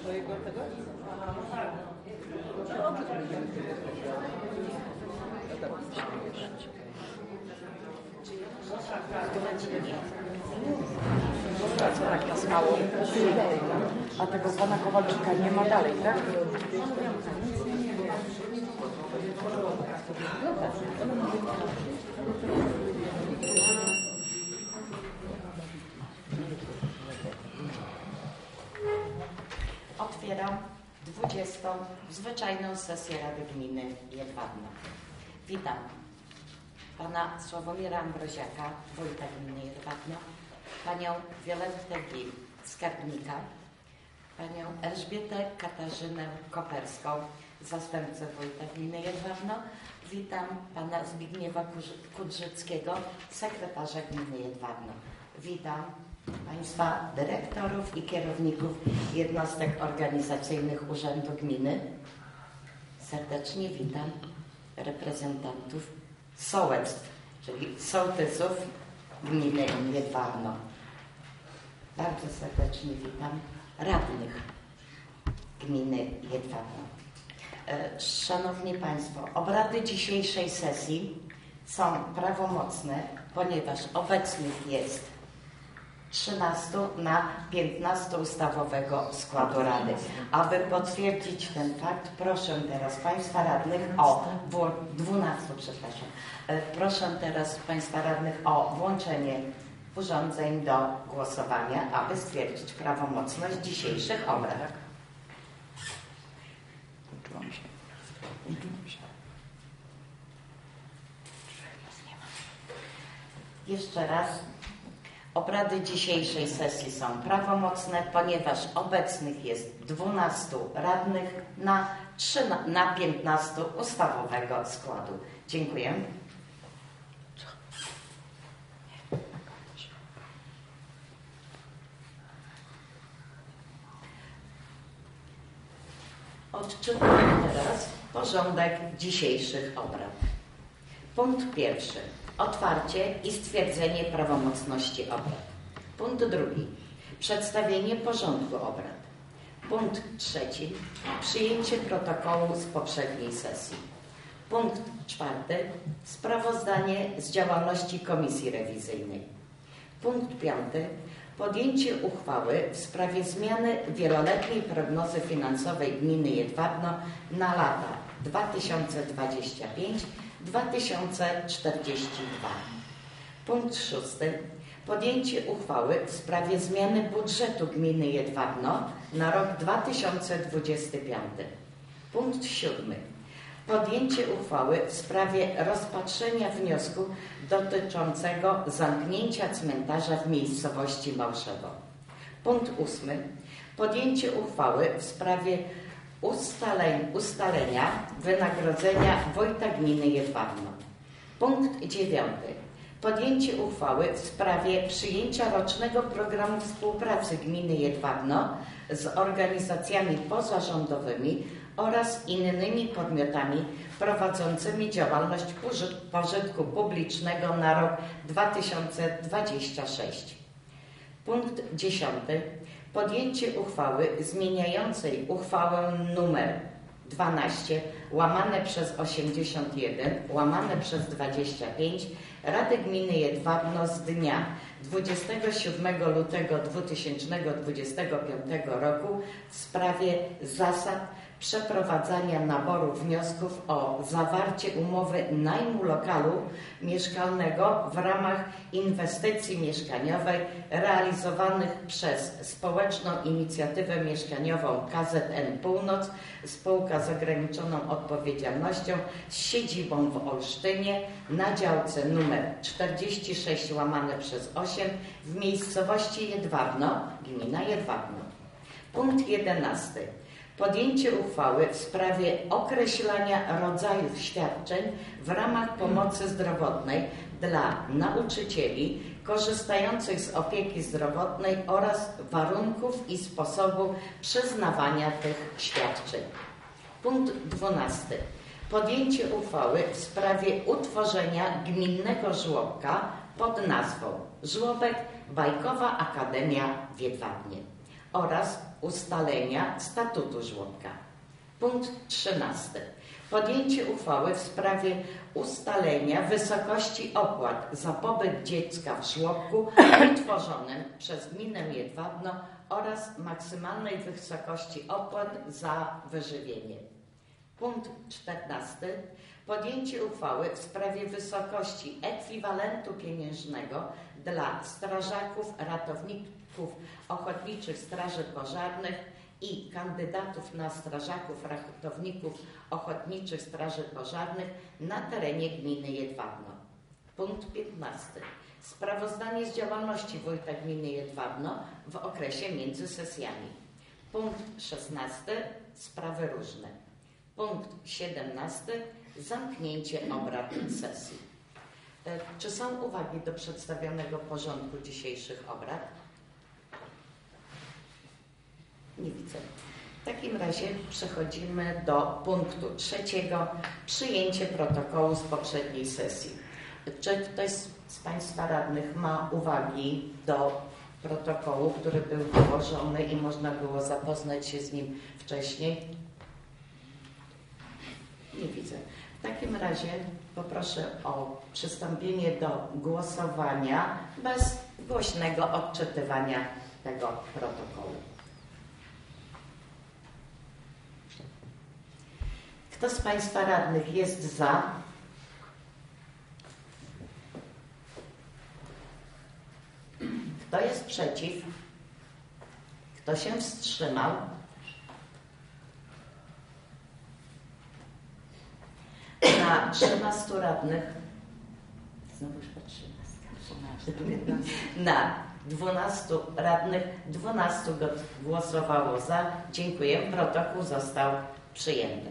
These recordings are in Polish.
swojego tego? Tak, nas mało. A tego pana Kowalczyka nie ma dalej, tak? Otwieram 20. zwyczajną sesję Rady Gminy Jedwabno. Witam pana Sławomira Ambroziaka, wójta gminy Jedwabno, panią Violettę Gil, skarbnika, panią Elżbietę Katarzynę Koperską, zastępcę wójta gminy Jedwabno. Witam pana Zbigniewa Kudrzyckiego, sekretarza gminy Jedwabno. Witam państwa dyrektorów i kierowników jednostek organizacyjnych Urzędu Gminy. Serdecznie witam reprezentantów sołectw, czyli sołtysów gminy Jedwabno. Bardzo serdecznie witam radnych gminy Jedwabno. Szanowni Państwo, obrady dzisiejszej sesji są prawomocne, ponieważ obecnych jest 13 na 15 ustawowego składu Rady. Aby potwierdzić ten fakt, proszę teraz Państwa radnych o 12, przepraszam. Proszę teraz Państwa radnych o włączenie urządzeń do głosowania, aby stwierdzić prawomocność dzisiejszych obrad. Jeszcze raz. Obrady dzisiejszej sesji są prawomocne, ponieważ obecnych jest 12 radnych na 15 ustawowego składu. Dziękuję. Odczytuję teraz porządek dzisiejszych obrad. Punkt pierwszy. Otwarcie i stwierdzenie prawomocności obrad. Punkt drugi. Przedstawienie porządku obrad. Punkt trzeci. Przyjęcie protokołu z poprzedniej sesji. Punkt czwarty. Sprawozdanie z działalności Komisji Rewizyjnej. Punkt piąty. Podjęcie uchwały w sprawie zmiany wieloletniej prognozy finansowej gminy Jedwabno na lata 2025-2042. Punkt szósty. Podjęcie uchwały w sprawie zmiany budżetu gminy Jedwabno na rok 2025. Punkt siódmy. Podjęcie uchwały w sprawie rozpatrzenia wniosku dotyczącego zamknięcia cmentarza w miejscowości Małszewo. Punkt ósmy. Podjęcie uchwały w sprawie ustalenia wynagrodzenia wójta gminy Jedwabno. Punkt dziewiąty. Podjęcie uchwały w sprawie przyjęcia rocznego programu współpracy gminy Jedwabno z organizacjami pozarządowymi oraz innymi podmiotami prowadzącymi działalność pożytku publicznego na rok 2026. Punkt 10. Podjęcie uchwały zmieniającej uchwałę nr 12/81/25 Rady Gminy Jedwabno z dnia 27 lutego 2025 roku w sprawie zasad przeprowadzania naboru wniosków o zawarcie umowy najmu lokalu mieszkalnego w ramach inwestycji mieszkaniowej realizowanych przez Społeczną Inicjatywę Mieszkaniową KZN Północ, spółka z ograniczoną odpowiedzialnością z siedzibą w Olsztynie na działce nr 46/8 w miejscowości Jedwabno, gmina Jedwabno. Punkt 11. Podjęcie uchwały w sprawie określania rodzajów świadczeń w ramach pomocy zdrowotnej dla nauczycieli korzystających z opieki zdrowotnej oraz warunków i sposobu przyznawania tych świadczeń. Punkt 12. Podjęcie uchwały w sprawie utworzenia gminnego żłobka pod nazwą Żłobek Bajkowa Akademia w Jedwabnie oraz ustalenia statutu żłobka. Punkt 13. Podjęcie uchwały w sprawie ustalenia wysokości opłat za pobyt dziecka w żłobku utworzonym przez gminę Jedwabno oraz maksymalnej wysokości opłat za wyżywienie. Punkt 14. Podjęcie uchwały w sprawie wysokości ekwiwalentu pieniężnego dla strażaków, ratowników ochotniczych straży pożarnych i kandydatów na strażaków, ratowników ochotniczych straży pożarnych na terenie gminy Jedwabno. Punkt 15. Sprawozdanie z działalności wójta gminy Jedwabno w okresie między sesjami. Punkt 16. Sprawy różne. Punkt 17. Zamknięcie obrad sesji. Czy są uwagi do przedstawionego porządku dzisiejszych obrad? Nie widzę. W takim razie przechodzimy do punktu 3. Przyjęcie protokołu z poprzedniej sesji. Czy ktoś z Państwa radnych ma uwagi do protokołu, który był wyłożony i można było zapoznać się z nim wcześniej? Nie widzę. W takim razie poproszę o przystąpienie do głosowania bez głośnego odczytywania tego protokołu. Kto z Państwa radnych jest za? Kto jest przeciw? Kto się wstrzymał? Na 13 radnych, znowu już po 13, na 12 radnych 12 głosowało za. Dziękuję. Protokół został przyjęty.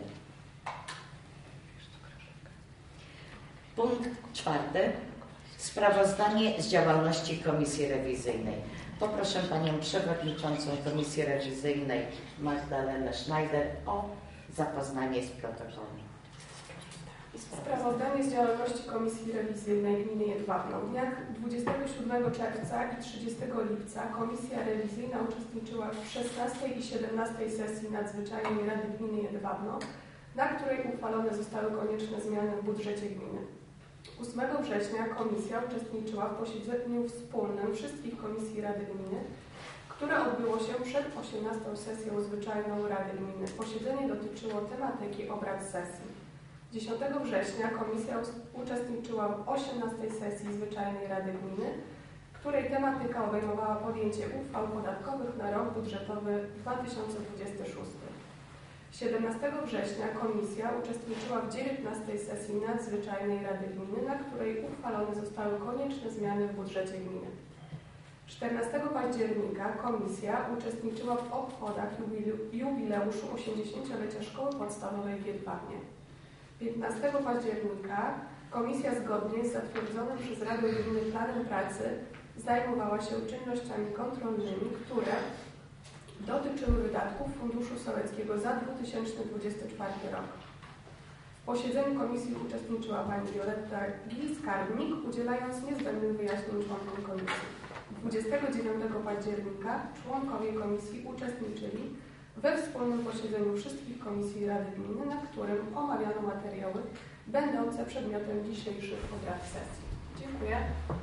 Punkt 4. Sprawozdanie z działalności Komisji Rewizyjnej. Poproszę Panią Przewodniczącą Komisji Rewizyjnej Magdalenę Schneider o zapoznanie z protokołem. Sprawozdanie z działalności Komisji Rewizyjnej Gminy Jedwabno. W dniach 27 czerwca i 30 lipca Komisja Rewizyjna uczestniczyła w 16 i 17 sesji nadzwyczajnej Rady Gminy Jedwabno, na której uchwalone zostały konieczne zmiany w budżecie gminy. 8 września Komisja uczestniczyła w posiedzeniu wspólnym wszystkich komisji Rady Gminy, które odbyło się przed 18 sesją zwyczajną Rady Gminy. Posiedzenie dotyczyło tematyki obrad sesji. 10 września Komisja uczestniczyła w 18 sesji zwyczajnej Rady Gminy, której tematyka obejmowała podjęcie uchwał podatkowych na rok budżetowy 2026. 17 września Komisja uczestniczyła w 19 sesji nadzwyczajnej Rady Gminy, na której uchwalone zostały konieczne zmiany w budżecie gminy. 14 października Komisja uczestniczyła w obchodach jubileuszu 80-lecia Szkoły Podstawowej w Jedwabnie. 15 października Komisja zgodnie z zatwierdzonym przez Radę Gminy planem pracy zajmowała się czynnościami kontrolnymi, które dotyczyły wydatków Funduszu Sołeckiego za 2024 rok. W posiedzeniu komisji uczestniczyła Pani Violetta Gil-Skarbnik, udzielając niezbędnych wyjaśnień członkom komisji. 29 października członkowie komisji uczestniczyli we wspólnym posiedzeniu wszystkich komisji Rady Gminy, na którym omawiano materiały będące przedmiotem dzisiejszych obrad sesji. Dziękuję.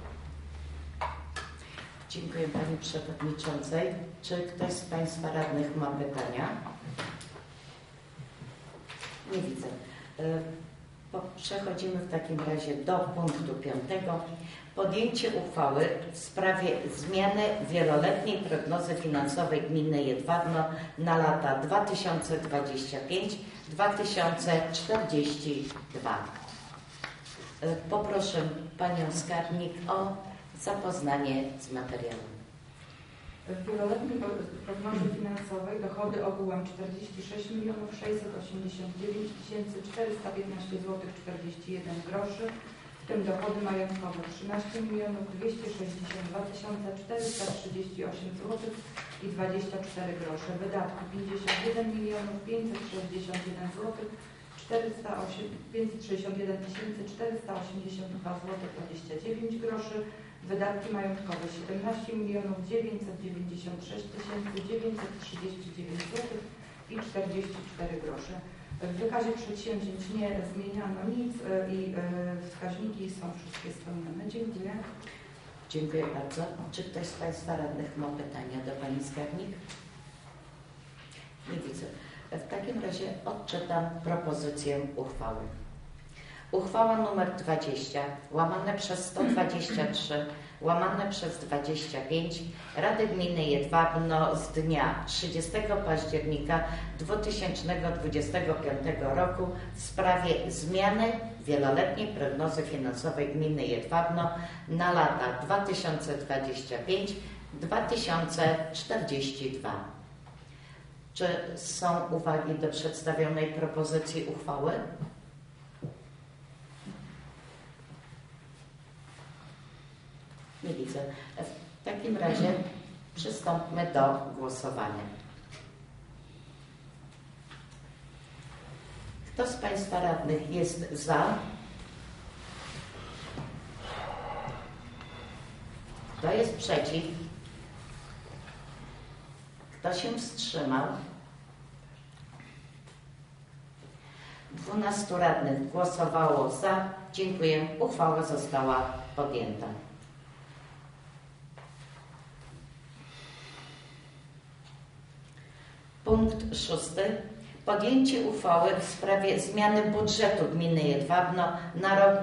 Dziękuję Pani Przewodniczącej. Czy ktoś z Państwa radnych ma pytania? Nie widzę. Przechodzimy w takim razie do punktu 5. Podjęcie uchwały w sprawie zmiany wieloletniej prognozy finansowej gminy Jedwabno na lata 2025-2042. Poproszę Panią Skarbnik o zapoznanie z materiałem. W wieloletniej prognozie finansowej dochody ogółem 46 689 415 zł 41 groszy, w tym dochody majątkowe 13 262 438 zł i 24 grosze, wydatki 51 561 zł 561 482 zł 29 groszy, Wydatki majątkowe 17 996 939 zł i 44 grosze. W wykazie przedsięwzięć nie zmieniano nic i wskaźniki są wszystkie spełnione. Dziękuję. Dziękuję bardzo. Czy ktoś z Państwa radnych ma pytania do Pani Skarbnik? Nie widzę. W takim razie odczytam propozycję uchwały. Uchwała nr 20 łamane przez 123 łamane przez 25 Rady Gminy Jedwabno z dnia 30 października 2025 roku w sprawie zmiany wieloletniej prognozy finansowej Gminy Jedwabno na lata 2025-2042. Czy są uwagi do przedstawionej propozycji uchwały? Nie widzę. W takim razie przystąpmy do głosowania. Kto z Państwa radnych jest za? Kto jest przeciw? Kto się wstrzymał? 12 radnych głosowało za. Dziękuję. Uchwała została podjęta. Punkt 6. Podjęcie uchwały w sprawie zmiany budżetu Gminy Jedwabno na rok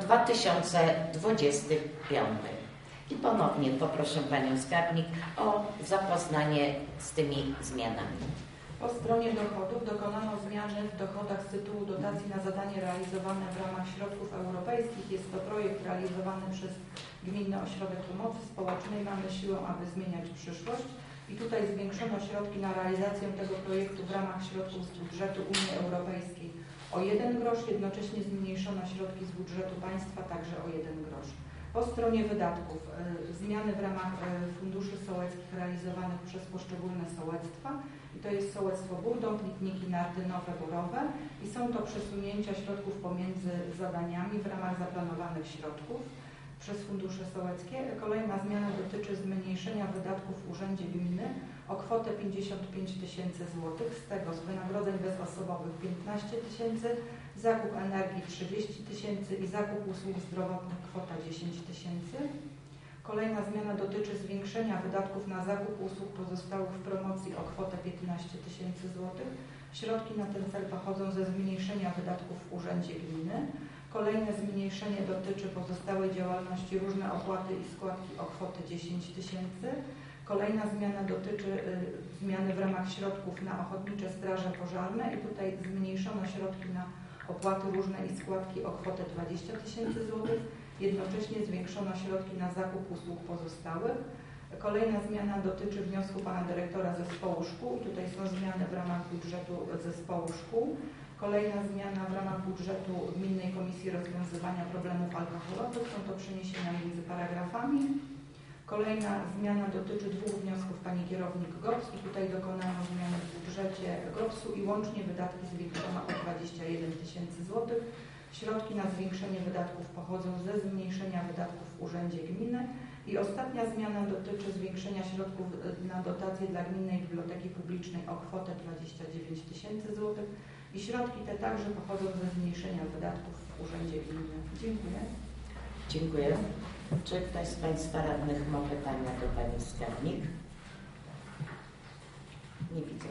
2025. I ponownie poproszę Panią Skarbnik o zapoznanie z tymi zmianami. Po stronie dochodów dokonano zmiany w dochodach z tytułu dotacji na zadanie realizowane w ramach środków europejskich. Jest to projekt realizowany przez Gminny Ośrodek Pomocy Społecznej. Mamy siłę, aby zmieniać przyszłość. I tutaj zwiększono środki na realizację tego projektu w ramach środków z budżetu Unii Europejskiej o 1 grosz. Jednocześnie zmniejszono środki z budżetu państwa także o 1 grosz. Po stronie wydatków zmiany w ramach funduszy sołeckich realizowanych przez poszczególne sołectwa. I to jest sołectwo Burdon, Plitniki, Narty, Nowe, Borowe. I są to przesunięcia środków pomiędzy zadaniami w ramach zaplanowanych środków przez fundusze sołeckie. Kolejna zmiana dotyczy zmniejszenia wydatków w Urzędzie Gminy o kwotę 55 000 złotych, z tego z wynagrodzeń bezosobowych 15 000, zakup energii 30 000 i zakup usług zdrowotnych kwota 10 000. Kolejna zmiana dotyczy zwiększenia wydatków na zakup usług pozostałych w promocji o kwotę 15 000 złotych. Środki na ten cel pochodzą ze zmniejszenia wydatków w Urzędzie Gminy. Kolejne zmniejszenie dotyczy pozostałej działalności różne opłaty i składki o kwotę 10 000. Kolejna zmiana dotyczy zmiany w ramach środków na ochotnicze straże pożarne i tutaj zmniejszono środki na opłaty różne i składki o kwotę 20 000 złotych. Jednocześnie zwiększono środki na zakup usług pozostałych. Kolejna zmiana dotyczy wniosku pana dyrektora zespołu szkół i tutaj są zmiany w ramach budżetu zespołu szkół. Kolejna zmiana w ramach budżetu Gminnej Komisji Rozwiązywania Problemów Alkoholowych, są to przeniesienia między paragrafami. Kolejna zmiana dotyczy 2 wniosków pani kierownik GOPS i tutaj dokonano zmiany w budżecie GOPS-u i łącznie wydatki zwiększono o 21 000 złotych. Środki na zwiększenie wydatków pochodzą ze zmniejszenia wydatków w Urzędzie Gminy. I ostatnia zmiana dotyczy zwiększenia środków na dotacje dla Gminnej Biblioteki Publicznej o kwotę 29 000 złotych. I środki te także pochodzą ze zmniejszenia wydatków w Urzędzie Gminy. Dziękuję. Dziękuję. Czy ktoś z Państwa radnych ma pytania do Pani Skarbnik? Nie widzę.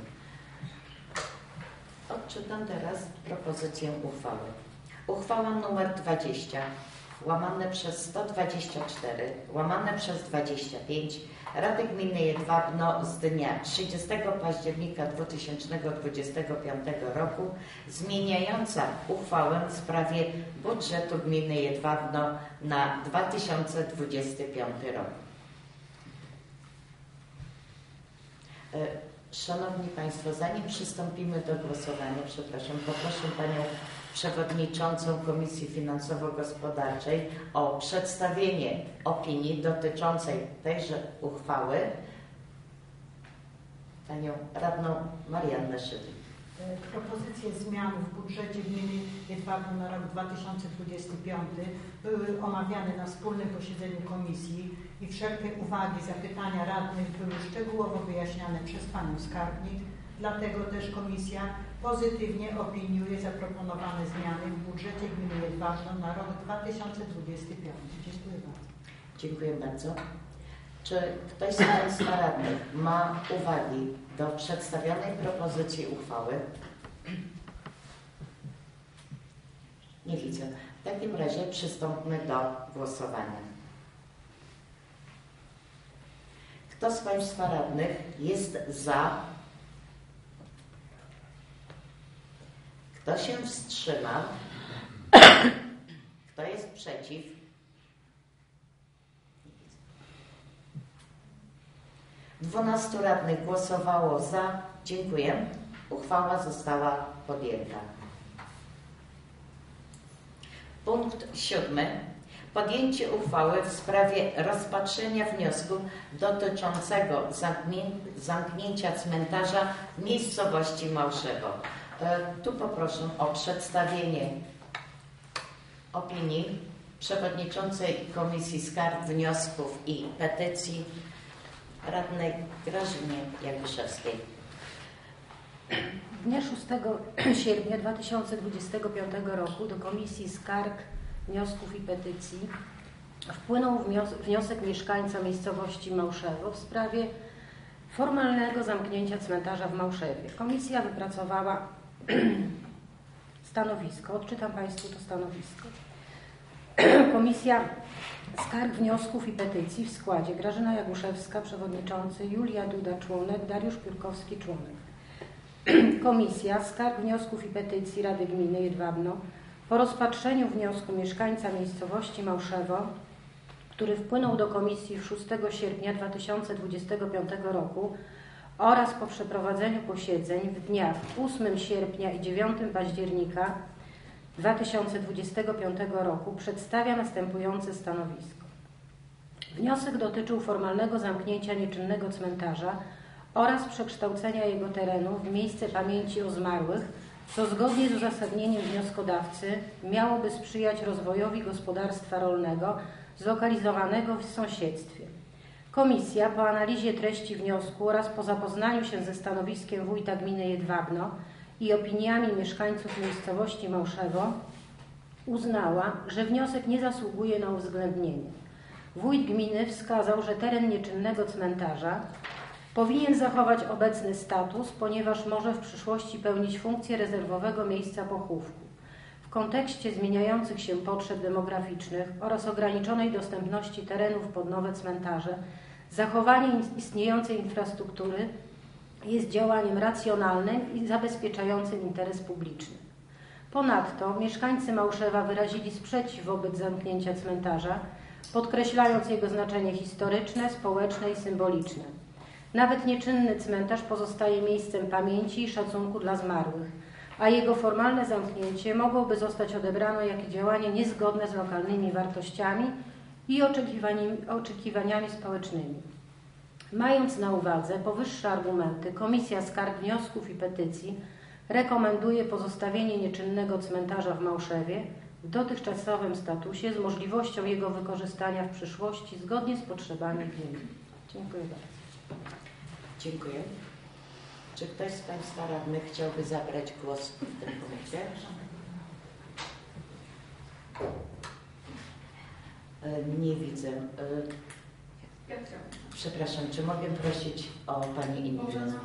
Odczytam teraz propozycję uchwały. Uchwała nr 20 łamane przez 124 łamane przez 25 Rady Gminy Jedwabno z dnia 30 października 2025 roku zmieniająca uchwałę w sprawie budżetu Gminy Jedwabno na 2025 rok. Szanowni Państwo, zanim przystąpimy do głosowania, poproszę Panią Przewodniczącą Komisji Finansowo-Gospodarczej o przedstawienie opinii dotyczącej tejże uchwały, Panią Radną Mariannę Szydło. Propozycje zmian w budżecie gminy Jedwabno na rok 2025 były omawiane na wspólnym posiedzeniu komisji i wszelkie uwagi, zapytania radnych były szczegółowo wyjaśniane przez panią skarbnik. Dlatego też komisja pozytywnie opiniuje zaproponowane zmiany w budżecie gminy Jedwabno na rok 2025. Dziękuję bardzo. Dziękuję bardzo. Czy ktoś z Państwa radnych ma uwagi do przedstawionej propozycji uchwały? Nie widzę. W takim razie przystąpmy do głosowania. Kto z Państwa radnych jest za? Kto się wstrzymał? Kto jest przeciw? 12 radnych głosowało za. Dziękuję. Uchwała została podjęta. Punkt 7. Podjęcie uchwały w sprawie rozpatrzenia wniosku dotyczącego zamknięcia cmentarza w miejscowości Małszewo. Tu poproszę o przedstawienie opinii przewodniczącej Komisji Skarg, Wniosków i Petycji radnej Grażynie Jakuszewskiej. Dnia 6 sierpnia 2025 roku do Komisji Skarg, Wniosków i Petycji wpłynął wniosek mieszkańca miejscowości Małszewo w sprawie formalnego zamknięcia cmentarza w Małszewie. Komisja wypracowała stanowisko. Odczytam Państwu to stanowisko. Komisja Skarg, Wniosków i Petycji w składzie Grażyna Jaguszewska, przewodniczący, Julia Duda, członek, Dariusz Piórkowski, członek. Komisja Skarg, Wniosków i Petycji Rady Gminy Jedwabno po rozpatrzeniu wniosku mieszkańca miejscowości Małszewo, który wpłynął do komisji 6 sierpnia 2025 roku oraz po przeprowadzeniu posiedzeń w dniach 8 sierpnia i 9 października 2025 roku przedstawia następujące stanowisko. Wniosek dotyczył formalnego zamknięcia nieczynnego cmentarza oraz przekształcenia jego terenu w miejsce pamięci o zmarłych, co zgodnie z uzasadnieniem wnioskodawcy miałoby sprzyjać rozwojowi gospodarstwa rolnego zlokalizowanego w sąsiedztwie. Komisja po analizie treści wniosku oraz po zapoznaniu się ze stanowiskiem wójta gminy Jedwabno i opiniami mieszkańców miejscowości Małszewo uznała, że wniosek nie zasługuje na uwzględnienie. Wójt gminy wskazał, że teren nieczynnego cmentarza powinien zachować obecny status, ponieważ może w przyszłości pełnić funkcję rezerwowego miejsca pochówku. W kontekście zmieniających się potrzeb demograficznych oraz ograniczonej dostępności terenów pod nowe cmentarze, zachowanie istniejącej infrastruktury jest działaniem racjonalnym i zabezpieczającym interes publiczny. Ponadto mieszkańcy Małszewa wyrazili sprzeciw wobec zamknięcia cmentarza, podkreślając jego znaczenie historyczne, społeczne i symboliczne. Nawet nieczynny cmentarz pozostaje miejscem pamięci i szacunku dla zmarłych, a jego formalne zamknięcie mogłoby zostać odebrane jako działanie niezgodne z lokalnymi wartościami i oczekiwaniami społecznymi. Mając na uwadze powyższe argumenty, Komisja Skarg, Wniosków i Petycji rekomenduje pozostawienie nieczynnego cmentarza w Małszewie w dotychczasowym statusie z możliwością jego wykorzystania w przyszłości zgodnie z potrzebami gminy. Dziękuję bardzo. Dziękuję. Czy ktoś z Państwa radnych chciałby zabrać głos w tym punkcie? Nie widzę. Przepraszam, czy mogę prosić o Pani imię?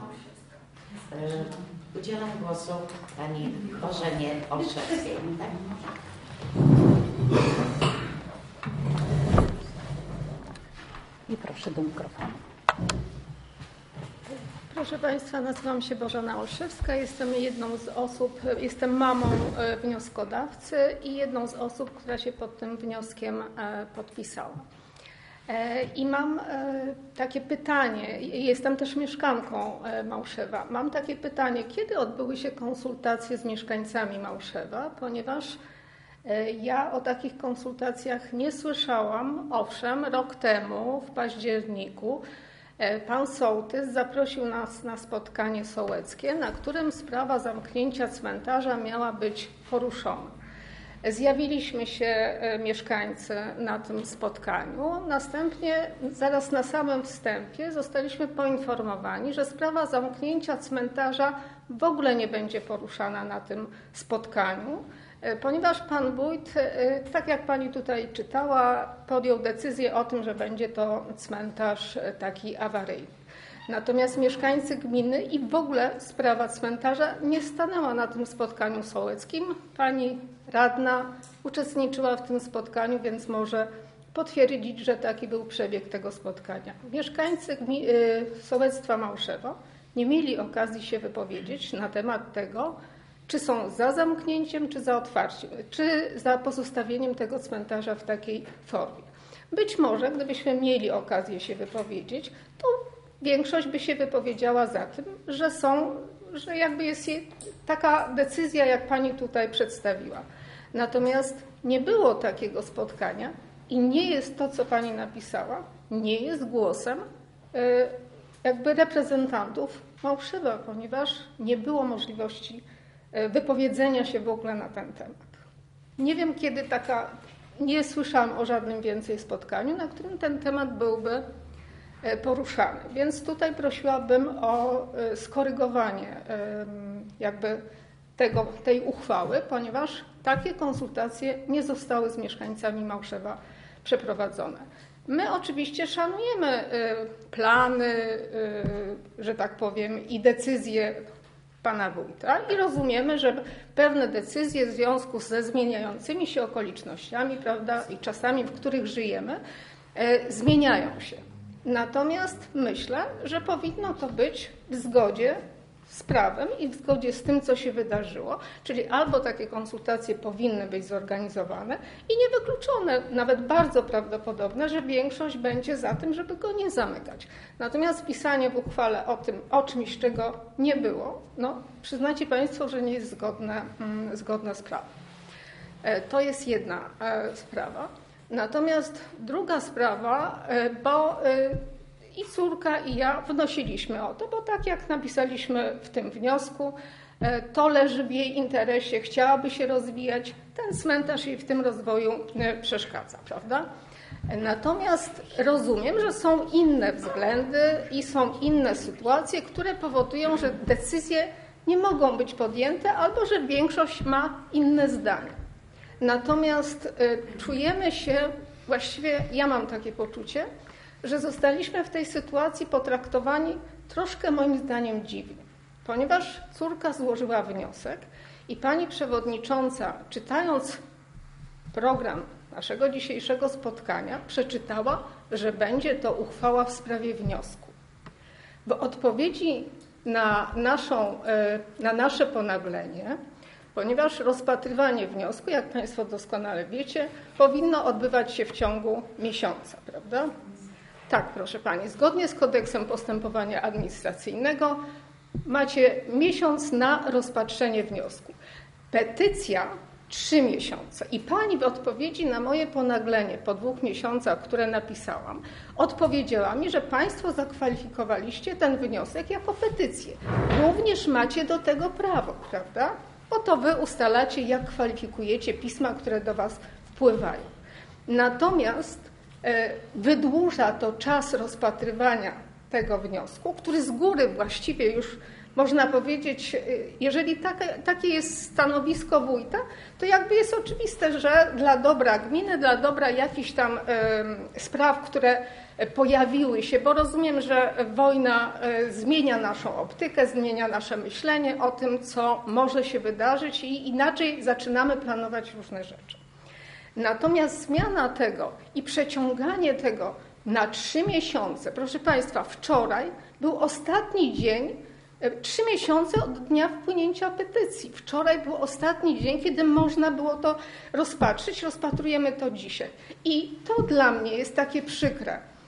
Udzielam głosu Pani Bożenie Olszewskiej. Tak? I proszę do mikrofonu. Proszę Państwa, nazywam się Bożena Olszewska, jestem mamą wnioskodawcy i jedną z osób, która się pod tym wnioskiem podpisała. I mam takie pytanie, jestem też mieszkanką Małszewa, mam takie pytanie, kiedy odbyły się konsultacje z mieszkańcami Małszewa, ponieważ ja o takich konsultacjach nie słyszałam. Owszem, rok temu, w październiku, Pan sołtys zaprosił nas na spotkanie sołeckie, na którym sprawa zamknięcia cmentarza miała być poruszona. Zjawiliśmy się mieszkańcy na tym spotkaniu. Następnie, zaraz na samym wstępie, zostaliśmy poinformowani, że sprawa zamknięcia cmentarza w ogóle nie będzie poruszana na tym spotkaniu, ponieważ pan wójt, tak jak pani tutaj czytała, podjął decyzję o tym, że będzie to cmentarz taki awaryjny. Natomiast mieszkańcy gminy i w ogóle sprawa cmentarza nie stanęła na tym spotkaniu sołeckim. Pani radna uczestniczyła w tym spotkaniu, więc może potwierdzić, że taki był przebieg tego spotkania. Mieszkańcy sołectwa Małszewo nie mieli okazji się wypowiedzieć na temat tego, czy są za zamknięciem, czy za otwarciem, czy za pozostawieniem tego cmentarza w takiej formie. Być może, gdybyśmy mieli okazję się wypowiedzieć, to większość by się wypowiedziała za tym, że jakby jest taka decyzja, jak pani tutaj przedstawiła. Natomiast nie było takiego spotkania i nie jest to, co pani napisała, nie jest głosem jakby reprezentantów Małszewa, ponieważ nie było możliwości wypowiedzenia się w ogóle na ten temat. Nie wiem, kiedy nie słyszałam o żadnym więcej spotkaniu, na którym ten temat byłby poruszany. Więc tutaj prosiłabym o skorygowanie jakby tej uchwały, ponieważ takie konsultacje nie zostały z mieszkańcami Małszewa przeprowadzone. My oczywiście szanujemy plany, że tak powiem, i decyzje pana wójta i rozumiemy, że pewne decyzje w związku ze zmieniającymi się okolicznościami, prawda, i czasami, w których żyjemy, zmieniają się. Natomiast myślę, że powinno to być w zgodzie z prawem i w zgodzie z tym, co się wydarzyło, czyli albo takie konsultacje powinny być zorganizowane i niewykluczone, nawet bardzo prawdopodobne, że większość będzie za tym, żeby go nie zamykać. Natomiast pisanie w uchwale o czymś, czego nie było, no przyznacie państwo, że nie jest zgodne z prawem. To jest jedna sprawa. Natomiast druga sprawa, bo i córka, i ja wnosiliśmy o to, bo tak jak napisaliśmy w tym wniosku, to leży w jej interesie, chciałaby się rozwijać, ten cmentarz jej w tym rozwoju przeszkadza, prawda? Natomiast rozumiem, że są inne względy i są inne sytuacje, które powodują, że decyzje nie mogą być podjęte albo że większość ma inne zdanie. Natomiast czujemy się, właściwie ja mam takie poczucie, że zostaliśmy w tej sytuacji potraktowani troszkę moim zdaniem dziwnie, ponieważ córka złożyła wniosek i pani przewodnicząca, czytając program naszego dzisiejszego spotkania, przeczytała, że będzie to uchwała w sprawie wniosku. W odpowiedzi na nasze ponaglenie, ponieważ rozpatrywanie wniosku, jak państwo doskonale wiecie, powinno odbywać się w ciągu miesiąca, prawda? Tak, proszę pani, zgodnie z kodeksem postępowania administracyjnego macie miesiąc na rozpatrzenie wniosku. Petycja 3 miesiące i pani w odpowiedzi na moje ponaglenie po 2 miesiącach, które napisałam, odpowiedziała mi, że państwo zakwalifikowaliście ten wniosek jako petycję. Również macie do tego prawo, prawda? Bo to wy ustalacie, jak kwalifikujecie pisma, które do was wpływają. Natomiast wydłuża to czas rozpatrywania tego wniosku, który z góry właściwie już można powiedzieć, jeżeli takie jest stanowisko wójta, to jakby jest oczywiste, że dla dobra gminy, dla dobra jakichś tam spraw, które pojawiły się, bo rozumiem, że wojna zmienia naszą optykę, zmienia nasze myślenie o tym, co może się wydarzyć i inaczej zaczynamy planować różne rzeczy. Natomiast zmiana tego i przeciąganie tego na 3 miesiące, proszę państwa, wczoraj był ostatni dzień, 3 miesiące od dnia wpłynięcia petycji. Wczoraj był ostatni dzień, kiedy można było to rozpatrzyć. Rozpatrujemy to dzisiaj. I to dla mnie jest takie przykre,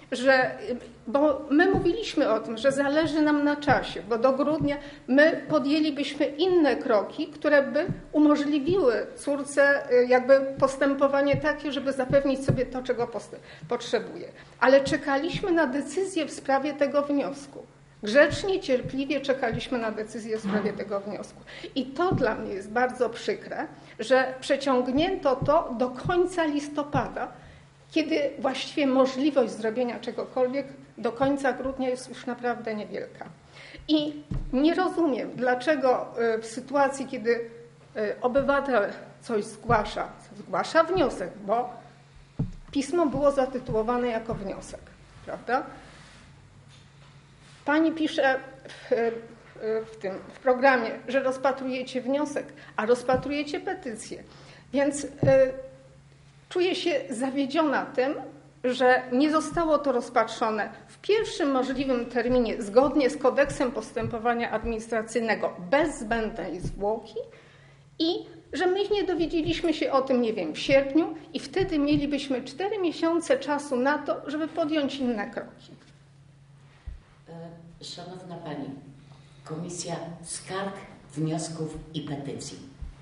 bo my mówiliśmy o tym, że zależy nam na czasie, bo do grudnia my podjęlibyśmy inne kroki, które by umożliwiły córce jakby postępowanie takie, żeby zapewnić sobie to, czego potrzebuje. Ale czekaliśmy na decyzję w sprawie tego wniosku. Grzecznie, cierpliwie czekaliśmy na decyzję w sprawie tego wniosku. I to dla mnie jest bardzo przykre, że przeciągnięto to do końca listopada, kiedy właściwie możliwość zrobienia czegokolwiek do końca grudnia jest już naprawdę niewielka. I nie rozumiem, dlaczego w sytuacji, kiedy obywatel coś zgłasza wniosek, bo pismo było zatytułowane jako wniosek, prawda? Pani pisze w programie, że rozpatrujecie wniosek, a rozpatrujecie petycję. Więc czuję się zawiedziona tym, że nie zostało to rozpatrzone w pierwszym możliwym terminie zgodnie z Kodeksem Postępowania Administracyjnego bez zbędnej zwłoki i że my nie dowiedzieliśmy się o tym, nie wiem, w sierpniu i wtedy mielibyśmy 4 miesiące czasu na to, żeby podjąć inne kroki. Szanowna Pani, Komisja Skarg, Wniosków i Petycji.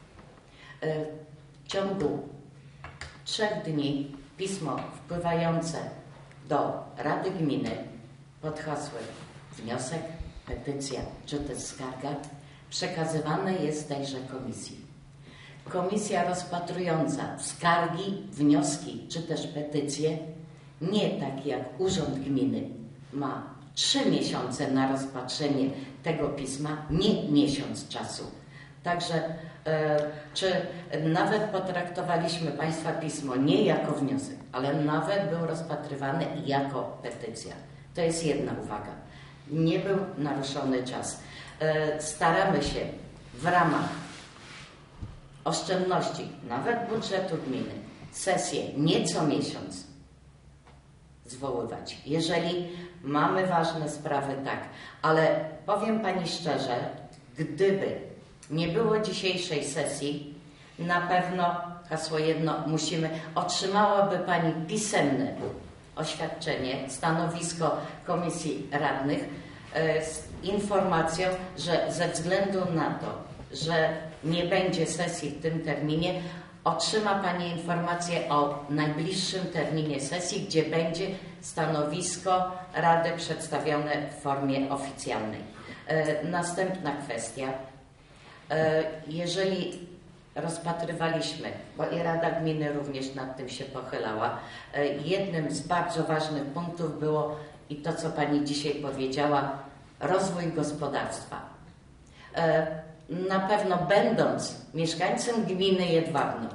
W ciągu 3 dni pismo wpływające do Rady Gminy pod hasłem wniosek, petycja czy też skarga przekazywane jest tejże komisji. Komisja rozpatrująca skargi, wnioski czy też petycje, nie tak jak Urząd Gminy ma 3 miesiące na rozpatrzenie tego pisma, nie miesiąc czasu. Także czy nawet potraktowaliśmy Państwa pismo nie jako wniosek, ale nawet był rozpatrywany jako petycja. To jest jedna uwaga. Nie był naruszony czas. Staramy się w ramach oszczędności, nawet budżetu gminy, sesję nie co miesiąc zwoływać. Jeżeli mamy ważne sprawy, tak. Ale powiem Pani szczerze, gdyby nie było dzisiejszej sesji, na pewno, hasło jedno, otrzymałaby Pani pisemne oświadczenie, stanowisko Komisji Radnych z informacją, że ze względu na to, że nie będzie sesji w tym terminie, otrzyma Pani informację o najbliższym terminie sesji, gdzie będzie stanowisko Rady przedstawione w formie oficjalnej. Następna kwestia. Jeżeli rozpatrywaliśmy, bo i Rada Gminy również nad tym się pochylała, jednym z bardzo ważnych punktów było i to, co Pani dzisiaj powiedziała, rozwój gospodarstwa. Na pewno będąc mieszkańcem gminy Jedwabno,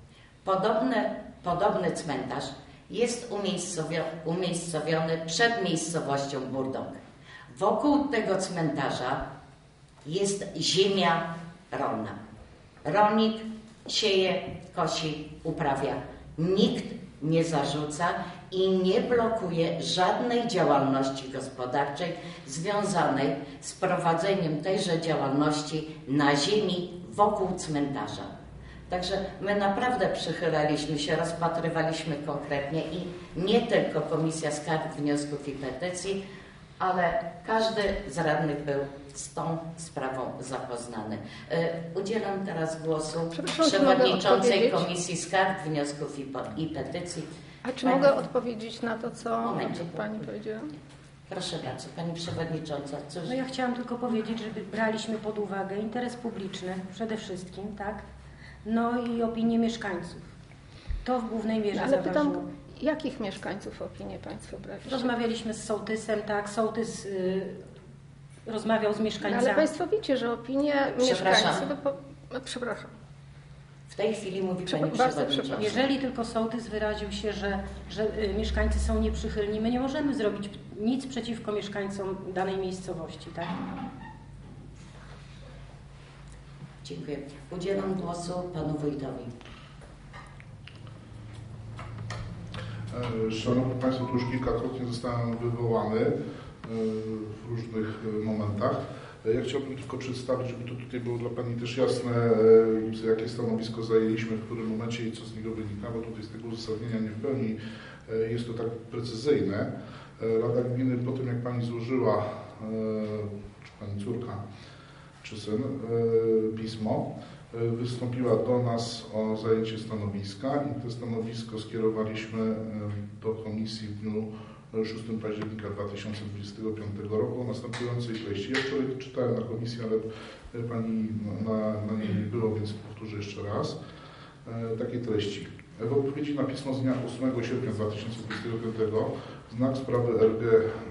podobny cmentarz jest umiejscowiony przed miejscowością Burdąg. Wokół tego cmentarza jest ziemia rolna. Rolnik sieje, kosi, uprawia. Nikt nie zarzuca i nie blokuje żadnej działalności gospodarczej związanej z prowadzeniem tejże działalności na ziemi wokół cmentarza. Także my naprawdę przychylaliśmy się, rozpatrywaliśmy konkretnie i nie tylko Komisja Skarg, Wniosków i Petycji, ale każdy z radnych był z tą sprawą zapoznany. Udzielam teraz głosu przewodniczącej Komisji Skarg, Wniosków i Petycji. A czy mogę odpowiedzieć na to, co Pani powiedziała? Proszę bardzo, Pani Przewodnicząca. Cóż... No ja chciałam tylko powiedzieć, że braliśmy pod uwagę interes publiczny przede wszystkim, tak? No i opinię mieszkańców. To w głównej mierze ale zaważyło. pytam, jakich mieszkańców opinię Państwo braliście? Rozmawialiśmy z sołtysem, tak? Sołtys rozmawiał z mieszkańcami. Ale Państwo wiecie, że opinie mieszkańców... Przepraszam. W tej chwili mówi Pani Przewodnicząca. Jeżeli tylko sołtys wyraził się, że mieszkańcy są nieprzychylni, my nie możemy zrobić nic przeciwko mieszkańcom danej miejscowości, tak? Dziękuję. Udzielam głosu Panu Wójtowi. Szanowni Państwo, tu już kilkakrotnie zostałem wywołany w różnych momentach. Ja chciałbym tylko przedstawić, żeby to tutaj było dla Pani też jasne, jakie stanowisko zajęliśmy, w którym momencie i co z niego wynika, bo tutaj z tego uzasadnienia nie w pełni jest to tak precyzyjne. Rada Gminy po tym, jak Pani złożyła, czy Pani córka, czy syn, pismo, wystąpiła do nas o zajęcie stanowiska i to stanowisko skierowaliśmy do komisji w dniu 6 października 2025 roku o następującej treści. Ja wczoraj czytałem na komisji, ale Pani na niej nie było, więc powtórzę jeszcze raz. Takie treści. W odpowiedzi na pismo z dnia 8 sierpnia 2025 znak sprawy RG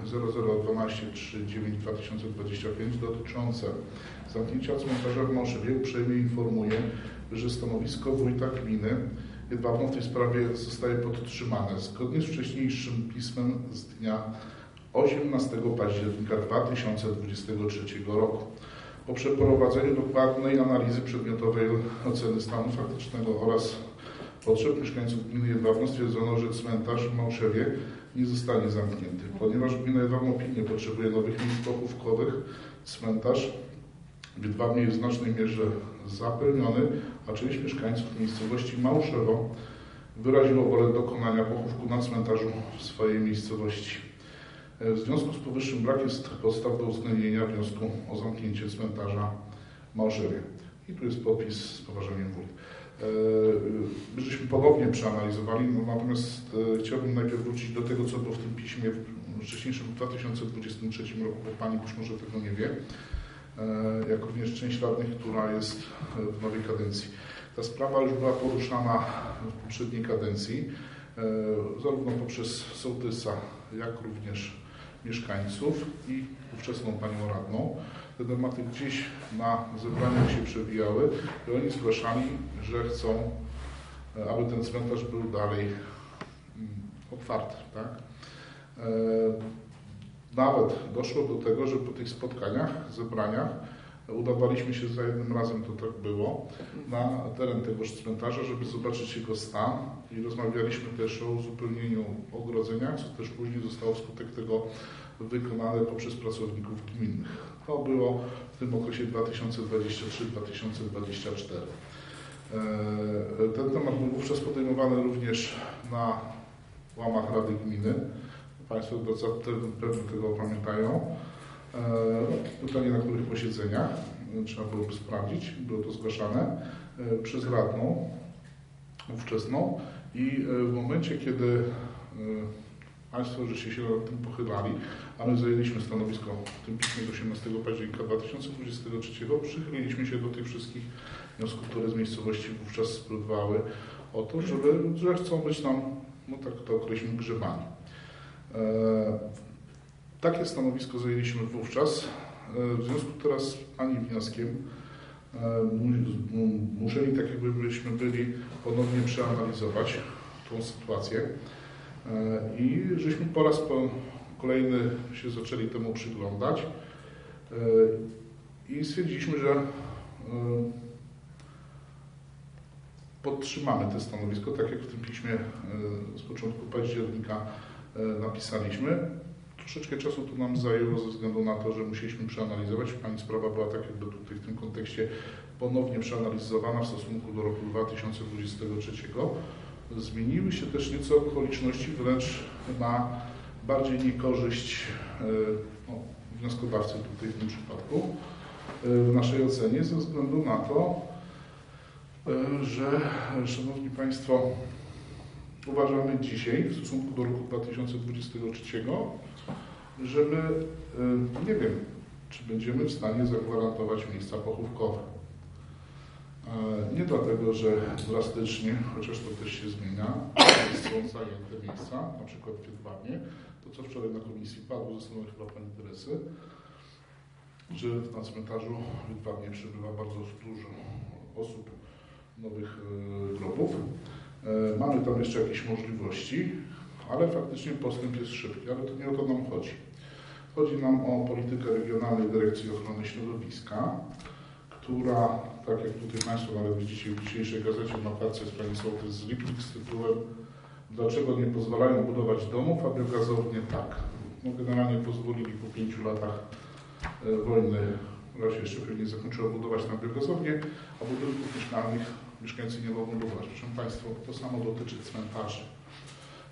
001239/2025 dotyczące zamknięcia cmentarza w Małszewie uprzejmie informuje, że stanowisko wójta gminy Jedwabno w tej sprawie zostaje podtrzymane zgodnie z wcześniejszym pismem z dnia 18 października 2023 roku. Po przeprowadzeniu dokładnej analizy przedmiotowej oceny stanu faktycznego oraz potrzeb mieszkańców gminy Jedwabno stwierdzono, że cmentarz w Małszewie nie zostanie zamknięty. Ponieważ gmina Jedwabno pilnie potrzebuje nowych miejsc pochówkowych, cmentarz w Jedwabnie jest w znacznej mierze zapełniony, a część mieszkańców miejscowości Małszewo wyraziło wolę dokonania pochówku na cmentarzu w swojej miejscowości. W związku z powyższym brak jest podstaw do uwzględnienia wniosku o zamknięcie cmentarza w Małszewie. I tu jest podpis z poważeniem wójt. My żeśmy ponownie przeanalizowali, natomiast chciałbym najpierw wrócić do tego, co było w tym piśmie w wcześniejszym 2023 roku, bo Pani być może tego nie wie, jak również część radnych, która jest w nowej kadencji. Ta sprawa już była poruszana w poprzedniej kadencji, zarówno poprzez sołtysa, jak również mieszkańców i ówczesną Panią radną. Te tematy gdzieś na zebraniach się przewijały i oni zgłaszali, że chcą, aby ten cmentarz był dalej otwarty. Tak? Nawet doszło do tego, że po tych spotkaniach, zebraniach udawaliśmy się za jednym razem, to tak było, na teren tegoż cmentarza, żeby zobaczyć jego stan i rozmawialiśmy też o uzupełnieniu ogrodzenia, co też później zostało wskutek tego wykonane poprzez pracowników gminnych. To było w tym okresie 2023-2024. Ten temat był wówczas podejmowany również na łamach Rady Gminy. Państwo pewnie tego pamiętają. Pytanie, na których posiedzeniach trzeba byłoby sprawdzić, było to zgłaszane przez radną ówczesną i w momencie, kiedy Państwo żeście się nad tym pochylali, a my zajęliśmy stanowisko w tym piśmie do 18 października 2023, przychyliliśmy się do tych wszystkich wniosków, które z miejscowości wówczas spływały o to, że chcą być nam, no tak to określimy, grzebani. Takie stanowisko zajęliśmy wówczas. W związku teraz z Pani wnioskiem musieli, tak jakbyśmy byli, ponownie przeanalizować tą sytuację i żeśmy po raz kolejny się zaczęli temu przyglądać i stwierdziliśmy, że podtrzymamy to stanowisko, tak jak w tym piśmie z początku października napisaliśmy. Troszeczkę czasu to nam zajęło ze względu na to, że musieliśmy przeanalizować. Pani sprawa była tak jakby tutaj w tym kontekście ponownie przeanalizowana w stosunku do roku 2023. Zmieniły się też nieco okoliczności, wręcz na bardziej niekorzyść wnioskodawcy tutaj w tym przypadku, w naszej ocenie, ze względu na to, że, Szanowni Państwo, uważamy dzisiaj w stosunku do roku 2023, że my, nie wiem, czy będziemy w stanie zagwarantować miejsca pochówkowe. Nie dlatego, że drastycznie, chociaż to też się zmienia, są zajęte miejsca, na przykład w Jedwabnie, to co wczoraj na komisji padło ze strony chyba Pani Teresy, że na cmentarzu w Jedwabnie przybywa bardzo dużo osób, nowych grobów. Mamy tam jeszcze jakieś możliwości, ale faktycznie postęp jest szybki, ale to nie o to nam chodzi. Chodzi nam o politykę regionalnej Dyrekcji Ochrony Środowiska, która, tak jak tutaj Państwo nawet widzicie w dzisiejszej gazecie, notację z Pani sołtys z Lipnik z tytułem "Dlaczego nie pozwalają budować domów, a biogazownie tak?". No, generalnie pozwolili po 5 latach wojny, która się jeszcze pewnie zakończyła, budować na biogazownię, a budynków mieszkalnych mieszkańcy nie mogą budować. Proszę Państwa, to samo dotyczy cmentarzy.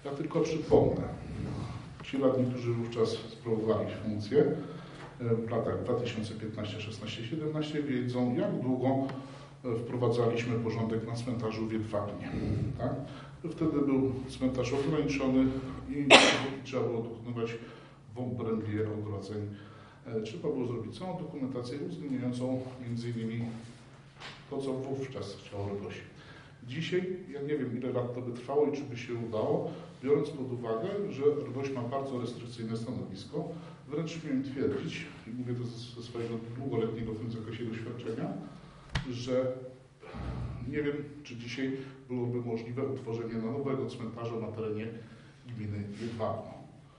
Ja tylko przypomnę, ci radni, którzy wówczas sprawowali funkcję w latach 2015, 16, 17 wiedzą, jak długo wprowadzaliśmy porządek na cmentarzu w Jedwabnie. Tak? Wtedy był cmentarz ograniczony i trzeba było dokonywać w obrębie ogrodzeń. Trzeba było zrobić całą dokumentację uwzględniającą m.in. to, co wówczas chciało RDOŚ. Dzisiaj, ja nie wiem, ile lat to by trwało i czy by się udało, biorąc pod uwagę, że RDOŚ ma bardzo restrykcyjne stanowisko, wręcz śmiem twierdzić, i mówię to ze swojego długoletniego w tym zakresie doświadczenia, że nie wiem, czy dzisiaj byłoby możliwe utworzenie nowego cmentarza na terenie gminy Jedwabno.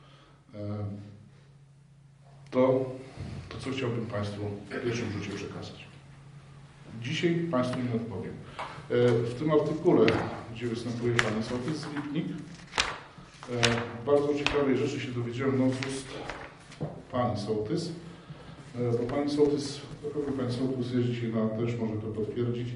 To, co chciałbym Państwu w pierwszym rzucie przekazać. Dzisiaj Państwu nie odpowiem. W tym artykule, gdzie występuje Pani Sołtys z Lipnik, bardzo ciekawej rzeczy się dowiedziałem z ust Pani Sołtys, bo Pani Sołtys, Pani Sołtys jest dzisiaj też może to potwierdzić.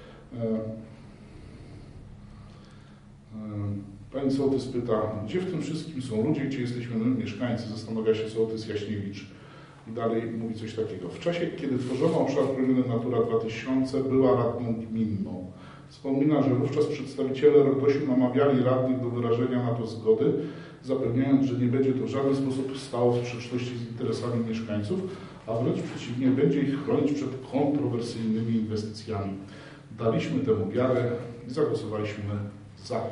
Pani Sołtys pyta, gdzie w tym wszystkim są ludzie, gdzie jesteśmy my, mieszkańcy, zastanawia się Sołtys Jaśniewicz. I dalej mówi coś takiego. W czasie, kiedy tworzono obszar chroniony Natura 2000, była radną gminną. Wspomina, że wówczas przedstawiciele RDOŚ-u namawiali radnych do wyrażenia na to zgody, zapewniając, że nie będzie to w żaden sposób stało w sprzeczności z interesami mieszkańców, a wręcz przeciwnie, będzie ich chronić przed kontrowersyjnymi inwestycjami. Daliśmy temu wiarę i zagłosowaliśmy za.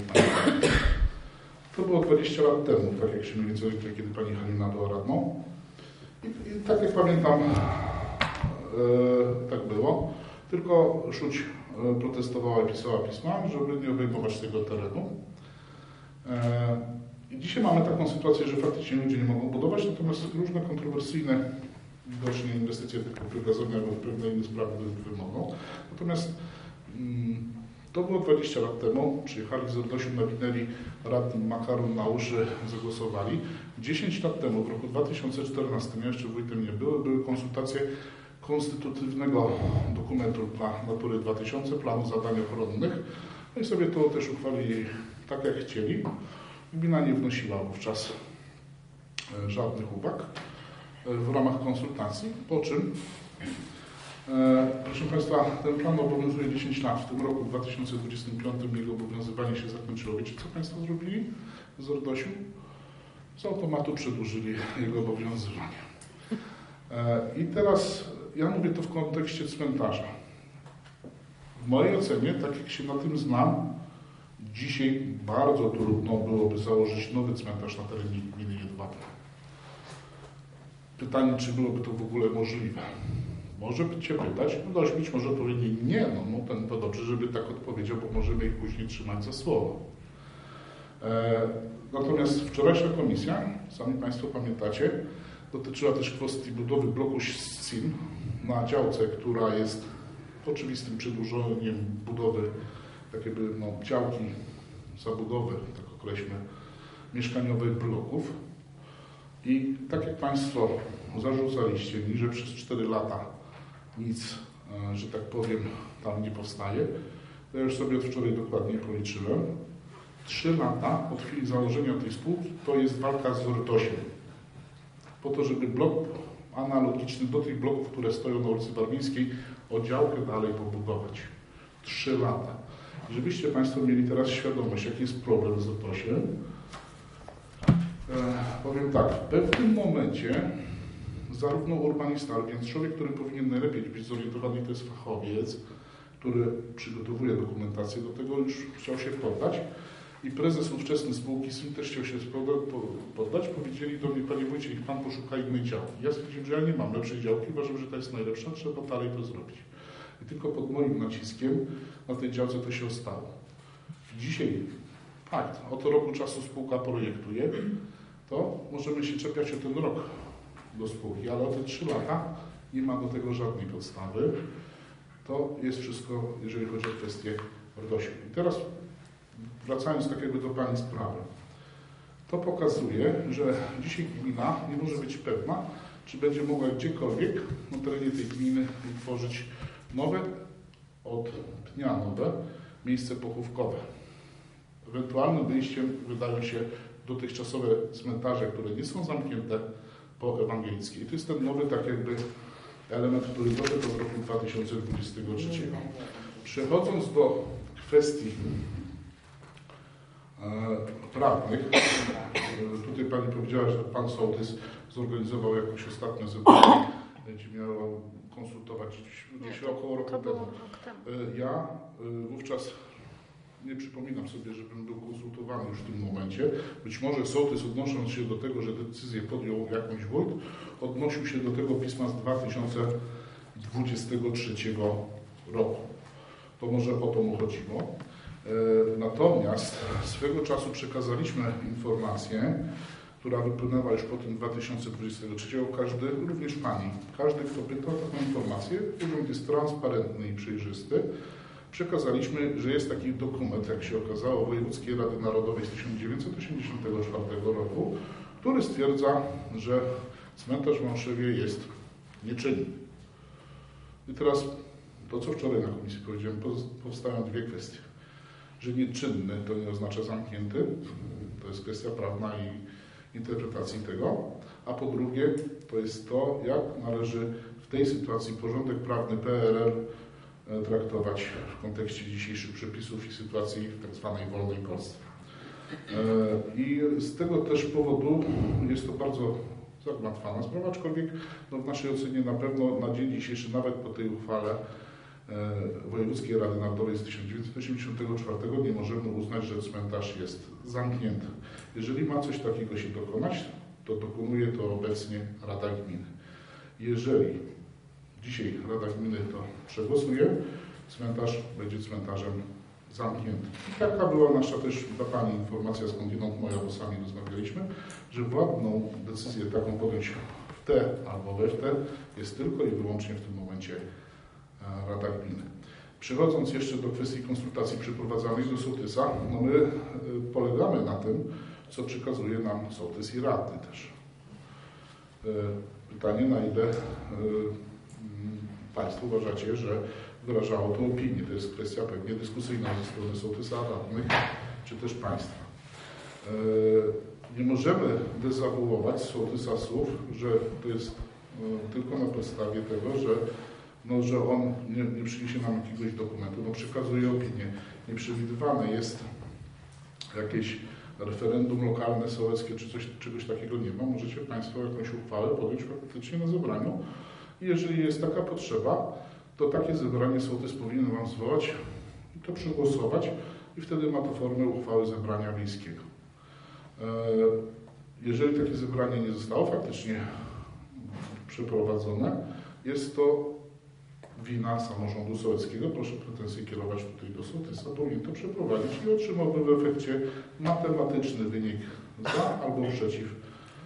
To było 20 lat temu, tak jak się mniej więcej, kiedy pani Halina była radną. I tak jak pamiętam, tak było. Tylko Szuć protestowała i pisała pisma, żeby nie obejmować tego terenu. I dzisiaj mamy taką sytuację, że faktycznie ludzie nie mogą budować, natomiast różne kontrowersyjne widocznie inwestycje typu wygazownia albo pewne inne sprawy wymogą. Natomiast to było 20 lat temu, przyjechali z RDOŚ-u, nawinęli radnym makaron na uszy, zagłosowali. 10 lat temu, w roku 2014, ja jeszcze wójtem nie były konsultacje konstytutywnego dokumentu dla Natury 2000, planu zadań ochronnych. No i sobie to też uchwalili tak, jak chcieli. Gmina nie wnosiła wówczas żadnych uwag w ramach konsultacji, po czym proszę Państwa, ten plan obowiązuje 10 lat. W tym roku, w 2025, jego obowiązywanie się zakończyło. Wiecie, co Państwo zrobili z RDOŚ-u? Z automatu przedłużyli jego obowiązywanie. I teraz ja mówię to w kontekście cmentarza. W mojej ocenie, tak jak się na tym znam, dzisiaj bardzo trudno byłoby założyć nowy cmentarz na terenie gminy Jedwabne. Pytanie, czy byłoby to w ogóle możliwe? Może Cię pytać, no dość być może powiedzieć nie, to dobrze, żeby tak odpowiedział, bo możemy ich później trzymać za słowo. Natomiast wczorajsza komisja, sami Państwo pamiętacie, dotyczyła też kwestii budowy bloku SCIM na działce, która jest oczywistym przedłużeniem budowy, tak jakby działki zabudowy, tak określmy, mieszkaniowych bloków. I tak jak Państwo zarzucaliście mi, że przez 4 lata nic, że tak powiem, tam nie powstaje, to ja już sobie od wczoraj dokładnie policzyłem. 3 lata od chwili założenia tej spółki to jest walka z RDOŚ-em. Po to, żeby blok analogiczny do tych bloków, które stoją na ulicy Barwińskiej, o działkę dalej pobudować. 3 lata. Żebyście Państwo mieli teraz świadomość, jaki jest problem z RDOŚ-em, powiem tak, w pewnym momencie zarówno urbanista, więc człowiek, który powinien najlepiej być zorientowany, to jest fachowiec, który przygotowuje dokumentację, do tego już chciał się poddać i prezes ówczesny spółki SIM też chciał się poddać, powiedzieli do mnie, panie wójcie, niech pan poszuka innej działki. Ja stwierdziłem, że ja nie mam lepszej działki, uważam, że ta jest najlepsza, trzeba dalej to zrobić. I tylko pod moim naciskiem na tej działce to się stało. Dzisiaj fakt, od roku czasu spółka projektuje, to możemy się czepiać o ten rok do spółki, ale o te 3 lata nie ma do tego żadnej podstawy. To jest wszystko, jeżeli chodzi o kwestię RDOŚ-u. I teraz wracając tak jakby do Pani sprawy. To pokazuje, że dzisiaj gmina nie może być pewna, czy będzie mogła gdziekolwiek na terenie tej gminy tworzyć nowe, od dnia nowe, miejsce pochówkowe. Ewentualnym wyjściem wydają się dotychczasowe cmentarze, które nie są zamknięte po ewangelickiej. I to jest ten nowy tak jakby element, który doszedł od roku 2023. Przechodząc do kwestii prawnych, tutaj Pani powiedziała, że Pan Sołtys zorganizował jakieś ostatnie zebranie, gdzie miał konsultować gdzieś około roku temu. Ja wówczas nie przypominam sobie, żebym był konsultowany już w tym momencie. Być może sołtys, odnosząc się do tego, że decyzję podjął jakąś wójt, odnosił się do tego pisma z 2023 roku. To może o to mu chodziło. Natomiast swego czasu przekazaliśmy informację, która wypłynęła już po tym 2023. Każdy, również Pani, każdy, kto pytał taką informację, urząd jest transparentny i przejrzysty. Przekazaliśmy, że jest taki dokument, jak się okazało, Wojewódzkiej Rady Narodowej z 1984 roku, który stwierdza, że cmentarz w Mąszewie jest nieczynny. I teraz to, co wczoraj na komisji powiedziałem, powstają dwie kwestie. Że nieczynny to nie oznacza zamknięty, to jest kwestia prawna i interpretacji tego, a po drugie to jest to, jak należy w tej sytuacji porządek prawny PRL traktować w kontekście dzisiejszych przepisów i sytuacji w tak zwanej wolnej Polsce. I z tego też powodu jest to bardzo zagmatwana sprawa, aczkolwiek no w naszej ocenie na pewno na dzień dzisiejszy, nawet po tej uchwale Wojewódzkiej Rady Narodowej z 1984 nie możemy uznać, że cmentarz jest zamknięty. Jeżeli ma coś takiego się dokonać, to dokonuje to obecnie Rada Gminy. Jeżeli dzisiaj Rada Gminy to przegłosuje, cmentarz będzie cmentarzem zamkniętym. I taka była nasza też dla Pani informacja, skądinąd moja, bo sami rozmawialiśmy, że władną decyzję taką podjąć w te albo we w te jest tylko i wyłącznie w tym momencie Rada Gminy. Przechodząc jeszcze do kwestii konsultacji przeprowadzanej do sołtysa, no my polegamy na tym, co przekazuje nam sołtys i radny też. Pytanie, na ile Państwo uważacie, że wyrażało to opinię. To jest kwestia pewnie dyskusyjna ze strony sołtysa, radnych, czy też Państwa. Nie możemy dezawuować sołtysa słów, że to jest tylko na podstawie tego, że on nie przyniesie nam jakiegoś dokumentu, przekazuje opinię. Nieprzewidywane jest jakieś referendum lokalne, sołeckie, czy czegoś takiego nie ma. Możecie Państwo jakąś uchwałę podjąć faktycznie na zebraniu. I jeżeli jest taka potrzeba, to takie zebranie sołtys powinien Wam zwołać i to przegłosować i wtedy ma to formę uchwały zebrania wiejskiego. Jeżeli takie zebranie nie zostało faktycznie przeprowadzone, jest to wina samorządu sołeckiego. Proszę pretensje kierować tutaj do sołtysa. Powinien to przeprowadzić i otrzymałby w efekcie matematyczny wynik za albo przeciw.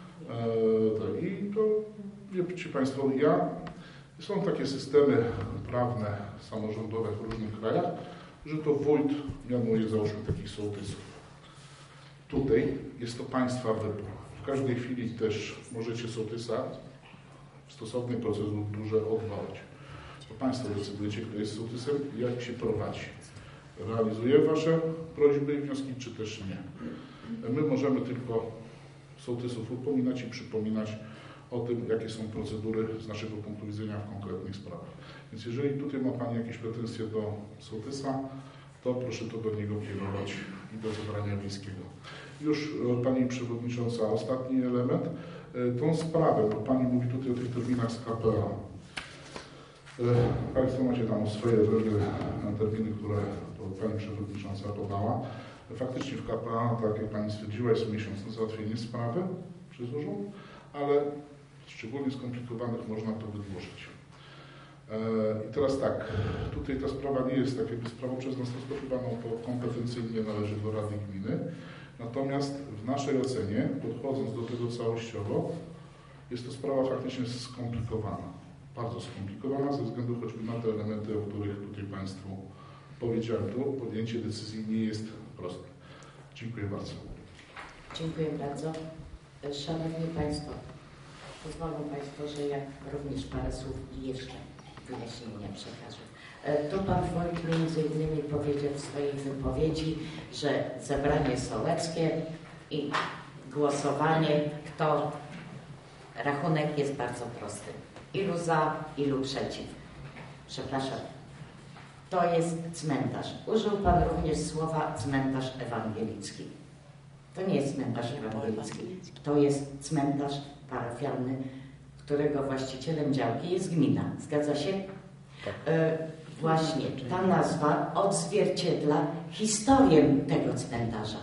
I to, wiecie Państwo, są takie systemy prawne, samorządowe w różnych krajach, że to wójt mianuje, załóżmy, takich sołtysów. Tutaj jest to Państwa wybór. W każdej chwili też możecie sołtysa w stosownej procedurze odwołać. To Państwo decydujecie, kto jest sołtysem i jak się prowadzi. Realizuje Wasze prośby i wnioski, czy też nie. My możemy tylko sołtysów upominać i przypominać o tym, jakie są procedury z naszego punktu widzenia w konkretnych sprawach. Więc jeżeli tutaj ma Pani jakieś pretensje do sołtysa, to proszę to do niego kierować i do zebrania wiejskiego. Już Pani Przewodnicząca, ostatni element. Tą sprawę, bo Pani mówi tutaj o tych terminach z KPA. Państwo macie tam swoje terminy, które Pani Przewodnicząca podała. Faktycznie w KPA, tak jak Pani stwierdziła, jest miesiąc na załatwienie sprawy przez urząd, ale szczególnie skomplikowanych można to wydłużyć. I teraz tak, tutaj ta sprawa nie jest tak jakby sprawą przez nas rozpatrywaną, bo kompetencyjnie należy do Rady Gminy. Natomiast w naszej ocenie, podchodząc do tego całościowo, jest to sprawa faktycznie skomplikowana. Bardzo skomplikowana ze względu choćby na te elementy, o których tutaj Państwu powiedziałem. Tu podjęcie decyzji nie jest proste. Dziękuję bardzo. Dziękuję bardzo. Szanowni Państwo, pozwolą Państwo, że ja również parę słów jeszcze wyjaśnienia przekażę. Tu Pan Wójt między innymi powiedział w swojej wypowiedzi, że zebranie sołeckie i głosowanie, rachunek jest bardzo prosty. Ilu za, ilu przeciw. Przepraszam. To jest cmentarz. Użył Pan również słowa cmentarz ewangelicki. To nie jest cmentarz ewangelicki. To jest cmentarz parafialny, którego właścicielem działki jest gmina. Zgadza się? Właśnie ta nazwa odzwierciedla historię tego cmentarza.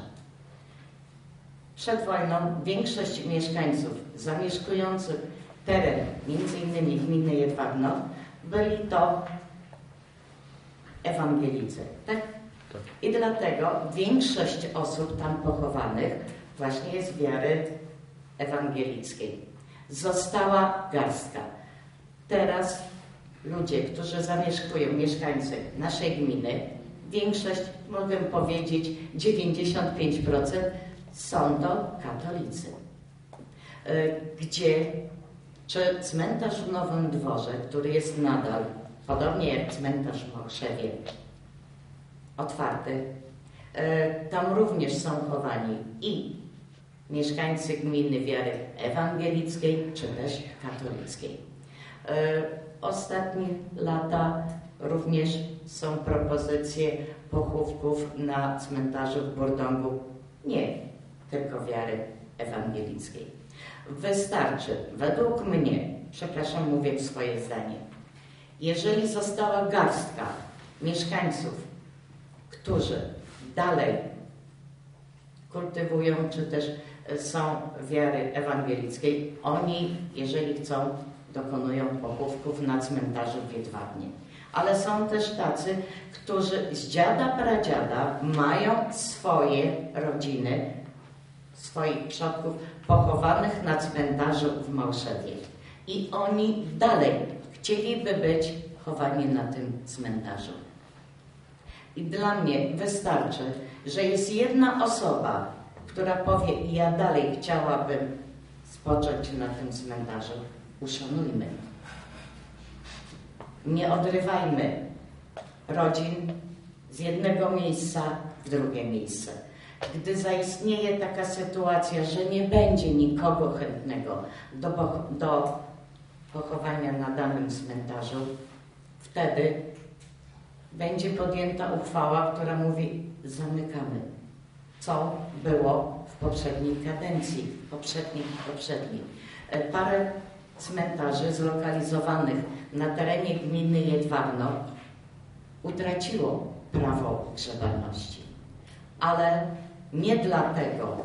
Przed wojną większość mieszkańców zamieszkujących teren, m.in. gminy Jedwabno, byli to ewangelicy. Tak? I dlatego większość osób tam pochowanych właśnie jest wiary ewangelickiej. Została garstka. Teraz ludzie, którzy zamieszkują, mieszkańcy naszej gminy, większość, mogę powiedzieć 95%, są to katolicy. Czy cmentarz w Nowym Dworze, który jest nadal, podobnie jak cmentarz w Morszewie, otwarty, tam również są chowani i mieszkańcy gminy wiary ewangelickiej, czy też katolickiej. Ostatnie lata również są propozycje pochówków na cmentarzu w Burdągu, nie tylko wiary ewangelickiej. Wystarczy, według mnie, przepraszam, mówię swoje zdanie, jeżeli została garstka mieszkańców, którzy dalej kultywują, czy też są wiary ewangelickiej, oni, jeżeli chcą, dokonują pochówków na cmentarzu w Jedwabnie. Ale są też tacy, którzy z dziada, pradziada mają swoje rodziny, swoich przodków pochowanych na cmentarzu w Małszewie. I oni dalej chcieliby być chowani na tym cmentarzu. I dla mnie wystarczy, że jest jedna osoba, która powie, ja dalej chciałabym spocząć na tym cmentarzu. Uszanujmy. Nie odrywajmy rodzin z jednego miejsca w drugie miejsce. Gdy zaistnieje taka sytuacja, że nie będzie nikogo chętnego do pochowania na danym cmentarzu, wtedy będzie podjęta uchwała, która mówi, zamykamy. Co było w poprzedniej kadencji, poprzedniej. Parę cmentarzy zlokalizowanych na terenie gminy Jedwabno utraciło prawo grzebalności. Ale nie dlatego,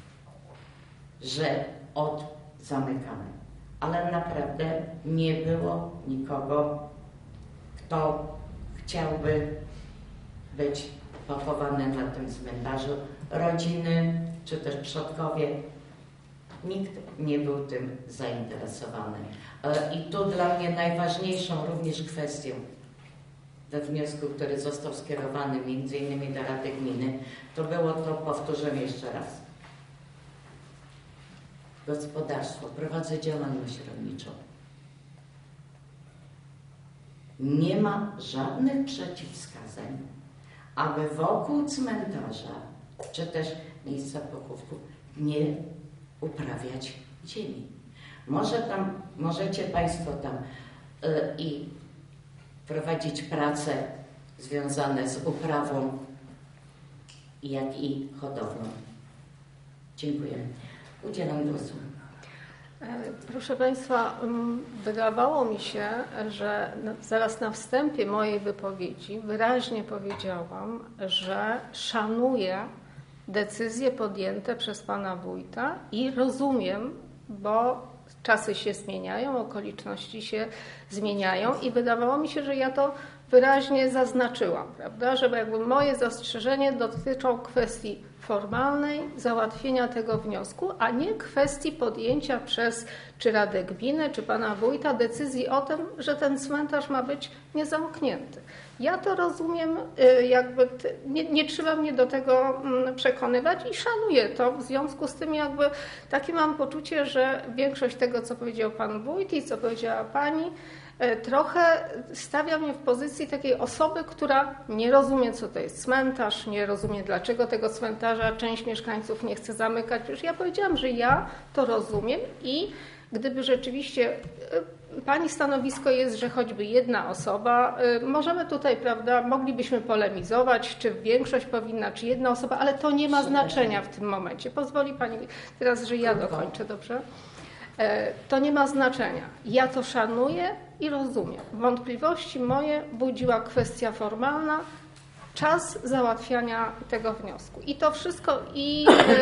że zamykamy, ale naprawdę nie było nikogo, kto chciałby być pochowany na tym cmentarzu. Rodziny, czy też przodkowie, nikt nie był tym zainteresowany. I tu dla mnie najważniejszą również kwestią we wniosku, który został skierowany m.in. do Rady Gminy, to było to, powtórzę jeszcze raz. Gospodarstwo, prowadzę działalność rolniczą. Nie ma żadnych przeciwwskazań, aby wokół cmentarza, czy też miejsca pochówku, nie uprawiać ziemi. Możecie Państwo tam i prowadzić prace związane z uprawą, jak i hodowlą. Dziękuję. Udzielam głosu. Proszę Państwa, wydawało mi się, że zaraz na wstępie mojej wypowiedzi wyraźnie powiedziałam, że szanuję decyzje podjęte przez Pana Wójta i rozumiem, bo czasy się zmieniają, okoliczności się zmieniają i wydawało mi się, że ja to wyraźnie zaznaczyłam, prawda, żeby jakby moje zastrzeżenie dotyczą kwestii formalnej załatwienia tego wniosku, a nie kwestii podjęcia przez czy Radę Gminy, czy Pana Wójta decyzji o tym, że ten cmentarz ma być niezamknięty. Ja to rozumiem, jakby nie trzeba mnie do tego przekonywać i szanuję to. W związku z tym jakby takie mam poczucie, że większość tego, co powiedział Pan Wójt i co powiedziała Pani, trochę stawia mnie w pozycji takiej osoby, która nie rozumie, co to jest cmentarz, nie rozumie, dlaczego tego cmentarza część mieszkańców nie chce zamykać. Przecież ja powiedziałam, że ja to rozumiem i gdyby rzeczywiście Pani stanowisko jest, że choćby jedna osoba, możemy tutaj, prawda, moglibyśmy polemizować, czy większość powinna, czy jedna osoba, ale to nie ma znaczenia w tym momencie. Pozwoli Pani teraz, że ja dokończę, dobrze? To nie ma znaczenia. Ja to szanuję i rozumiem. Wątpliwości moje budziła kwestia formalna, czas załatwiania tego wniosku. I to wszystko, i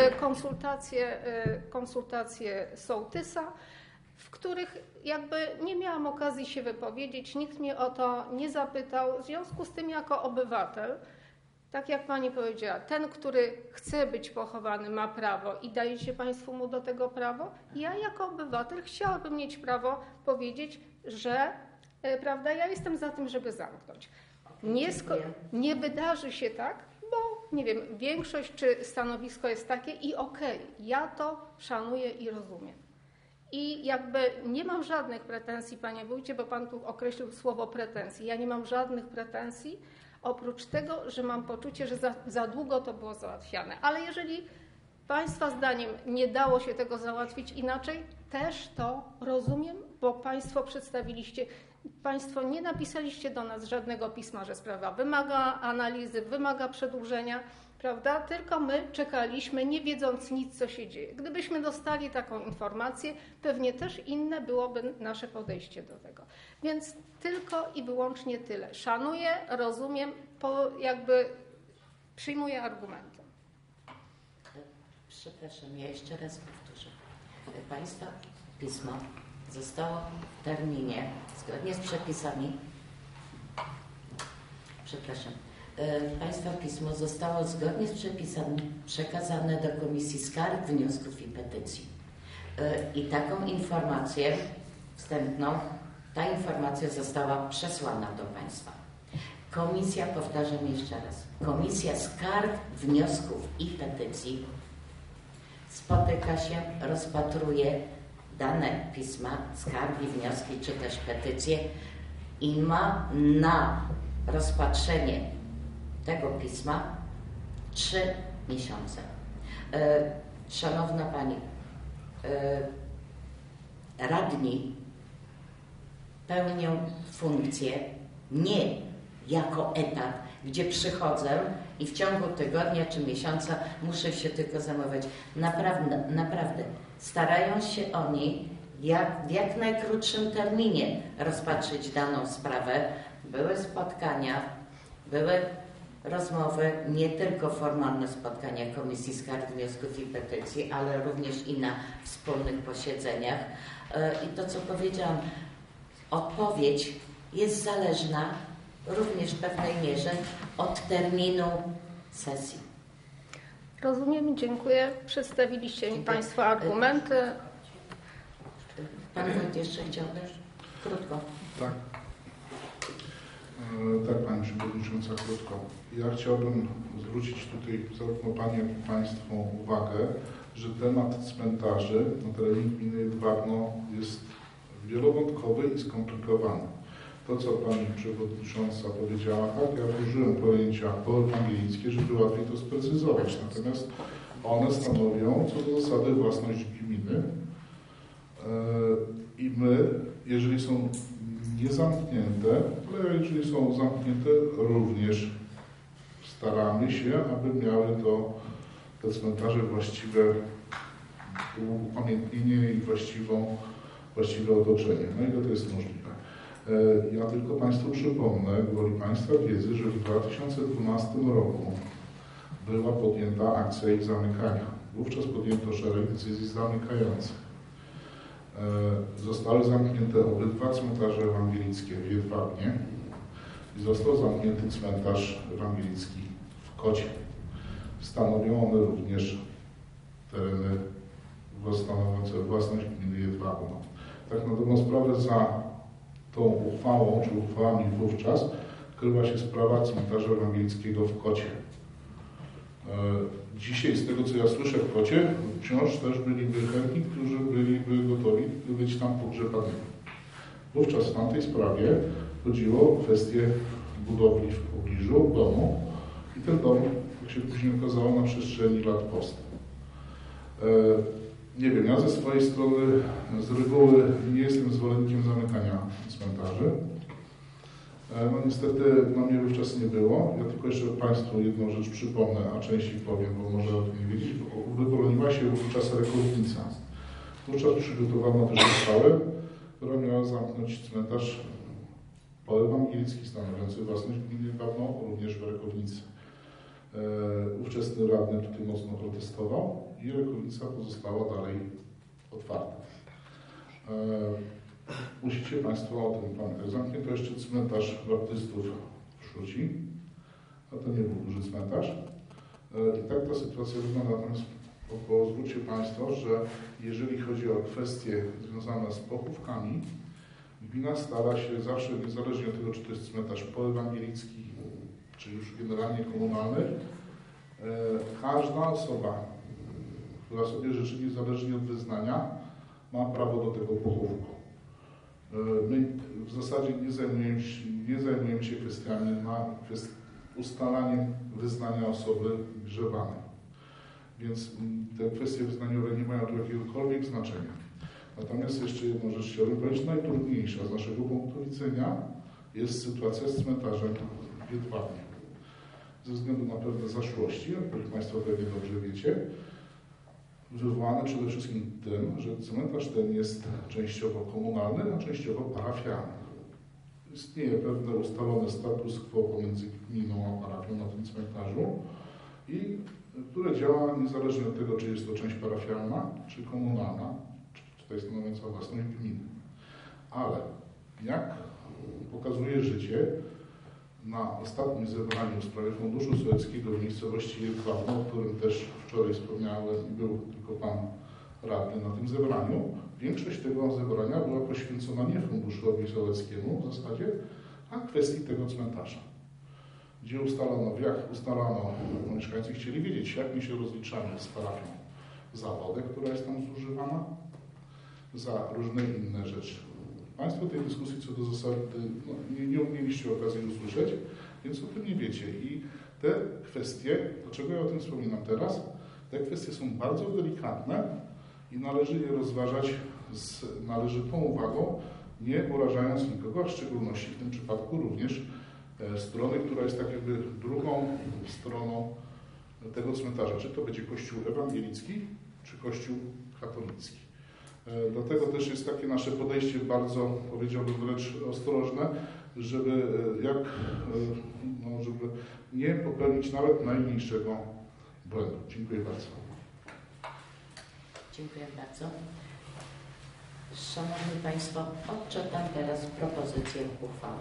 konsultacje sołtysa, w których jakby nie miałam okazji się wypowiedzieć, nikt mnie o to nie zapytał. W związku z tym jako obywatel, tak jak Pani powiedziała, ten, który chce być pochowany, ma prawo i dajecie Państwo mu do tego prawo. Ja jako obywatel chciałabym mieć prawo powiedzieć, że prawda, ja jestem za tym, żeby zamknąć. Nie wydarzy się tak, bo nie wiem, większość czy stanowisko jest takie i okej, ja to szanuję i rozumiem. I jakby nie mam żadnych pretensji, Panie Wójcie, bo Pan tu określił słowo pretensji. Ja nie mam żadnych pretensji, oprócz tego, że mam poczucie, że za długo to było załatwiane. Ale jeżeli Państwa zdaniem nie dało się tego załatwić inaczej, też to rozumiem, bo Państwo przedstawiliście, Państwo nie napisaliście do nas żadnego pisma, że sprawa wymaga analizy, wymaga przedłużenia, prawda? Tylko my czekaliśmy, nie wiedząc nic, co się dzieje. Gdybyśmy dostali taką informację, pewnie też inne byłoby nasze podejście do tego. Więc tylko i wyłącznie tyle. Szanuję, rozumiem, jakby przyjmuję argumenty. Przepraszam, ja jeszcze raz powtórzę. Państwa pismo zostało w terminie, zgodnie z przepisami, Państwa pismo zostało zgodnie z przepisami przekazane do Komisji Skarg, Wniosków i Petycji. I taką informację wstępną, ta informacja została przesłana do Państwa. Komisja, powtarzam jeszcze raz, Komisja Skarg, Wniosków i Petycji spotyka się, rozpatruje dane pisma, skargi, wnioski czy też petycje i ma na rozpatrzenie tego pisma 3 miesiące. Szanowna Pani, radni pełnią funkcję nie jako etat, gdzie przychodzę i w ciągu tygodnia czy miesiąca muszę się tylko zajmować. Naprawdę starają się oni w jak najkrótszym terminie rozpatrzyć daną sprawę. Były spotkania, były rozmowy, nie tylko formalne spotkania Komisji Skarg, Wniosków i Petycji, ale również i na wspólnych posiedzeniach. I to, co powiedziałam, odpowiedź jest zależna również w pewnej mierze od terminu sesji. Rozumiem, dziękuję. Przedstawiliście mi Państwo argumenty. Pan Wójt jeszcze chciałby? Krótko. Tak. Tak, Pani Przewodnicząca, krótko. Ja chciałbym zwrócić tutaj zarówno Pani, jak i Państwu uwagę, że temat cmentarzy na terenie gminy Jedwabno jest wielowątkowy i skomplikowany. To, co Pani Przewodnicząca powiedziała, tak, ja użyłem pojęcia poewangelickie, żeby łatwiej to sprecyzować. Natomiast one stanowią co do zasady własność gminy i my, jeżeli są niezamknięte, ale jeżeli są zamknięte, również staramy się, aby miały te cmentarze właściwe upamiętnienie i właściwe otoczenie. No ile to jest możliwe. Ja tylko Państwu przypomnę, gwoli Państwa wiedzy, że w 2012 roku była podjęta akcja ich zamykania. Wówczas podjęto szereg decyzji zamykających. Zostały zamknięte obydwa cmentarze ewangelickie w Jedwabnie i został zamknięty cmentarz ewangelicki w Kocie. Stanowią one również tereny stanowiące własność gminy Jedwabno. Tak na dobrą sprawę za tą uchwałą, czy uchwałami wówczas kryła się sprawa cmentarza ewangelickiego w Kocie. Dzisiaj, z tego co ja słyszę w Kocie, wciąż też byliby chętni, którzy byliby gotowi być tam pogrzebanymi. Wówczas w tamtej sprawie chodziło o kwestię budowli w pobliżu domu i ten dom, jak się później okazało, na przestrzeni lat powstał. Nie wiem, ja ze swojej strony z reguły nie jestem zwolennikiem zamykania cmentarzy. No niestety na mnie wówczas nie było. Ja tylko jeszcze Państwu jedną rzecz przypomnę, a częściej powiem, bo może o tym nie wiedzieć. Wybroniła się wówczas rekolnica. Wówczas przygotowano też uchwałę, która miała zamknąć cmentarz poewangelicki stanowiący własność gminy Dawno, również w Rekownicy. Ówczesny radny tutaj mocno protestował i Rekownica pozostała dalej otwarta. Musicie Państwo o tym pamiętać. Zamknięto jeszcze cmentarz baptystów w Szluci, a to nie był duży cmentarz. I tak ta sytuacja wygląda. Natomiast zwróćcie Państwo, że jeżeli chodzi o kwestie związane z pochówkami, gmina stara się zawsze, niezależnie od tego, czy to jest cmentarz poewangelicki, czy już generalnie komunalny, każda osoba, która sobie życzy, niezależnie od wyznania, ma prawo do tego pochówku. My w zasadzie nie zajmujemy się kwestiami ustalaniem wyznania osoby grzebanej. Więc te kwestie wyznaniowe nie mają tu jakiegokolwiek znaczenia. Natomiast jeszcze jedną rzecz chciałbym powiedzieć, najtrudniejsza z naszego punktu widzenia jest sytuacja z cmentarzem w Jedwabnie. Ze względu na pewne zaszłości, jak Państwo pewnie dobrze wiecie, wywołane przede wszystkim tym, że cmentarz ten jest częściowo komunalny, a częściowo parafialny. Istnieje pewne ustalony status quo pomiędzy gminą a parafią na tym cmentarzu, i które działa niezależnie od tego, czy jest to część parafialna, czy komunalna, czy tutaj stanowiąca własność gminy. Ale jak pokazuje życie, na ostatnim zebraniu w sprawie Funduszu Sołeckiego w miejscowości Jedwabno, o którym też wczoraj wspomniałem i był tylko Pan Radny na tym zebraniu, większość tego zebrania była poświęcona nie Funduszowi Sołeckiemu w zasadzie, a kwestii tego cmentarza. Gdzie ustalano, mieszkańcy chcieli wiedzieć, jak my się rozliczamy z parafią za wodę, która jest tam zużywana, za różne inne rzeczy. Państwo tej dyskusji co do zasady nie mieliście okazji usłyszeć, więc o tym nie wiecie. I te kwestie, dlaczego ja o tym wspominam teraz, te kwestie są bardzo delikatne i należy je rozważać z należytą uwagą, nie urażając nikogo, a w szczególności w tym przypadku również strony, która jest tak jakby drugą stroną tego cmentarza. Czy to będzie Kościół ewangelicki, czy Kościół katolicki. Dlatego też jest takie nasze podejście bardzo, powiedziałbym wręcz ostrożne, żeby nie popełnić nawet najmniejszego błędu. Dziękuję bardzo. Dziękuję bardzo. Szanowni Państwo, odczytam teraz propozycję uchwały.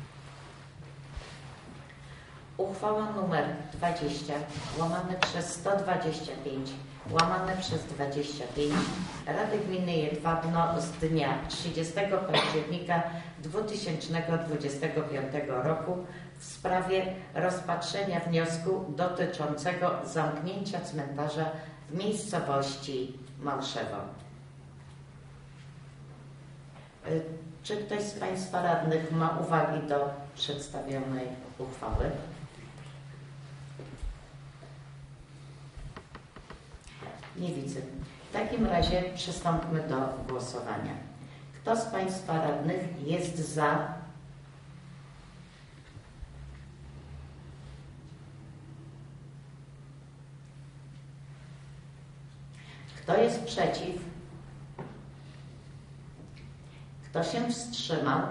Uchwała nr 20/125/25 Rady Gminy Jedwabno z dnia 30 października 2025 roku w sprawie rozpatrzenia wniosku dotyczącego zamknięcia cmentarza w miejscowości Małszewo. Czy ktoś z Państwa radnych ma uwagi do przedstawionej uchwały? Nie widzę. W takim razie przystąpmy do głosowania. Kto z Państwa radnych jest za? Kto jest przeciw? Kto się wstrzymał?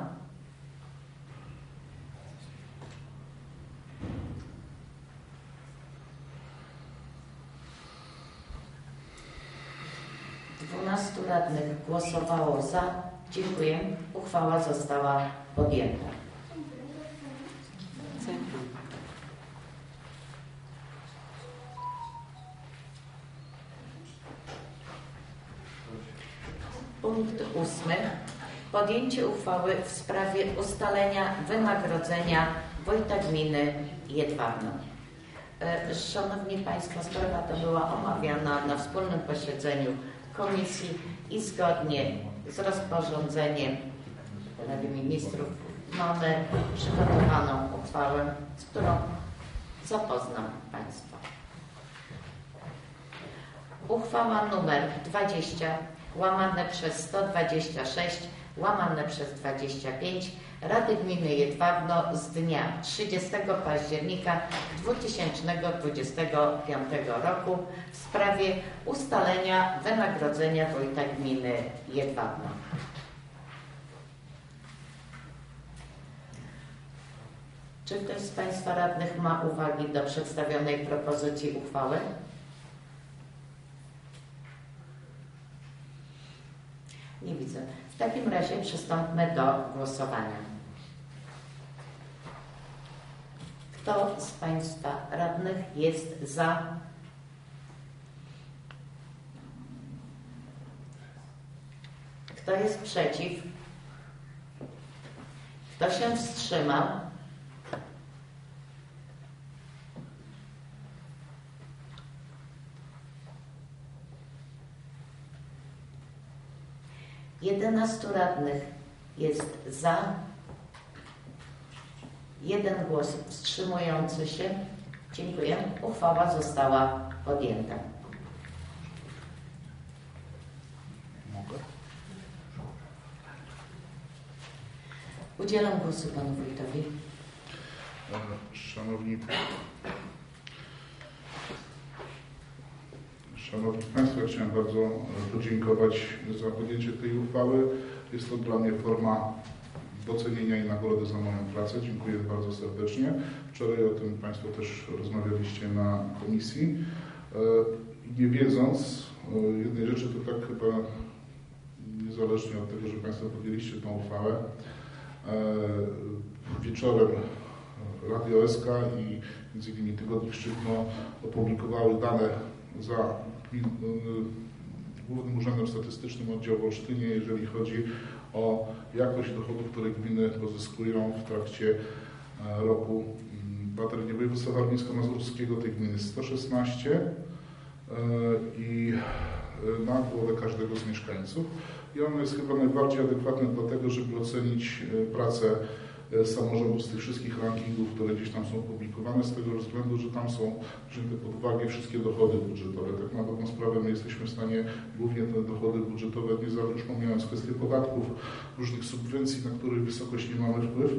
Radnych głosowało za. Dziękuję. Uchwała została podjęta. Punkt 8. Podjęcie uchwały w sprawie ustalenia wynagrodzenia wójta gminy Jedwabno. Szanowni Państwo, sprawa ta była omawiana na wspólnym posiedzeniu komisji i zgodnie z rozporządzeniem Rady Ministrów mamy przygotowaną uchwałę, z którą zapoznam Państwa. Uchwała nr 20/126/25 Rady Gminy Jedwabno z dnia 30 października 2025 roku w sprawie ustalenia wynagrodzenia wójta gminy Jedwabno. Czy ktoś z Państwa radnych ma uwagi do przedstawionej propozycji uchwały? Nie widzę. W takim razie przystąpmy do głosowania. Kto z Państwa radnych jest za? Kto jest przeciw? Kto się wstrzymał? Jedenastu radnych jest za, 1 głos wstrzymujący się. Dziękuję. Uchwała została podjęta. Mogę? Udzielam głosu panu wójtowi. Szanowni Państwo, chciałem bardzo podziękować za podjęcie tej uchwały. Jest to dla mnie forma docenienia i nagrody za moją pracę. Dziękuję bardzo serdecznie. Wczoraj o tym Państwo też rozmawialiście na komisji. Nie wiedząc jednej rzeczy, to tak chyba niezależnie od tego, że Państwo podjęliście tą uchwałę, wieczorem Radio SK i m.in. Tygodnik Szczytno opublikowały dane za Głównym Urzędem Statystycznym Oddział w Olsztynie, jeżeli chodzi o jakość dochodów, które gminy pozyskują w trakcie roku. Na terenie województwa warmińsko-mazurskiego tej gminy jest 116 i na głowę każdego z mieszkańców. I ono jest chyba najbardziej adekwatne do tego, żeby ocenić pracę samorządów z tych wszystkich rankingów, które gdzieś tam są publikowane, z tego względu, że tam są wzięte pod uwagę wszystkie dochody budżetowe. Tak na dobrą sprawę my jesteśmy w stanie głównie te dochody budżetowe, już pomijając kwestię podatków, różnych subwencji, na których wysokość nie mamy wpływ,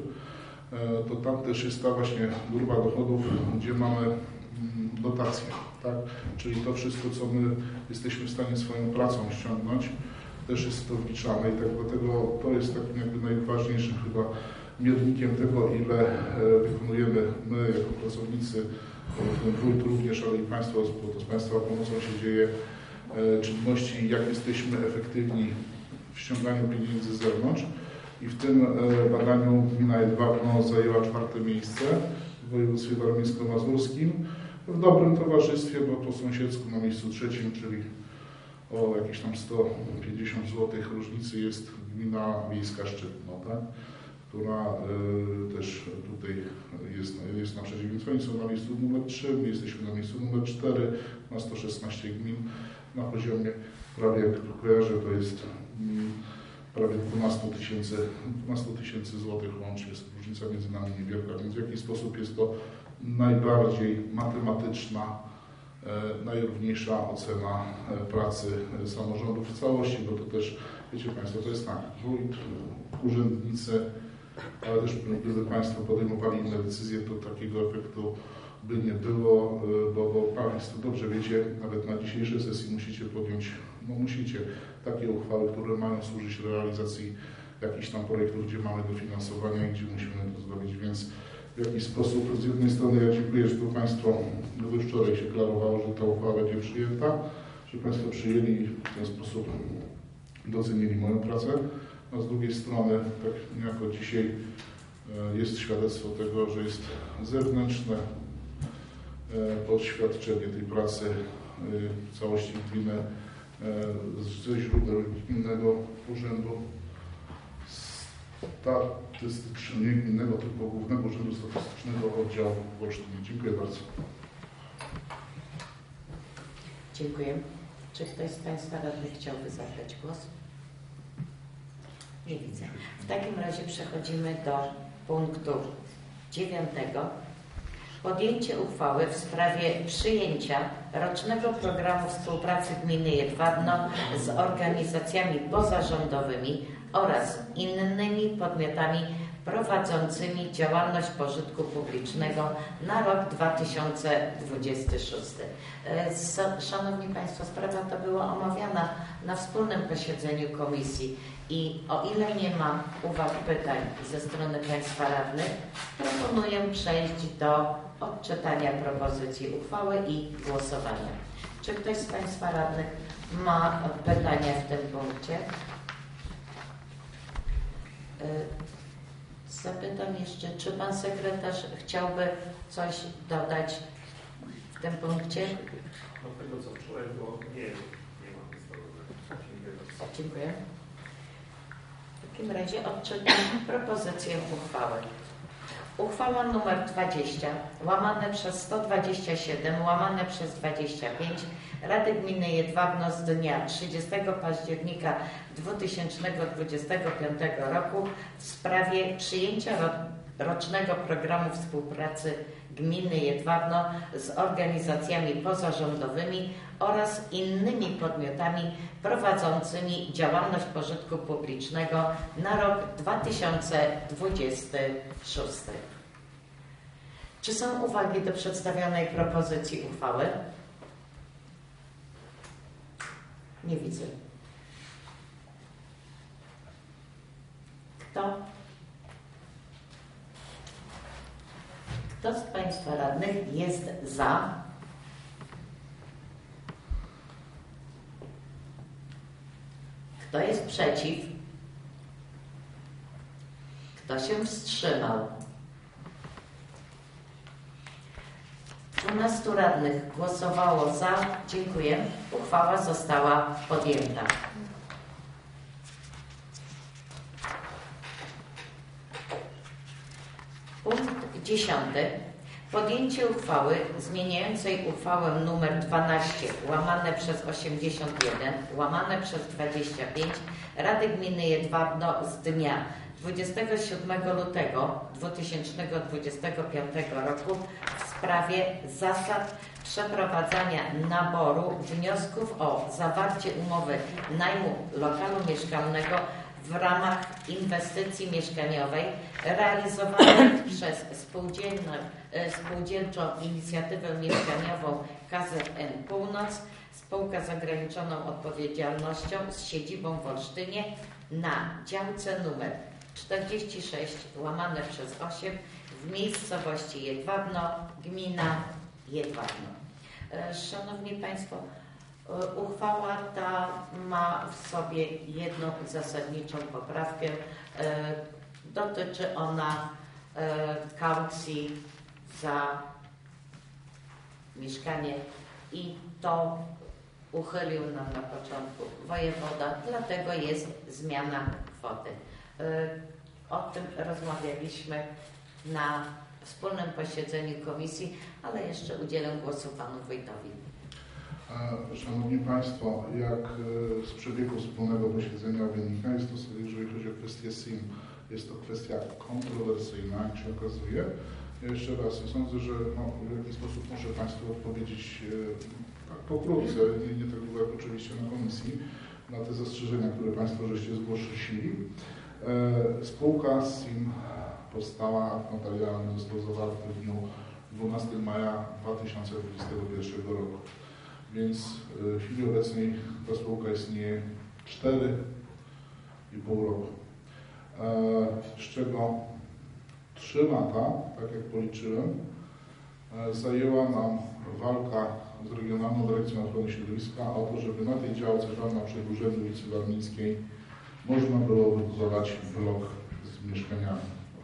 to tam też jest ta właśnie grupa dochodów, gdzie mamy dotacje, tak? Czyli to wszystko, co my jesteśmy w stanie swoją pracą ściągnąć, też jest to wliczane i tak dlatego to jest takim jakby najważniejszym chyba miernikiem tego, ile wykonujemy my jako pracownicy, ten wójt również, ale i Państwo, bo to z Państwa pomocą się dzieje, czynności, jak jesteśmy efektywni w ściąganiu pieniędzy z zewnątrz. I w tym badaniu gmina Jedwabno zajęła 4. miejsce w województwie warmińsko-mazurskim. W dobrym towarzystwie, bo po sąsiedzku na miejscu 3, czyli o jakieś tam 150 zł różnicy jest gmina wiejska Szczytno, tak? Która też tutaj jest na przeciwieństwie. Oni są na miejscu numer 3, my jesteśmy na miejscu numer 4, na 116 gmin, na poziomie prawie, jak kojarzę, to jest prawie 12 tysięcy złotych łącznie, jest różnica między nami niewielka, więc w jakiś sposób jest to najbardziej matematyczna, najrówniejsza ocena pracy samorządów w całości, bo to też, wiecie Państwo, to jest tak, wójt, urzędnicy, ale też gdyby Państwo podejmowali inne decyzje, to takiego efektu by nie było, bo Państwo dobrze wiecie, nawet na dzisiejszej sesji musicie podjąć, musicie takie uchwały, które mają służyć realizacji jakichś tam projektów, gdzie mamy dofinansowania i gdzie musimy to zrobić, więc w jakiś sposób, z jednej strony ja dziękuję, że to Państwo już wczoraj się klarowało, że ta uchwała będzie przyjęta, że Państwo przyjęli i w ten sposób docenili moją pracę, a z drugiej strony, tak niejako dzisiaj jest świadectwo tego, że jest zewnętrzne oświadczenie tej pracy w całości gminy ze źródeł Gminnego Urzędu Statystycznego, nie gminnego, tylko Głównego Urzędu Statystycznego Oddziału w Olsztynie. Dziękuję bardzo. Dziękuję. Czy ktoś z Państwa radnych chciałby zabrać głos? Nie widzę. W takim razie przechodzimy do punktu 9. Podjęcie uchwały w sprawie przyjęcia rocznego programu współpracy gminy Jedwabno z organizacjami pozarządowymi oraz innymi podmiotami prowadzącymi działalność pożytku publicznego na rok 2026. Szanowni Państwo, sprawa ta była omawiana na wspólnym posiedzeniu komisji i o ile nie ma uwag, pytań ze strony Państwa radnych, proponuję przejść do odczytania propozycji uchwały i głosowania. Czy ktoś z Państwa radnych ma pytania w tym punkcie? Zapytam jeszcze, czy Pan Sekretarz chciałby coś dodać w tym punkcie? Do tego, co wczoraj było, nie mam nic. Dziękuję. W takim razie odczytam propozycję uchwały. Uchwała nr 20, łamane przez 127, łamane przez 25 Rady Gminy Jedwabno z dnia 30 października 2025 roku w sprawie przyjęcia rocznego programu współpracy gminy Jedwabno z organizacjami pozarządowymi oraz innymi podmiotami prowadzącymi działalność pożytku publicznego na rok 2026. Czy są uwagi do przedstawionej propozycji uchwały? Nie widzę. Kto z Państwa radnych jest za? Kto jest przeciw? Kto się wstrzymał? 12 radnych głosowało za. Dziękuję. Uchwała została podjęta. Punkt 10. Podjęcie uchwały zmieniającej uchwałę nr 12 łamane przez 81 łamane przez 25 Rady Gminy Jedwabno z dnia 27 lutego 2025 roku w sprawie zasad przeprowadzania naboru wniosków o zawarcie umowy najmu lokalu mieszkalnego w ramach inwestycji mieszkaniowej realizowanej przez Spółdzielczą Inicjatywę Mieszkaniową KZN Północ, spółkę z ograniczoną odpowiedzialnością z siedzibą w Olsztynie na działce numer 46 łamane przez 8 w miejscowości Jedwabno, gmina Jedwabno. Szanowni Państwo, uchwała ta ma w sobie jedną zasadniczą poprawkę. Dotyczy ona kaucji za mieszkanie i to uchylił nam na początku wojewoda, dlatego jest zmiana kwoty. O tym rozmawialiśmy na wspólnym posiedzeniu komisji, ale jeszcze udzielę głosu panu wójtowi. Szanowni Państwo, jak z przebiegu wspólnego posiedzenia wynika, jest to, jeżeli chodzi o kwestię SIM, jest to kwestia kontrowersyjna, jak się okazuje. Ja jeszcze raz sądzę, że w jakiś sposób muszę Państwu odpowiedzieć tak pokrótce, nie tak długo jak oczywiście na komisji, na te zastrzeżenia, które Państwo żeście zgłosili. Spółka SIM powstała, akt notarialny został zawarty w dniu 12 maja 2021 roku. Więc w chwili obecnej ta spółka istnieje 4,5 roku. Z czego 3 lata, tak jak policzyłem, zajęła nam walka z Regionalną Dyrekcją Ochrony Środowiska o to, żeby na tej działce tam na przedłużeniu ulicy Warmińskiej można było wybudować blok z mieszkaniami.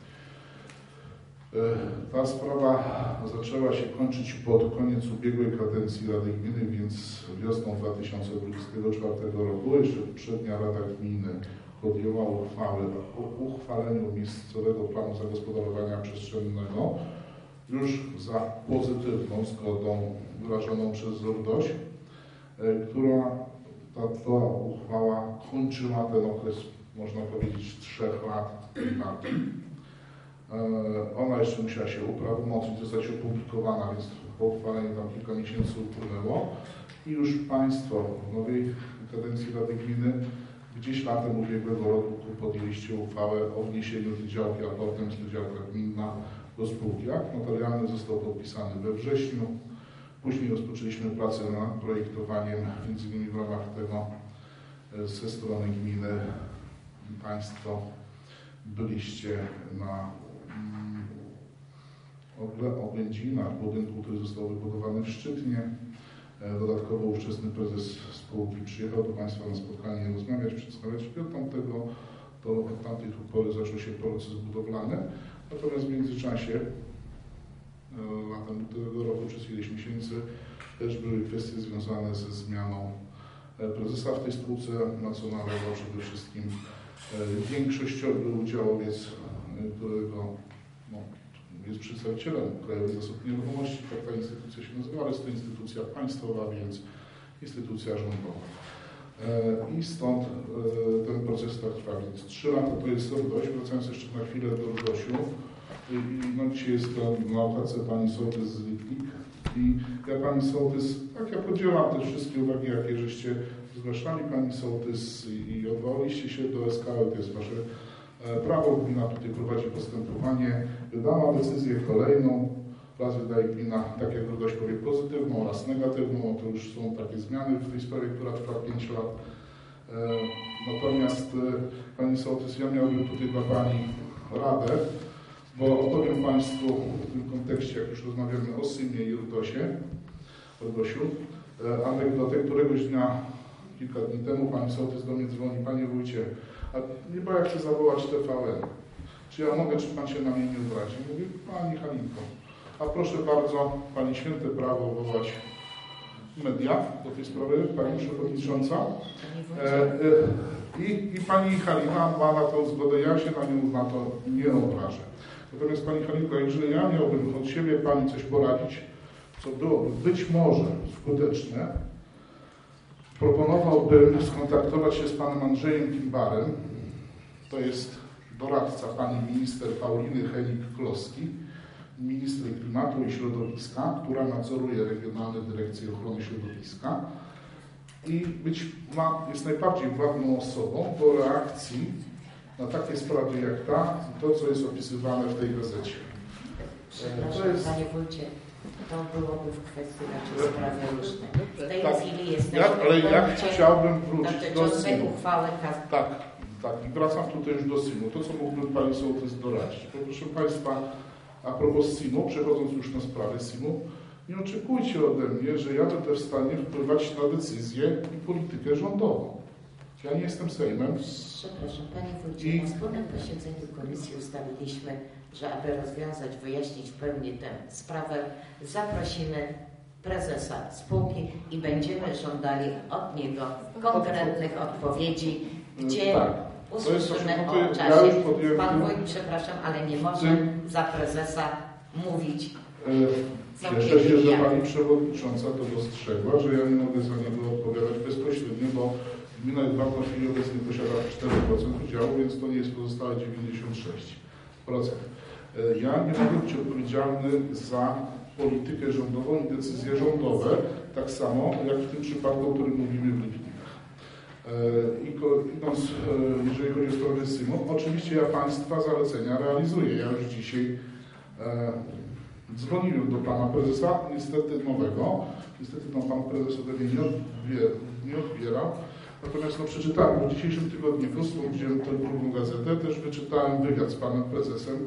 Ta sprawa zaczęła się kończyć pod koniec ubiegłej kadencji Rady Gminy, więc wiosną 2024 roku jeszcze poprzednia Rada Gminy podjęła uchwałę o uchwaleniu miejscowego planu zagospodarowania przestrzennego już za pozytywną zgodą wyrażoną przez ZURDOŚ, która ta uchwała kończyła ten okres można powiedzieć, 3 lat walki. Ona jeszcze musiała się uprawomocnić, zostać opublikowana, więc po uchwaleniu tam kilka miesięcy upłynęło i już Państwo w nowej kadencji Rady Gminy gdzieś latem ubiegłego roku podjęliście uchwałę o wniesieniu tej działki aportem, z działka gminna do spółki. Akt notarialny został podpisany we wrześniu. Później rozpoczęliśmy pracę nad projektowaniem, między innymi w ramach tego ze strony gminy Państwo byliście na oględzinach budynku, który został wybudowany w Szczytnie. Dodatkowo ówczesny prezes spółki przyjechał do Państwa na spotkanie rozmawiać, przedstawiać. Od tamtej pory zaczął się proces budowlany. Natomiast w międzyczasie, latem tego roku, przez ileś miesięcy, też były kwestie związane ze zmianą prezesa w tej spółce, na co należał przede wszystkim większościowy udziałowiec, którego jest przedstawicielem Krajowych Zasób Nieruchomości, tak ta instytucja się nazywa, ale jest to instytucja państwowa, więc instytucja rządowa. I stąd ten proces tak trwa, więc 3 lata to jest RDOŚ. Wracając jeszcze na chwilę do RDOŚ-u. Dzisiaj jest na okazję pani sołtys z Litnik i ja pani sołtys, tak ja podzielam te wszystkie uwagi, jakie żeście zgłaszali pani sołtys i odwołaliście się do SKL, to jest wasze prawo. Gmina tutaj prowadzi postępowanie, wydała decyzję kolejną. Raz wydaje gmina, tak jak RDOŚ powie, pozytywną oraz negatywną. To już są takie zmiany w tej sprawie, która trwa 5 lat. Natomiast pani sołtys, ja miałbym tutaj dla pani radę, bo opowiem Państwu w tym kontekście, jak już rozmawiamy o SIM-ie i RDOŚ-u, anegdotę. Któregoś dnia, kilka dni temu, pani sołtys do mnie dzwoni: panie wójcie, a nie ja chcę zawołać TVN. Czy ja mogę, czy pan się na mnie nie obrazi? Mówię: pani Halinko, a proszę bardzo, pani święte prawo wołać media do tej sprawy, pani przewodnicząca. I pani Halina ma na to zgodę, ja się na nią na to nie obrażę. Natomiast pani Halinko, jeżeli ja miałbym od siebie pani coś poradzić, co byłoby być może skuteczne, proponowałbym skontaktować się z panem Andrzejem Kimbarem, to jest doradca pani minister Pauliny Henik-Kloski, minister klimatu i środowiska, która nadzoruje regionalne dyrekcje ochrony środowiska i jest najbardziej władną osobą do reakcji na takie sprawy jak to, co jest opisywane w tej gazecie. Przepraszam, panie wójcie, to byłoby w kwestii raczej sprawy różnej. W tej chwili jesteśmy ale ja chciałbym wrócić do SIM-u. Tak, i wracam tutaj już do SIM-u. To, co mógłbym pani sołtys doradzić. Bo proszę Państwa, a propos SIM-u, przechodząc już na sprawę SIM-u, nie oczekujcie ode mnie, że ja będę w stanie wpływać na decyzję i politykę rządową. Ja nie jestem Sejmem. Przepraszam, panie wójcie, na wspólnym posiedzeniu komisji ustaliliśmy, że aby rozwiązać, wyjaśnić w pełni tę sprawę, zaprosimy prezesa spółki i będziemy żądali od niego konkretnych odpowiedzi, gdzie usłyszymy o czasie. Pan wójt, przepraszam, ale nie może za prezesa mówić. Cieszę się, że pani przewodnicząca to dostrzegła, że ja nie mogę za niego odpowiadać bezpośrednio, bo gmina Jedwabna w chwili obecnej posiada 4% udziału, więc to nie jest pozostałe 96%. Ja nie mogę być odpowiedzialny za politykę rządową i decyzje rządowe, tak samo jak w tym przypadku, o którym mówimy w Liwnikach. Idąc, jeżeli chodzi o sprawę SIM-u, oczywiście ja Państwa zalecenia realizuję. Ja już dzisiaj dzwoniłem do pana prezesa, niestety nowego. Niestety pan prezes ode mnie nie odbierał. Natomiast przeczytałem w dzisiejszym tygodniku, wziąłem tę drugą gazetę, też wyczytałem wywiad z panem prezesem,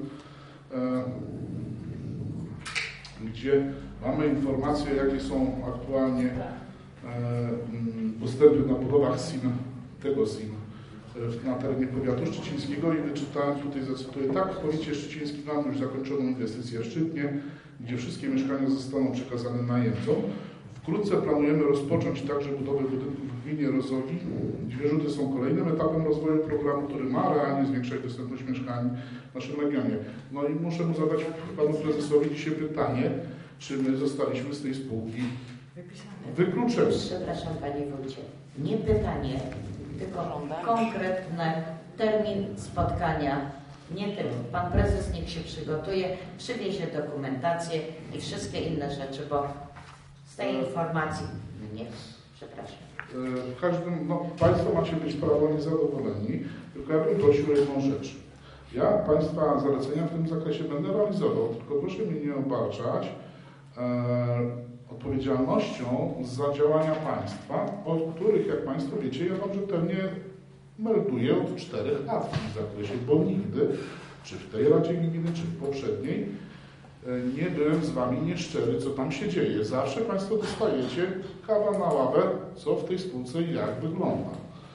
gdzie mamy informacje, jakie są aktualnie postępy na budowach SIM, tego SIM na terenie powiatu szczecińskiego i wyczytałem, tutaj zacytuję: tak, w powiecie szczecińskim mamy już zakończoną inwestycję w Szczytnie, gdzie wszystkie mieszkania zostaną przekazane najemcom. Wkrótce planujemy rozpocząć także budowę budynków w gminie Rozogi. Dwie rzuty są kolejnym etapem rozwoju programu, który ma realnie zwiększać dostępność mieszkań w naszym regionie. No i muszę mu zadać panu prezesowi dzisiaj pytanie, czy my zostaliśmy z tej spółki wykluczeni. Przepraszam, panie wójcie, nie pytanie, tylko konkretne termin spotkania, nie tylko, pan prezes niech się przygotuje, przywiezie dokumentację i wszystkie inne rzeczy, bo z tej informacji, przepraszam. W każdym, Państwo macie być prawo niezadowoleni, tylko ja bym prosił o jedną rzecz. Ja Państwa zalecenia w tym zakresie będę realizował, tylko proszę mnie nie obarczać odpowiedzialnością za działania Państwa, od których, jak Państwo wiecie, ja Wam rzetelnie melduję od 4 lat w tym zakresie, bo nigdy, czy w tej Radzie Gminy, czy w poprzedniej, nie byłem z Wami nieszczery, co tam się dzieje. Zawsze Państwo dostajecie kawa na ławę, co w tej spółce i jak wygląda.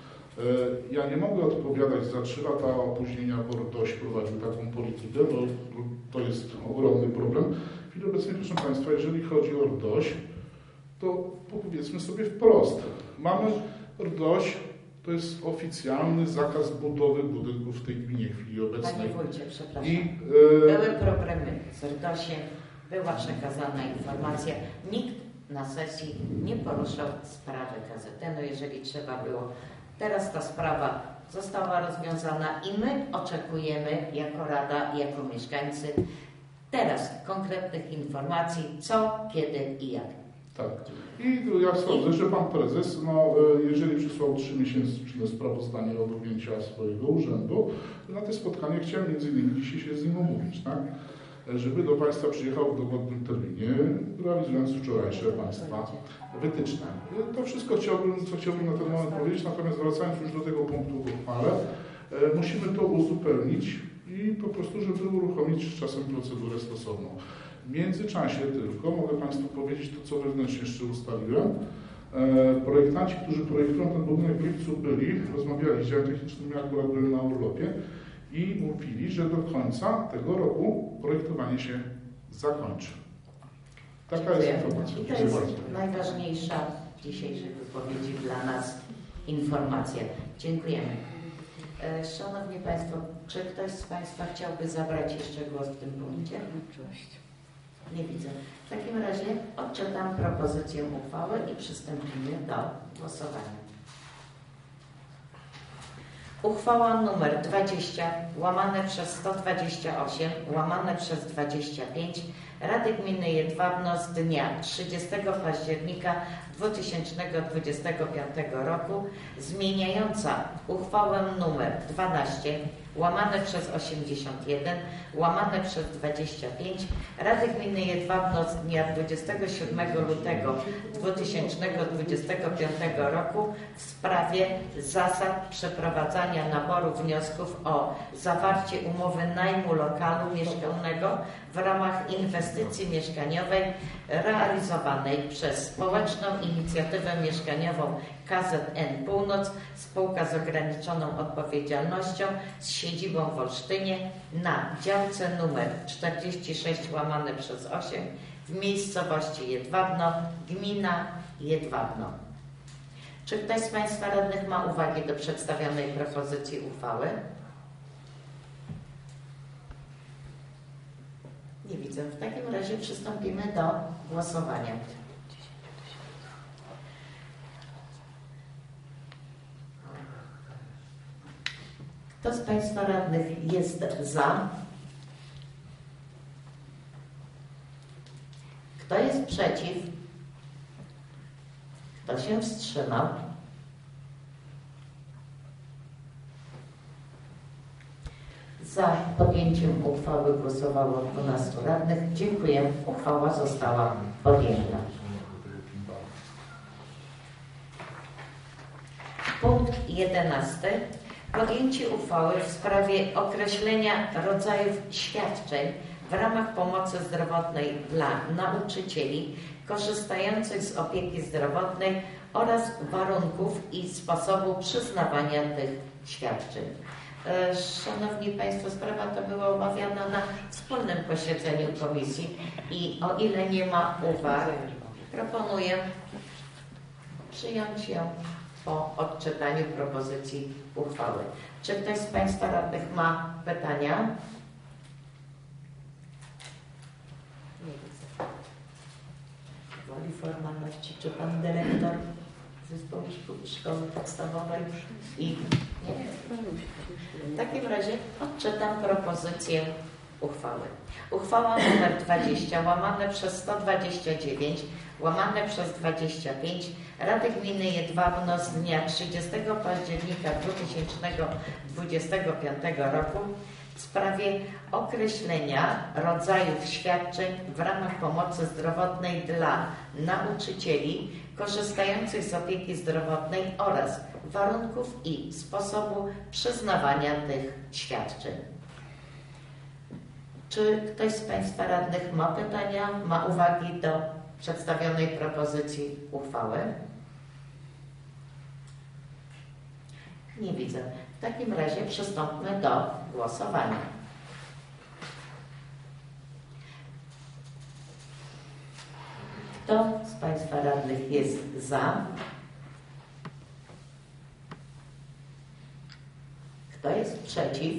Ja nie mogę odpowiadać za 3 lata opóźnienia, bo RDOŚ prowadził taką politykę, bo to jest ogromny problem. W chwili obecnej, proszę Państwa, jeżeli chodzi o RDOŚ, to powiedzmy sobie wprost. Mamy RDOŚ, to jest oficjalny zakaz budowy budynków w tej gminie w chwili obecnej. Panie wójcie, przepraszam. Były problemy z RDOŚ-iem, była przekazana informacja. Nikt na sesji nie poruszał sprawy KZN-u, jeżeli trzeba było. Teraz ta sprawa została rozwiązana i my oczekujemy jako Rada, jako mieszkańcy teraz konkretnych informacji, co, kiedy i jak. Tak. I ja sądzę, że Pan Prezes, jeżeli przysłał 3-miesięczne sprawozdanie od objęcia swojego urzędu, to na te spotkanie chciałem m.in. dzisiaj się z nim omówić, tak? Żeby do Państwa przyjechał w dogodnym terminie, realizując wczorajsze Państwa wytyczne. To wszystko chciałbym na ten moment powiedzieć, natomiast wracając już do tego punktu w uchwale, musimy to uzupełnić i po prostu, żeby uruchomić z czasem procedurę stosowną. W międzyczasie tylko mogę Państwu powiedzieć to, co wewnętrznie jeszcze ustaliłem. Projektanci, którzy projektują ten budynek w lipcu byli, rozmawiali z działem technicznym, ja akurat byłem na urlopie i mówili, że do końca tego roku projektowanie się zakończy. Taka jest informacja. I to jest najważniejsza w dzisiejszej wypowiedzi dla nas informacja. Dziękujemy. Szanowni Państwo, czy ktoś z Państwa chciałby zabrać jeszcze głos w tym punkcie? Oczywiście. Nie widzę. W takim razie odczytam propozycję uchwały i przystąpimy do głosowania. Uchwała nr 20/128/25 Rady Gminy Jedwabno z dnia 30 października 2025 roku zmieniająca uchwałę nr 12/81/25 Rady Gminy Jedwabno z dnia 27 lutego 2025 roku w sprawie zasad przeprowadzania naboru wniosków o zawarcie umowy najmu lokalu mieszkalnego w ramach inwestycji mieszkaniowej realizowanej przez Społeczną Inicjatywę Mieszkaniową KZN Północ, spółka z ograniczoną odpowiedzialnością z siedzibą w Olsztynie na działce numer 46/8 w miejscowości Jedwabno, gmina Jedwabno. Czy ktoś z Państwa radnych ma uwagi do przedstawionej propozycji uchwały? Nie widzę. W takim razie przystąpimy do głosowania. Kto z Państwa radnych jest za? Kto jest przeciw? Kto się wstrzymał? Za podjęciem uchwały głosowało 12 radnych. Dziękuję. Uchwała została podjęta. Punkt 11. Podjęcie uchwały w sprawie określenia rodzajów świadczeń w ramach pomocy zdrowotnej dla nauczycieli korzystających z opieki zdrowotnej oraz warunków i sposobu przyznawania tych świadczeń. Szanowni Państwo, sprawa ta była omawiana na wspólnym posiedzeniu komisji i o ile nie ma uwag, proponuję przyjąć ją po odczytaniu propozycji uchwały. Czy ktoś z Państwa radnych ma pytania? Nie widzę. Woli formalności. Czy Pan Dyrektor Zespołu Szkoły Podstawowej i w takim razie odczytam propozycję uchwały. Uchwała nr 20 łamane przez 129 łamane przez 25 Rady Gminy Jedwabno z dnia 30 października 2025 roku w sprawie określenia rodzajów świadczeń w ramach pomocy zdrowotnej dla nauczycieli korzystających z opieki zdrowotnej oraz warunków i sposobu przyznawania tych świadczeń. Czy ktoś z Państwa radnych ma pytania, ma uwagi do przedstawionej propozycji uchwały? Nie widzę. W takim razie przystąpmy do głosowania. Kto z Państwa radnych jest za? Kto jest przeciw?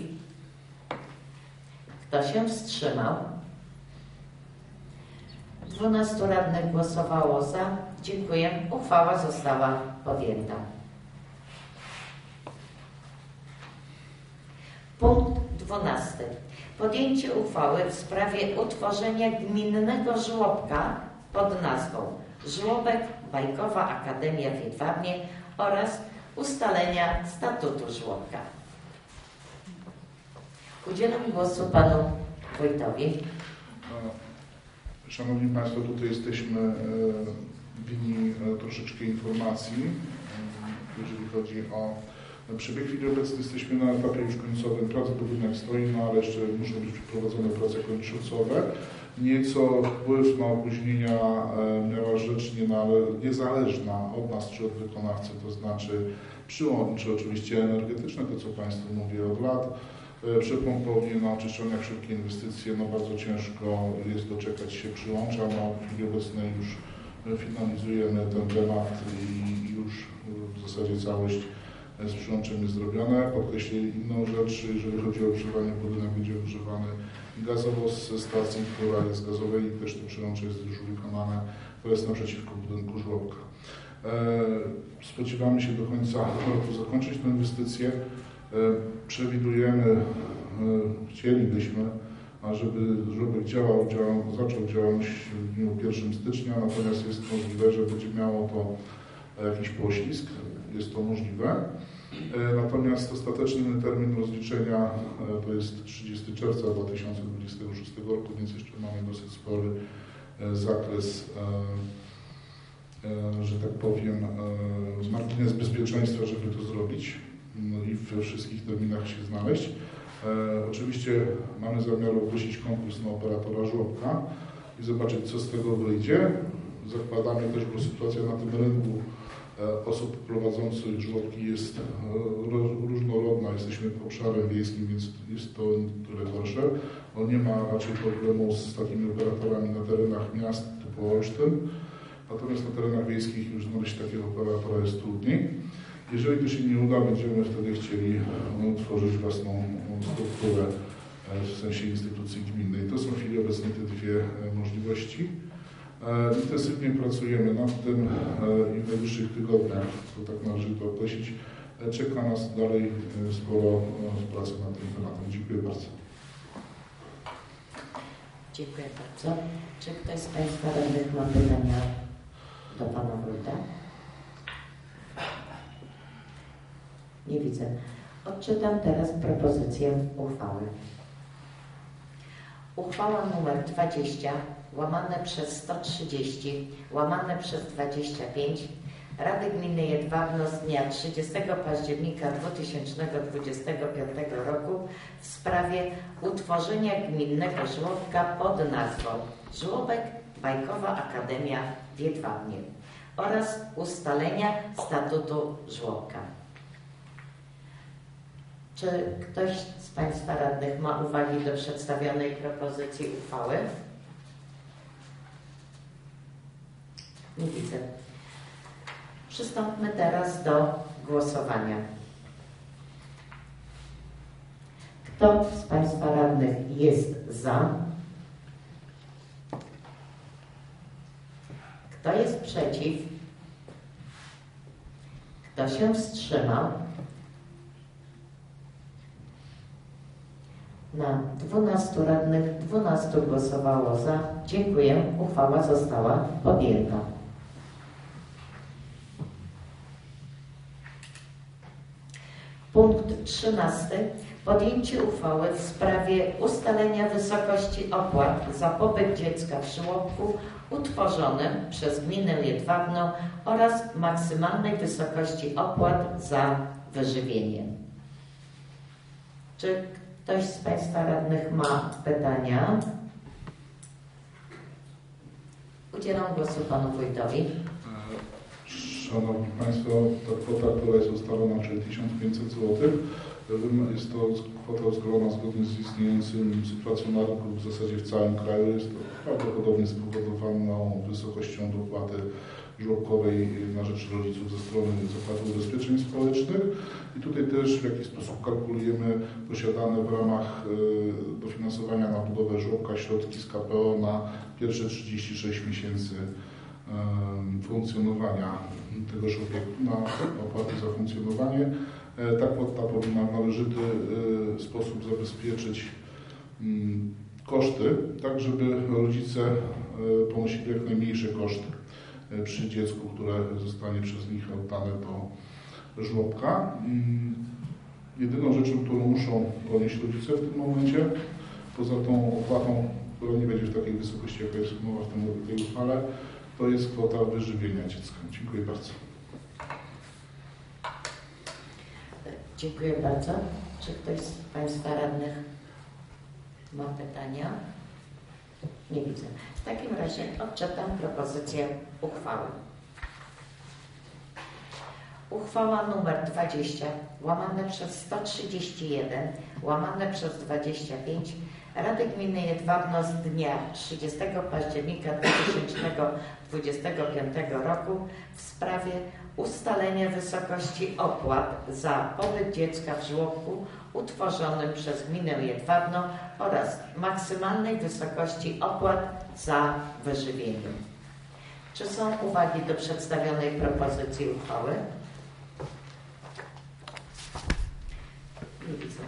Kto się wstrzymał? 12 radnych głosowało za. Dziękuję. Uchwała została podjęta. Punkt 12. Podjęcie uchwały w sprawie utworzenia gminnego żłobka pod nazwą Żłobek Bajkowa Akademia w Jedwabnie oraz ustalenia statutu żłobka. Udzielam głosu panu wójtowi. Szanowni Państwo, tutaj jesteśmy winni troszeczkę informacji, jeżeli chodzi o przebieg. W chwili obecnej jesteśmy na etapie już końcowym. Prace budynek stoi, no ale jeszcze muszą być przeprowadzone prace końcowe. Nieco wpływ na opóźnienia miała rzecz niezależna od nas czy od wykonawcy, to znaczy przyłącze oczywiście energetyczne, to co Państwu mówię od lat. Przepompownie na oczyszczeniach wszelkie inwestycje, no bardzo ciężko jest doczekać się przyłącza, no w chwili obecnej już finalizujemy ten temat i już w zasadzie całość z przyłączem jest zrobione. Podkreślę inną rzecz, jeżeli chodzi o ogrzewanie, budynek będzie ogrzewany gazowo ze stacji, która jest gazowej i też to przyłącze jest już wykonane, to jest naprzeciwko budynku żłobka. Spodziewamy się do końca roku zakończyć tę inwestycję. Przewidujemy, chcielibyśmy, ażeby żłobek zaczął działać w dniu 1 stycznia, natomiast jest możliwe, że będzie miało to jakiś poślizg, jest to możliwe. Natomiast ostateczny termin rozliczenia to jest 30 czerwca 2026 roku, więc jeszcze mamy dosyć spory zakres, że tak powiem, margines bezpieczeństwa, żeby to zrobić. No i we wszystkich terminach się znaleźć. Oczywiście mamy zamiar ogłosić konkurs na operatora żłobka i zobaczyć, co z tego wyjdzie. Zakładamy też, bo sytuacja na tym rynku osób prowadzących żłobki jest różnorodna. Jesteśmy obszarem wiejskim, więc jest to tyle gorsze. On nie ma raczej problemu z takimi operatorami na terenach miast typu Olsztyn. Natomiast na terenach wiejskich już znaleźć takiego operatora jest trudniej. Jeżeli to się nie uda, będziemy wtedy chcieli utworzyć własną strukturę w sensie instytucji gminnej. To są w chwili obecnej te dwie możliwości. Intensywnie pracujemy nad tym i w najbliższych tygodniach, to tak należy to określić, czeka nas dalej sporo pracy nad tym tematem. Dziękuję bardzo. Dziękuję bardzo. Czy ktoś z Państwa radnych ma pytania do Pana Wójta? Nie widzę. Odczytam teraz propozycję uchwały. Uchwała nr 20 łamane przez 130 łamane przez 25 Rady Gminy Jedwabno z dnia 30 października 2025 roku w sprawie utworzenia gminnego żłobka pod nazwą Żłobek Bajkowa Akademia w Jedwabnie oraz ustalenia statutu żłobka. Czy ktoś z Państwa radnych ma uwagi do przedstawionej propozycji uchwały? Nie widzę. Przystąpmy teraz do głosowania. Kto z Państwa radnych jest za? Kto jest przeciw? Kto się wstrzymał? Na 12 radnych 12 głosowało za. Dziękuję. Uchwała została podjęta. Punkt 13. Podjęcie uchwały w sprawie ustalenia wysokości opłat za pobyt dziecka w żłobku utworzonym przez gminę Jedwabną oraz maksymalnej wysokości opłat za wyżywienie. Czy ktoś z Państwa radnych ma pytania? Udzielam głosu Panu Wójtowi. Szanowni Państwo, ta kwota, która jest ustalona, czyli 1500 zł, jest to kwota ustalona zgodnie z istniejącą sytuacją na rynku w zasadzie w całym kraju. Jest to prawdopodobnie spowodowaną wysokością dopłaty żłobkowej na rzecz rodziców ze strony Zakładu Ubezpieczeń Społecznych. I tutaj też w jakiś sposób kalkulujemy posiadane w ramach dofinansowania na budowę żłobka środki z KPO na pierwsze 36 miesięcy funkcjonowania tego żłobka, na opłaty za funkcjonowanie. Ta kwota powinna w należyty sposób zabezpieczyć koszty, tak żeby rodzice ponosili jak najmniejsze koszty przy dziecku, które zostanie przez nich oddane do żłobka. Jedyną rzeczą, którą muszą ponieść rodzice w tym momencie, poza tą opłatą, która nie będzie w takiej wysokości, jaka jest mowa w tej uchwale, to jest kwota wyżywienia dziecka. Dziękuję bardzo. Dziękuję bardzo. Czy ktoś z Państwa radnych ma pytania? Nie widzę. W takim razie odczytam propozycję uchwały. Uchwała nr 20 łamane przez 131 łamane przez 25 Rady Gminy Jedwabno z dnia 30 października 2025 roku w sprawie ustalenia wysokości opłat za pobyt dziecka w żłobku utworzonym przez gminę Jedwabno oraz maksymalnej wysokości opłat za wyżywienie. Czy są uwagi do przedstawionej propozycji uchwały? Nie widzę.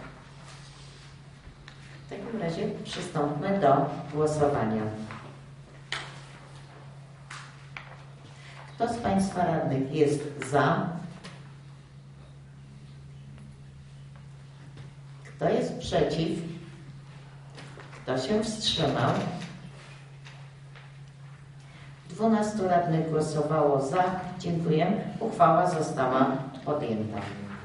W takim razie przystąpmy do głosowania. Kto z Państwa radnych jest za? Kto jest przeciw? Kto się wstrzymał? 12 radnych głosowało za. Dziękuję. Uchwała została podjęta.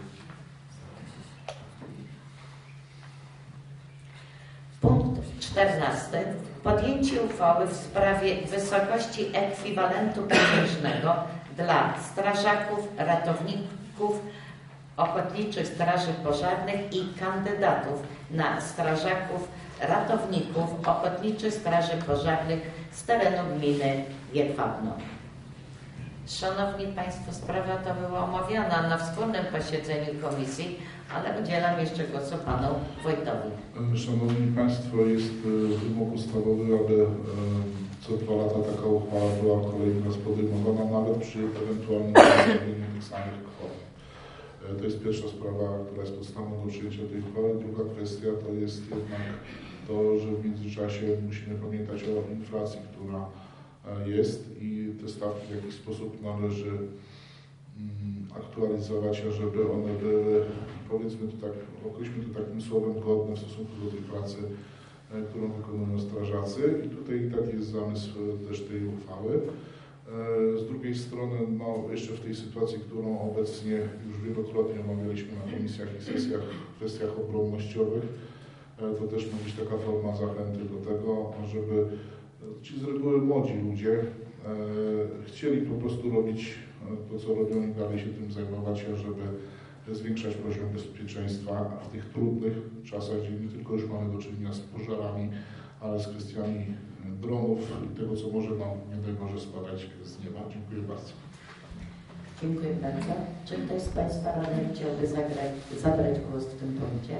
Punkt 14. Podjęcie uchwały w sprawie wysokości ekwiwalentu pieniężnego dla strażaków, ratowników ochotniczych straży pożarnych i kandydatów na strażaków, ratowników ochotniczych straży pożarnych z terenu gminy Jedwabno. Szanowni Państwo, sprawa ta była omawiana na wspólnym posiedzeniu komisji, ale udzielam jeszcze głosu Panu Wójtowi. Szanowni Państwo, jest wymóg ustawowy, aby co 2 lata taka uchwała była kolejny raz podejmowana, nawet przy ewentualnym ustawieniu tych samych kwot. To jest pierwsza sprawa, która jest podstawą do przyjęcia tej uchwały. Druga kwestia to jest jednak to, że w międzyczasie musimy pamiętać o inflacji, która jest i te stawki w jakiś sposób należy aktualizować, ażeby one były, powiedzmy to tak, określmy to takim słowem, godne w stosunku do tej pracy, którą wykonują strażacy. I tutaj taki jest zamysł też tej uchwały. Z drugiej strony, no, jeszcze w tej sytuacji, którą obecnie już wielokrotnie omawialiśmy na komisjach i sesjach w kwestiach obronnościowych, to też ma być taka forma zachęty do tego, żeby ci z reguły młodzi ludzie chcieli po prostu robić to, co robią i dalej się tym zajmować, ażeby zwiększać poziom bezpieczeństwa w tych trudnych czasach, gdzie nie tylko już mamy do czynienia z pożarami, ale z kwestiami dronów i tego, co może nam, nie daj Boże, spadać z nieba. Dziękuję bardzo. Dziękuję bardzo. Czy ktoś z Państwa radnych chciałby zabrać głos w tym punkcie?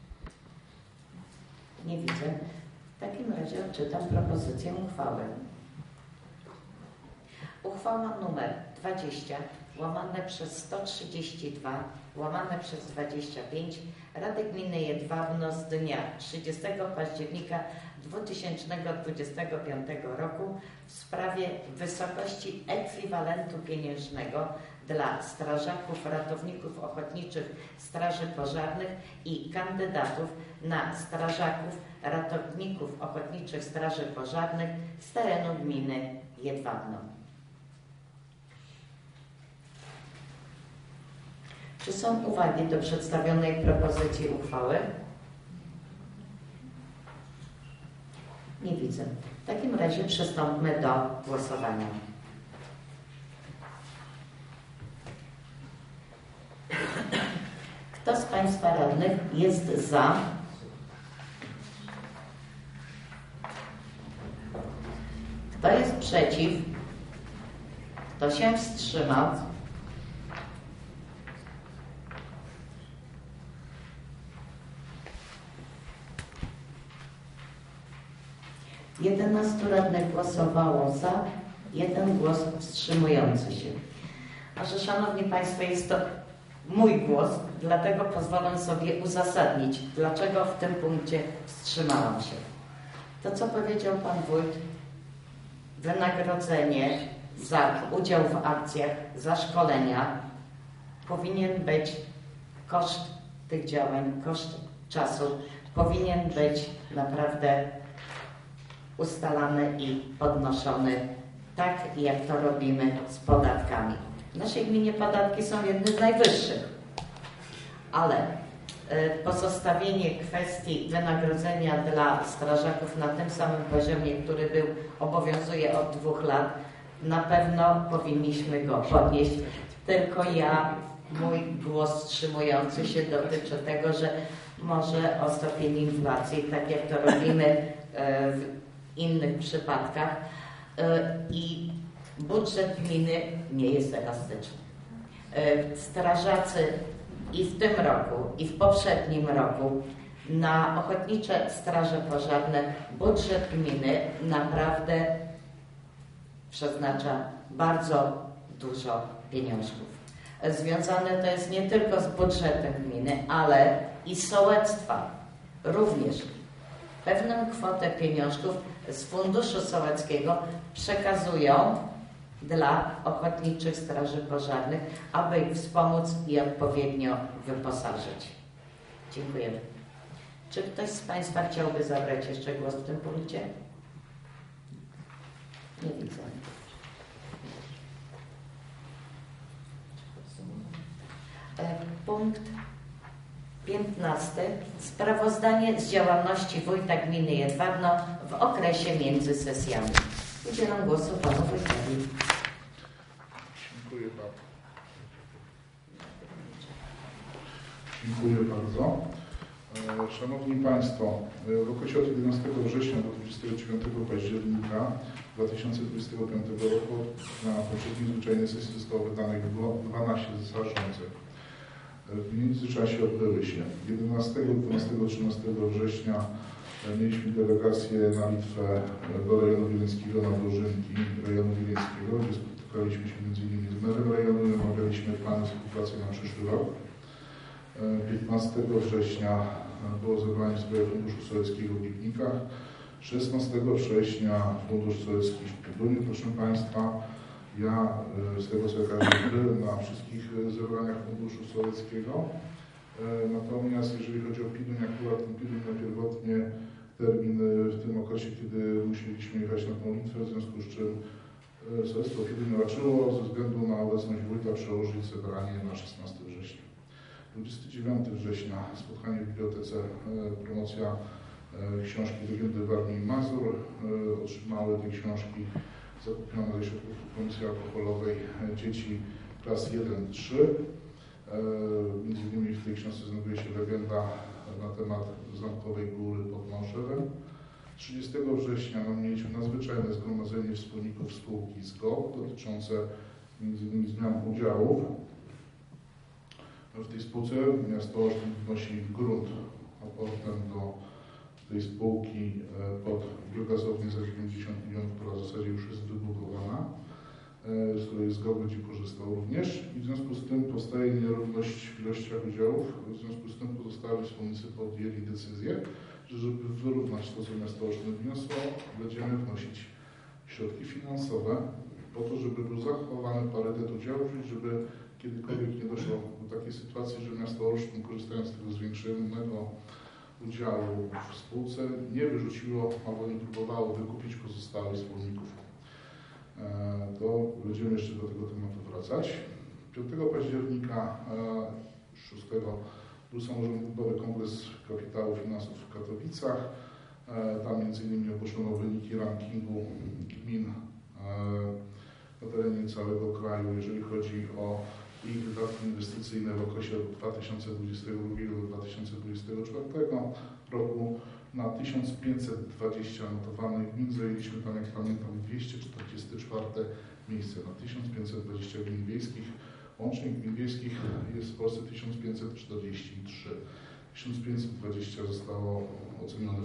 Nie widzę. W takim razie odczytam propozycję uchwały. uchwała nr 20 łamane przez 132 łamane przez 25 Rady Gminy Jedwabno z dnia 30 października 2025 roku w sprawie wysokości ekwiwalentu pieniężnego dla strażaków, ratowników ochotniczych straży pożarnych i kandydatów na strażaków, ratowników ochotniczych straży pożarnych z terenu gminy Jedwabno. Czy są uwagi do przedstawionej propozycji uchwały? Nie widzę. W takim razie przystąpmy do głosowania. Kto z Państwa radnych jest za? Kto jest przeciw? Kto się wstrzymał? Jedenastu radnych głosowało za, 1 głos wstrzymujący się. A że, Szanowni Państwo, jest to mój głos, dlatego pozwolę sobie uzasadnić, dlaczego w tym punkcie wstrzymałam się. To, co powiedział Pan Wójt, wynagrodzenie za udział w akcjach, za szkolenia, powinien być koszt tych działań, koszt czasu, powinien być naprawdę ustalany i podnoszony tak, jak to robimy z podatkami. W naszej gminie podatki są jedne z najwyższych, ale pozostawienie kwestii wynagrodzenia dla strażaków na tym samym poziomie, który obowiązuje od 2 lat, na pewno powinniśmy go podnieść. Tylko mój głos wstrzymujący się dotyczy tego, że może o stopień inflacji, tak jak to robimy w innych przypadkach, i budżet gminy nie jest elastyczny. Strażacy i w tym roku, i w poprzednim roku na ochotnicze straże pożarne budżet gminy naprawdę przeznacza bardzo dużo pieniążków. Związane to jest nie tylko z budżetem gminy, ale i z sołectwa. Również pewną kwotę pieniążków z funduszu sołeckiego przekazują dla ochotniczych straży pożarnych, aby ich wspomóc i odpowiednio wyposażyć. Dziękuję. Czy ktoś z Państwa chciałby zabrać jeszcze głos w tym punkcie? Nie widzę. Punkt 15. Sprawozdanie z działalności wójta gminy Jedwabno w okresie między sesjami. Udzielam głosu panu wójtowi. Dziękuję bardzo. Dziękuję bardzo. Szanowni Państwo, w okresie od 11 września do 29 października 2025 roku na poprzedniej zwyczajnej sesji zostało wydanych 12 zarządzeń. W międzyczasie odbyły się 11, 12, 13 września mieliśmy delegację na Litwę do rejonu wileńskiego, na Dożynki rejonu wileńskiego, gdzie spotykaliśmy się m.in. z merem rejonu i omawialiśmy plany współpracy na przyszły rok. 15 września było zebranie w sprawie Funduszu Sołeckiego w Lipnikach. 16 września Fundusz Sołecki w Pielunie, proszę Państwa. Ja z tego co byłem na wszystkich zebraniach Funduszu Sołeckiego. Natomiast jeżeli chodzi o Pieluń, akurat ten Pieluń miał pierwotnie termin w tym okresie, kiedy musieliśmy jechać na tą Litwę, w związku z czym Sołectwo Pieluń raczyło ze względu na obecność wójta przełożyć zebranie na 16 września. 29 września spotkanie w bibliotece, promocja książki Legendy Warmii i Mazur. Otrzymały te książki zakupione ze środków Komisji Alkoholowej dzieci klas 1-3. Między innymi w tej książce znajduje się legenda na temat Zamkowej Góry pod Małszewem. 30 września mieliśmy nadzwyczajne zgromadzenie wspólników spółki ZGO dotyczące m.in. zmian udziałów. W tej spółce miasto Olsztyn wnosi grunt aportem do tej spółki pod biogazownię za 90 milionów, która w zasadzie już jest wybudowana. z której zgod będzie korzystał również i w związku z tym powstaje nierówność w ilościach udziałów. W związku z tym pozostali wspólnicy podjęli decyzję, że żeby wyrównać to, co miasto Olsztyn wniosło, będziemy wnosić środki finansowe po to, żeby był zachowany parytet udziałów i żeby kiedykolwiek nie doszło do takiej sytuacji, że miasto Olsztyn, korzystając z tego zwiększonego udziału w spółce, nie wyrzuciło albo nie próbowało wykupić pozostałych wspólników. To będziemy jeszcze do tego tematu wracać. 5 października 6 był samorządowy kongres kapitału finansów w Katowicach. Tam m.in. ogłoszono wyniki rankingu gmin na terenie całego kraju, jeżeli chodzi o ich wydatki inwestycyjne w okresie od 2022 do 2024 roku. Na 1520 notowanych gmin zajęliśmy tam, jak pamiętam, 244 miejsce na 1520 gmin wiejskich. Łącznie gmin wiejskich jest w Polsce 1543. 1520 zostało ocenione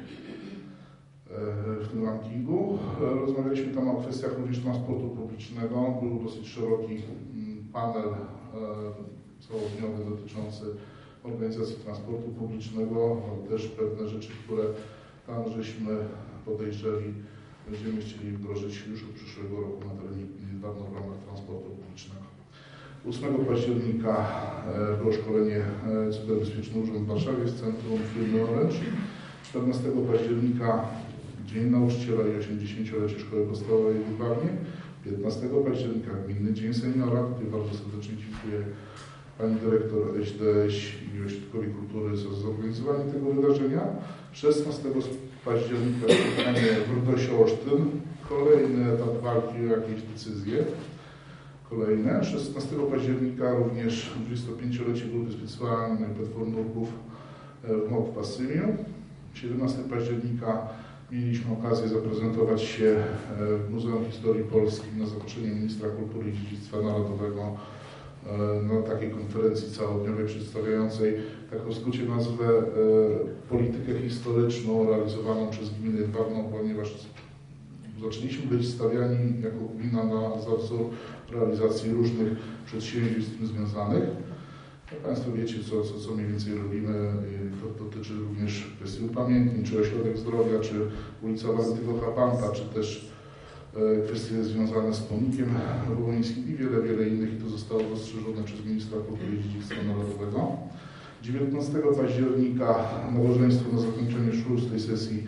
w tym rankingu. Rozmawialiśmy tam o kwestiach również transportu publicznego. Był dosyć szeroki panel całodniowy dotyczący organizacji transportu publicznego, też pewne rzeczy, które tam żeśmy podejrzeli, będziemy chcieli wdrożyć już od przyszłego roku na terenie niedawno w ramach transportu publicznego. 8 października było szkolenie Cyberbezpieczny Urząd w Warszawie z centrum firmy Orange. 14 października Dzień Nauczyciela i 80-lecie Szkoły Podstawowej w Liwnie. 15 października Gminny Dzień Seniora. Tutaj bardzo serdecznie dziękuję Pani Dyrektor ŚDŚ i Ośrodkowi Kultury za zorganizowanie tego wydarzenia. 16 października spotkanie w RDOŚ Olsztyn. Kolejny etap walki o jakieś decyzje. Kolejne. 16 października również 25-lecie Grupy Specjalnej Platformy Nurków w MOP w Pasymiu. 17 października mieliśmy okazję zaprezentować się w Muzeum Historii Polski na zaproszenie Ministra Kultury i Dziedzictwa Narodowego na takiej konferencji całodniowej przedstawiającej, tak w skrócie nazwę, politykę historyczną realizowaną przez gminę Dwawno, ponieważ zaczęliśmy być stawiani jako gmina za wzór realizacji różnych przedsięwzięć z tym związanych. Jak Państwo wiecie, co mniej więcej robimy, to dotyczy również kwestii upamiętnień, czy ośrodek zdrowia, czy ulica Walentego Chapanta, czy też kwestie związane z pomnikiem wołyńskim i wiele innych, i to zostało rozszerzone przez Ministra Kultury i Dziedzictwa Narodowego. 19 października nabożeństwo na zakończenie 6. sesji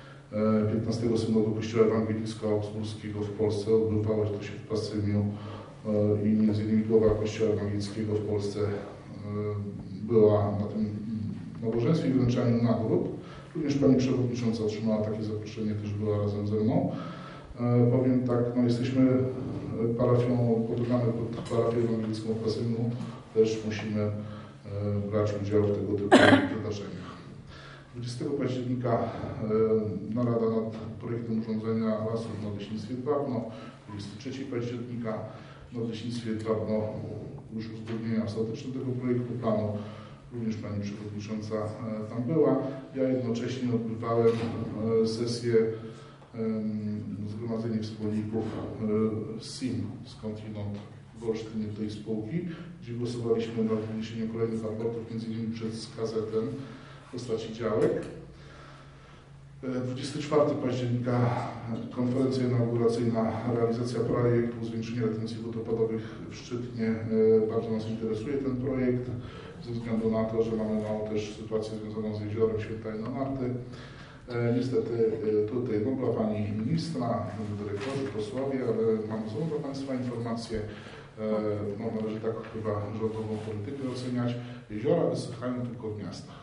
15 Synodu Kościoła Ewangelicko-Augsburskiego w Polsce odbywało to się w Pasymiu i między innymi głowa Kościoła Ewangelickiego w Polsce była na tym nabożeństwie i wręczaniu nagród. Również Pani Przewodnicząca otrzymała takie zaproszenie, też była razem ze mną. Powiem tak, no jesteśmy parafią, podlegamy pod parafię ewangelicką w Pasymiu, też musimy brać udział w tego typu wydarzeniach. 20 października narada nad projektem urządzenia lasów w Nadleśnictwie Dwawno. 23 października w Nadleśnictwie Dwawno już uzgodnienia ostateczne tego projektu planu. Również Pani Przewodnicząca tam była. Ja jednocześnie odbywałem sesję Zgromadzenie Wspólników SIM skądinąd w Olsztynie tej spółki, gdzie głosowaliśmy nad wniesieniem kolejnych raportów, m.in. przez KZN w postaci działek. 24 października konferencja inauguracyjna, realizacja projektu zwiększenia retencji wodopadowych w Szczytnie. Bardzo nas interesuje ten projekt, ze względu na to, że mamy też sytuację związaną z jeziorem Święta Jana Marty. Niestety tutaj dla Pani Ministra, dyrektorzy, posłowie, ale mam dla Państwa informację, należy tak chyba rządową politykę oceniać. Jeziora wysychają tylko w miastach.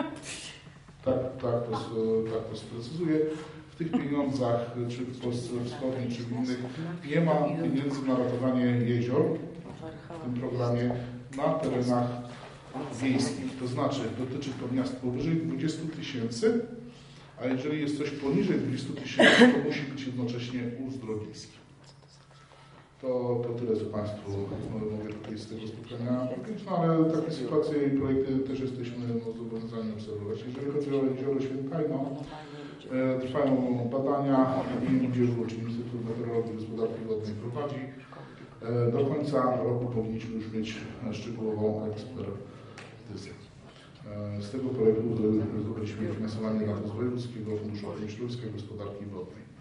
Tak to sprecyzuję. W tych pieniądzach, czy w Polsce Wschodniej, czy w innych, nie ma pieniędzy na ratowanie jezior w tym programie na terenach wiejskich. To znaczy, dotyczy to miast powyżej 20 000, a jeżeli jest coś poniżej 20 000, to musi być jednocześnie uzdrowisko. To tyle, co Państwu mogę tutaj z tego spotkania powiedzieć, no ale takie sytuacje i projekty też jesteśmy zobowiązani obserwować. Jeżeli chodzi o Jezioro Świętajno, trwają badania i udział Instytut Meteorologii i Gospodarki Wodnej prowadzi. Do końca roku powinniśmy już mieć szczegółową ekspertyzę. Z tego projektu zdobyliśmy finansowanie na to z Wojewódzkiego Funduszu Ochrony Środowiska i Gospodarki Wodnej.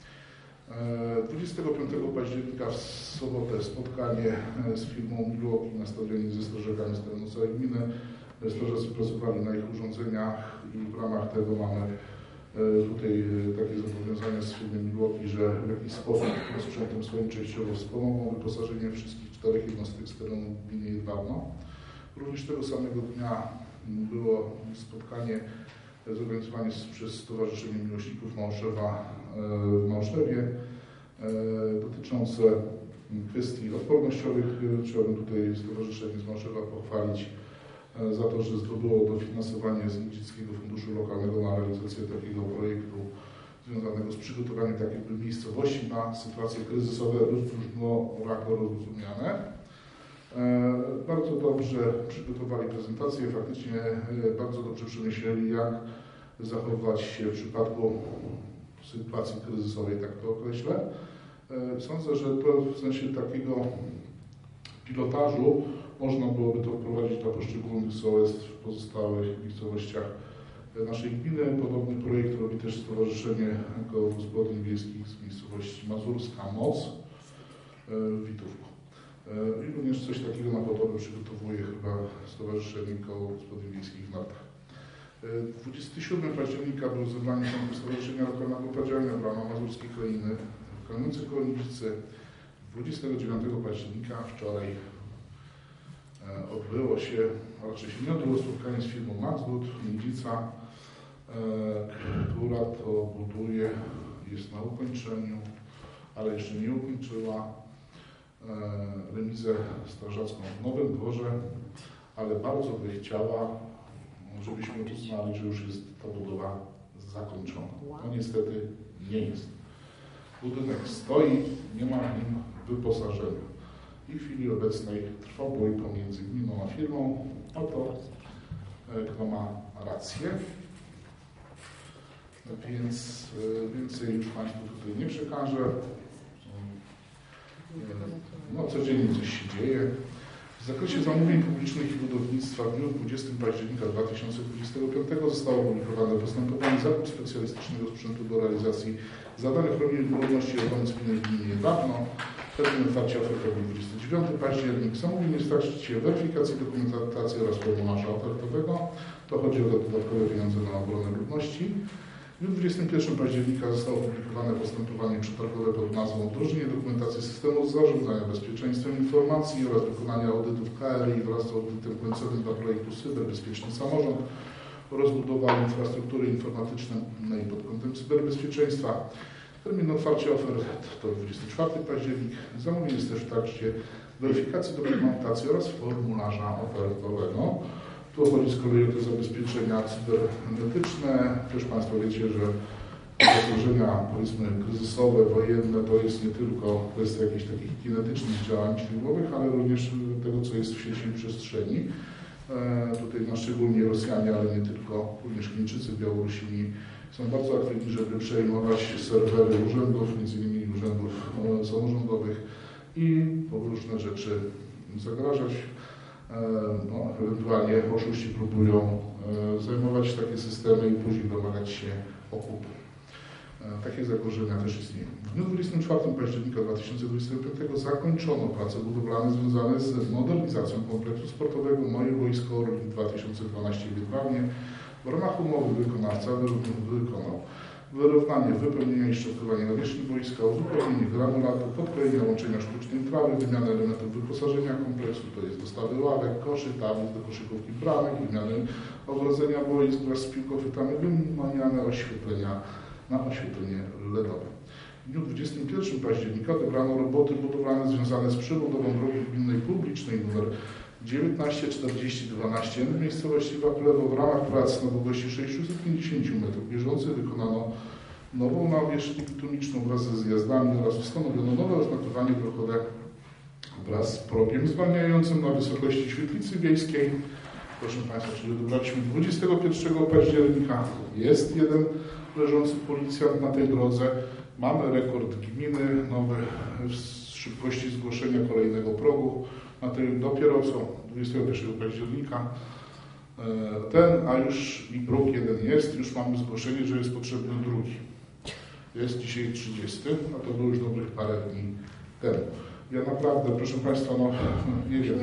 25 października w sobotę spotkanie z firmą Milwaukee na stadionie ze strażakami z terenu całej gminy. Strażacy pracowali na ich urządzeniach i w ramach tego mamy tutaj takie zobowiązania z firmy Milwaukee, że w jakiś sposób sprzętem swoim częściowo wspomogą wyposażenie wszystkich 4 jednostek z terenu gminy Jedwabno. Również tego samego dnia było spotkanie zorganizowane przez Stowarzyszenie Miłośników Małoszewa w Małoszewie dotyczące kwestii odpornościowych. Chciałbym tutaj Stowarzyszenie z Małoszewa pochwalić za to, że zdobyło dofinansowanie z Nidzieckiego Funduszu Lokalnego na realizację takiego projektu związanego z przygotowaniem tak jakby miejscowości na sytuacje kryzysowe różnorako rozumiane. Bardzo dobrze przygotowali prezentację, faktycznie bardzo dobrze przemyśleli, jak zachowywać się w przypadku sytuacji kryzysowej, tak to określę. Sądzę, że to w sensie takiego pilotażu można byłoby to wprowadzić dla poszczególnych sołectw w pozostałych miejscowościach naszej gminy. Podobny projekt robi też Stowarzyszenie Koło Gospodyń Wiejskich z miejscowości Mazurska Moc w Witówku. I również coś takiego na podobę przygotowuje chyba Stowarzyszenie Koło Gospodyń Wiejskich w Nartach. 27 października było zebranie członków Stowarzyszenia Lokalnego Podziałania w ramach Mazurskiej Krainy w Kamieńcy koło Nidzicy. 29 października wczoraj odbyło się, a raczej się nie odbyło spotkanie z firmą Maxwood Nidzica, która to buduje, jest na ukończeniu, ale jeszcze nie ukończyła remizę strażacką w Nowym Dworze, ale bardzo by chciała, żebyśmy uznali, że już jest ta budowa zakończona. No niestety nie jest. Budynek stoi, nie ma w nim wyposażenia. I w chwili obecnej trwa bój pomiędzy gminą a firmą o to, kto ma rację. Więc więcej już Państwu tutaj nie przekażę. No, codziennie coś się dzieje. W zakresie zamówień publicznych i budownictwa w dniu 20 października 2025 zostało opublikowane postępowanie zakup specjalistycznego sprzętu do realizacji zadań ochrony ludności i ochrony cywilnej w gminie Jedwabno. Termin otwarcia oferty był 29 październik. Zamówienie jest w trakcie weryfikacji dokumentacji oraz formularza ofertowego. To chodzi o dodatkowe pieniądze na obronę ludności. W dniu 21 października zostało opublikowane postępowanie przetargowe pod nazwą Wdrożenie dokumentacji systemu zarządzania bezpieczeństwem informacji oraz wykonania audytów KRI wraz z audytem końcowym dla projektu Cyberbezpieczny Samorząd oraz budowa infrastruktury informatycznej pod kątem cyberbezpieczeństwa. Termin otwarcia ofert to 24 październik. Zamówienie jest też w trakcie weryfikacji dokumentacji oraz formularza ofertowego. Tu chodzi z kolei o te zabezpieczenia cybernetyczne. Też Państwo wiecie, że zagrożenia, powiedzmy, kryzysowe, wojenne to jest nie tylko kwestia jakichś takich kinetycznych działań siłowych, ale również tego, co jest w sieci i przestrzeni. Tutaj szczególnie Rosjanie, ale nie tylko, również Chińczycy, Białorusini są bardzo aktywni, żeby przejmować serwery urzędów, m.in. urzędów samorządowych i różne rzeczy zagrażać. No, ewentualnie oszuści próbują zajmować takie systemy i później domagać się okupu. Takie zagrożenia też istnieją. W dniu 24 października 2025 zakończono prace budowlane związane z modernizacją kompleksu sportowego Moje Boisko Orlik 2012 w Jedwabnie. W ramach umowy wykonawca wykonał wyrównanie, wypełnienie i szczotkowanie nawierzchni boiska, uzupełnienie granulatu, podklejenie łączenia sztucznej trawy, wymianę elementów wyposażenia kompleksu, to jest dostawy ławek, koszy, tablic do koszykówki bramek, wymianę ogrodzenia boisk wraz z piłkochwytami, wymianę oświetlenia na oświetlenie LEDowe. W dniu 21 października odebrano roboty budowlane związane z przebudową drogi gminnej publicznej nr 194012 w miejscowości Waplewo. W ramach prac na długości 650 metrów bieżących wykonano nową nawierzchnię bitumiczną wraz ze zjazdami oraz ustanowiono nowe oznakowanie drogowe wraz z progiem zwalniającym na wysokości świetlicy wiejskiej. Proszę Państwa, czyli wybraliśmy 21 października. Jest jeden leżący policjant na tej drodze. Mamy rekord gminy nowy w szybkości zgłoszenia kolejnego progu. Na tej dopiero co 21 października a już i próg jeden jest, już mamy zgłoszenie, że jest potrzebny drugi. Jest dzisiaj 30, a to było już dobrych parę dni temu. Ja naprawdę, proszę Państwa, nie wiem,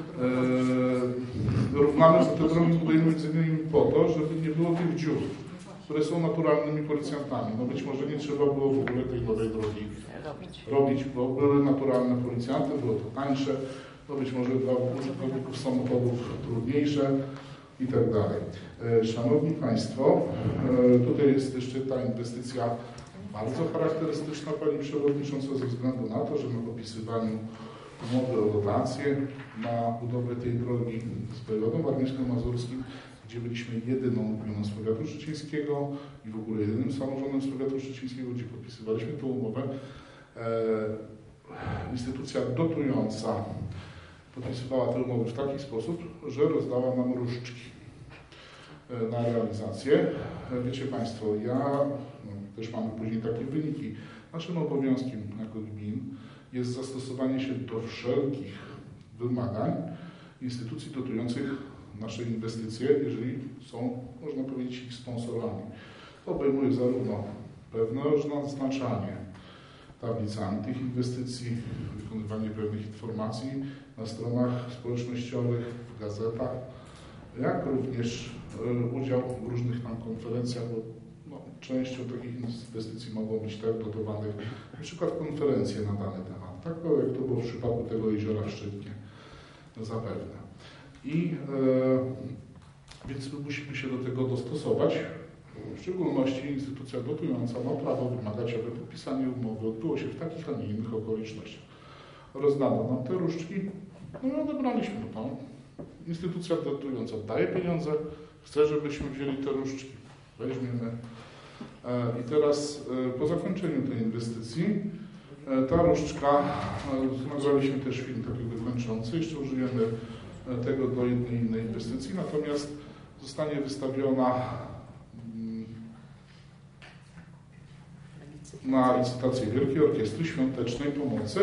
równamy te drogi budujemy między innymi po to, żeby nie było tych dziur, które są naturalnymi policjantami. Być może nie trzeba było w ogóle tej nowej drogi robić, bo były naturalne policjanty, było to tańsze, być może dla użytkowników samochodów trudniejsze i tak dalej. Szanowni Państwo, tutaj jest jeszcze ta inwestycja bardzo charakterystyczna, Pani Przewodnicząca, ze względu na to, że na podpisywaniu umowy o dotację na budowę tej drogi z województwem warmińsko-mazurskim, gdzie byliśmy jedyną gminą z powiatu szczecińskiego i w ogóle jedynym samorządem z powiatu szczecińskiego, gdzie podpisywaliśmy tę umowę, instytucja dotująca podpisywała tę umowę w taki sposób, że rozdała nam różdżki na realizację. Wiecie Państwo, też mamy później takie wyniki. Naszym obowiązkiem jako gmin jest zastosowanie się do wszelkich wymagań instytucji dotujących nasze inwestycje, jeżeli są, można powiedzieć, ich sponsorami. To obejmuje zarówno pewne naznaczanie tablicami tych inwestycji, wykonywanie pewnych informacji na stronach społecznościowych, w gazetach, jak również udział w różnych tam konferencjach, bo częścią takich inwestycji mogą być tak dotowanych, na przykład konferencje na dany temat, tak jak to było w przypadku tego jeziora w Szczytnie, zapewne. Więc musimy się do tego dostosować. W szczególności instytucja dotująca ma prawo wymagać, aby podpisanie umowy odbyło się w takich, a nie innych okolicznościach. Rozdano nam te różdżki, i odebraliśmy to. Instytucja dotująca daje pieniądze, chce, żebyśmy wzięli te różdżki, weźmiemy. I teraz po zakończeniu tej inwestycji ta różdżka, nagraliśmy też film taki kończący, jeszcze użyjemy tego do jednej innej inwestycji, natomiast zostanie wystawiona na licytację Wielkiej Orkiestry Świątecznej Pomocy.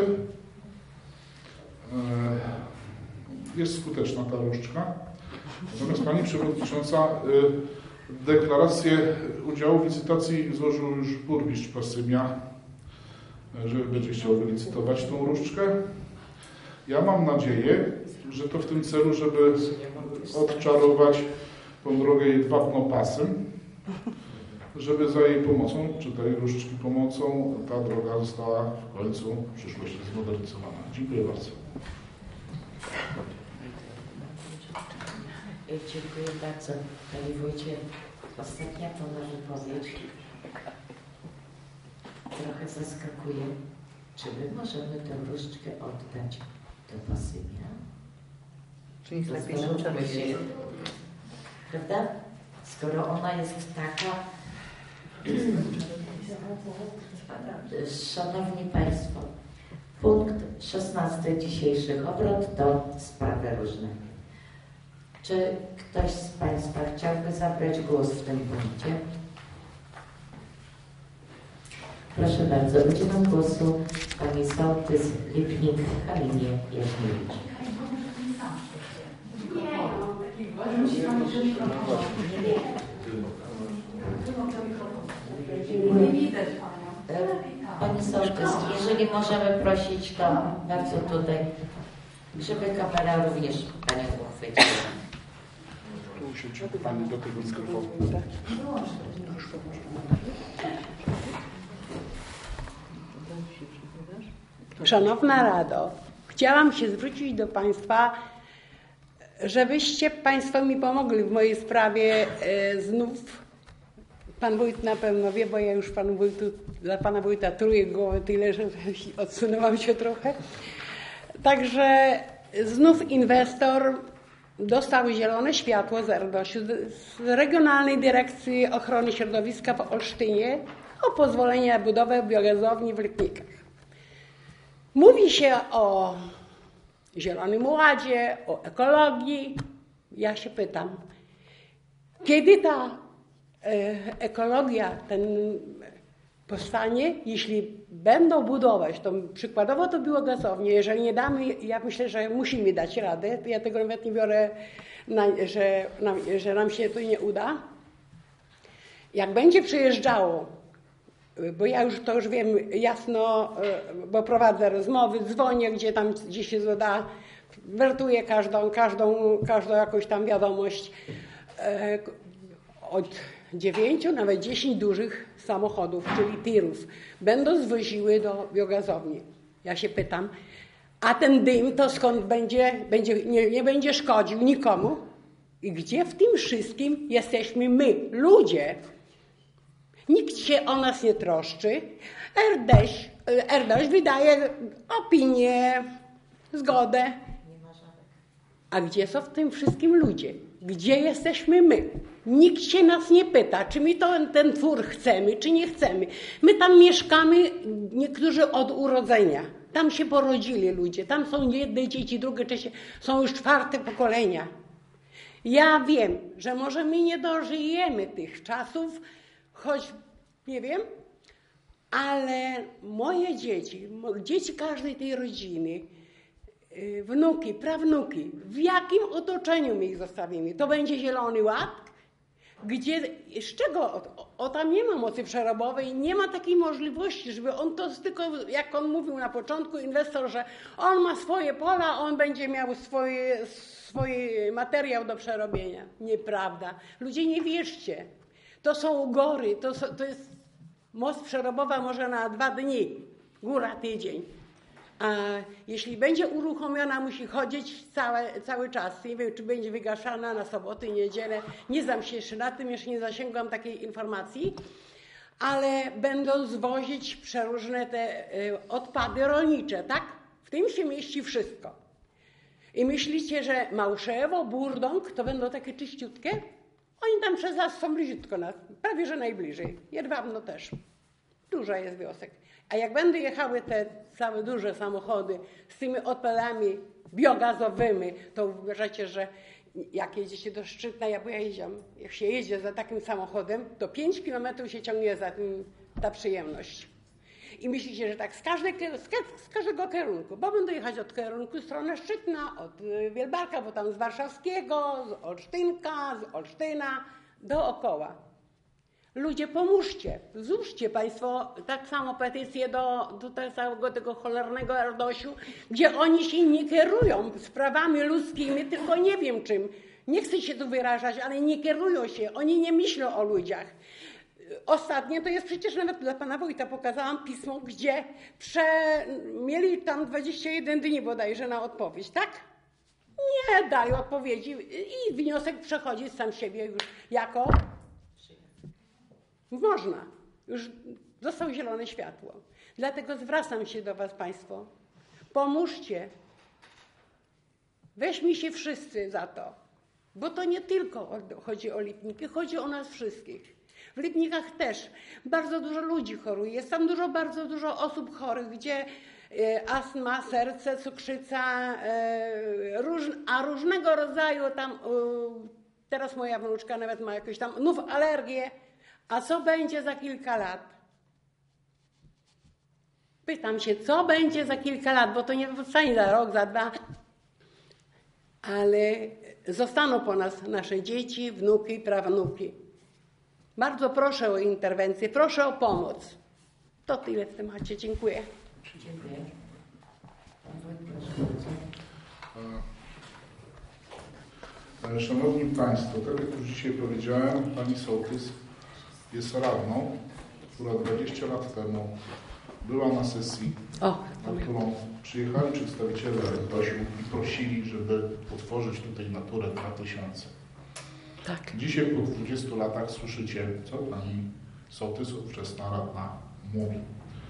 Jest skuteczna ta różdżka. Natomiast Pani Przewodnicząca, deklarację udziału w licytacji złożył już burmistrz Pasymia, że będzie chciał wylicytować tą różdżkę. Ja mam nadzieję, że to w tym celu, żeby odczarować tą drogę jedwabną pasem, żeby za jej pomocą, czy tej różdżki pomocą, ta droga została w końcu w przyszłości zmodernizowana. Dziękuję bardzo. Dziękuję bardzo. Panie Wójcie, ostatnia Pana wypowiedź trochę zaskakuje. Czy my możemy tę różdżkę oddać do Pasymia? Czyli lepiej się, prawda? Skoro ona jest taka... Szanowni Państwo, punkt 16 dzisiejszych obrad to sprawy różne. Czy ktoś z Państwa chciałby zabrać głos w tym punkcie? Proszę bardzo, udzielam głosu Pani sołtys Lipnik-Halinie Jaśniewicz. Pani sołtys, jeżeli możemy prosić, to bardzo tutaj, żeby kamera również Panią uchwyciła. Usiądź Pani do tego mikrofonu. Szanowna Rado, chciałam się zwrócić do Państwa, żebyście Państwo mi pomogli w mojej sprawie znów. Pan wójt na pewno wie, bo ja już dla pana wójta truję głowę tyle, że odsunęłam się trochę. Także znów inwestor dostał zielone światło z Regionalnej Dyrekcji Ochrony Środowiska w Olsztynie o pozwolenie na budowę biogazowni w Lipnikach. Mówi się o Zielonym Ładzie, o ekologii. Ja się pytam, kiedy ta ekologia powstanie, jeśli będą budować, to przykładowo to było gazownię, jeżeli nie damy, ja myślę, że musimy dać radę, ja tego nawet nie biorę, że nam się to nie uda. Jak będzie przyjeżdżało, bo ja już to już wiem jasno, bo prowadzę rozmowy, dzwonię, gdzie się zada, wertuję każdą jakąś tam wiadomość od 9, nawet 10 dużych samochodów, czyli tirów, będą zwoziły do biogazowni. Ja się pytam, a ten dym to skąd nie będzie szkodził nikomu? I gdzie w tym wszystkim jesteśmy my, ludzie? Nikt się o nas nie troszczy. RDŚ wydaje opinię, zgodę. A gdzie są w tym wszystkim ludzie? Gdzie jesteśmy my? Nikt się nas nie pyta, czy my ten twór chcemy, czy nie chcemy. My tam mieszkamy, niektórzy od urodzenia. Tam się porodzili ludzie, tam są jedne dzieci, drugie, trzecie, są już 4 pokolenia. Ja wiem, że może my nie dożyjemy tych czasów, choć nie wiem, ale moje dzieci każdej tej rodziny, wnuki, prawnuki, w jakim otoczeniu my ich zostawimy? To będzie Zielony Ład? Z czego? Tam nie ma mocy przerobowej, nie ma takiej możliwości, żeby on to tylko, jak on mówił na początku, inwestor, że on ma swoje pola, on będzie miał swój materiał do przerobienia. Nieprawda. Ludzie, nie wierzcie. To są góry, to jest moc przerobowa może na 2 dni, góra tydzień. A jeśli będzie uruchomiona, musi chodzić cały czas. Nie wiem, czy będzie wygaszana na soboty i niedzielę. Nie znam się jeszcze na tym, jeszcze nie zasięgłam takiej informacji, ale będą zwozić przeróżne te odpady rolnicze, tak? W tym się mieści wszystko. I myślicie, że Małszewo, Burdąg to będą takie czyściutkie? Oni tam przez las są bliziutko nas, prawie że najbliżej. Jedwabno też. Dużo jest wiosek. A jak będą jechały te całe duże samochody z tymi odpadami biogazowymi, to uważacie, że jak jedziecie do Szczytna, jak się jedzie za takim samochodem, to 5 kilometrów się ciągnie za tym ta przyjemność. I myślicie, że tak z każdego kierunku, bo będą jechać od kierunku w stronę Szczytna, od Wielbarka, bo tam z Warszawskiego, z Olsztynka, z Olsztyna, dookoła. Ludzie, pomóżcie, złóżcie Państwo tak samo petycję do całego tego cholernego RDOŚ-u, gdzie oni się nie kierują sprawami ludzkimi, tylko nie wiem czym. Nie chcę się tu wyrażać, ale nie kierują się, oni nie myślą o ludziach. Ostatnie to jest przecież nawet dla pana wójta pokazałam pismo, gdzie mieli tam 21 dni bodajże na odpowiedź, tak? Nie dają odpowiedzi i wniosek przechodzi sam siebie już jako można. Już zostało zielone światło. Dlatego zwracam się do was, Państwo. Pomóżcie. Weźmy się wszyscy za to. Bo to nie tylko chodzi o Lipniki, chodzi o nas wszystkich. W Lipnikach też bardzo dużo ludzi choruje. Jest tam bardzo dużo osób chorych, gdzie astma, serce, cukrzyca, a różnego rodzaju tam, teraz moja wnuczka nawet ma jakąś tam alergię. A co będzie za kilka lat? Pytam się, co będzie za kilka lat, bo to nie powstanie za rok, za 2, ale zostaną po nas nasze dzieci, wnuki, prawnuki. Bardzo proszę o interwencję, proszę o pomoc. To tyle w temacie. Dziękuję. Dziękuję. Szanowni Państwo, tak jak już dzisiaj powiedziałem, pani sołtys jest radną, która 20 lat temu była na sesji, na którą przyjechali przedstawiciele RDOŚ-u i prosili, żeby utworzyć tutaj Naturę 2000. Tak. Dzisiaj po 20 latach słyszycie, co pani sołtys, ówczesna radna, mówi.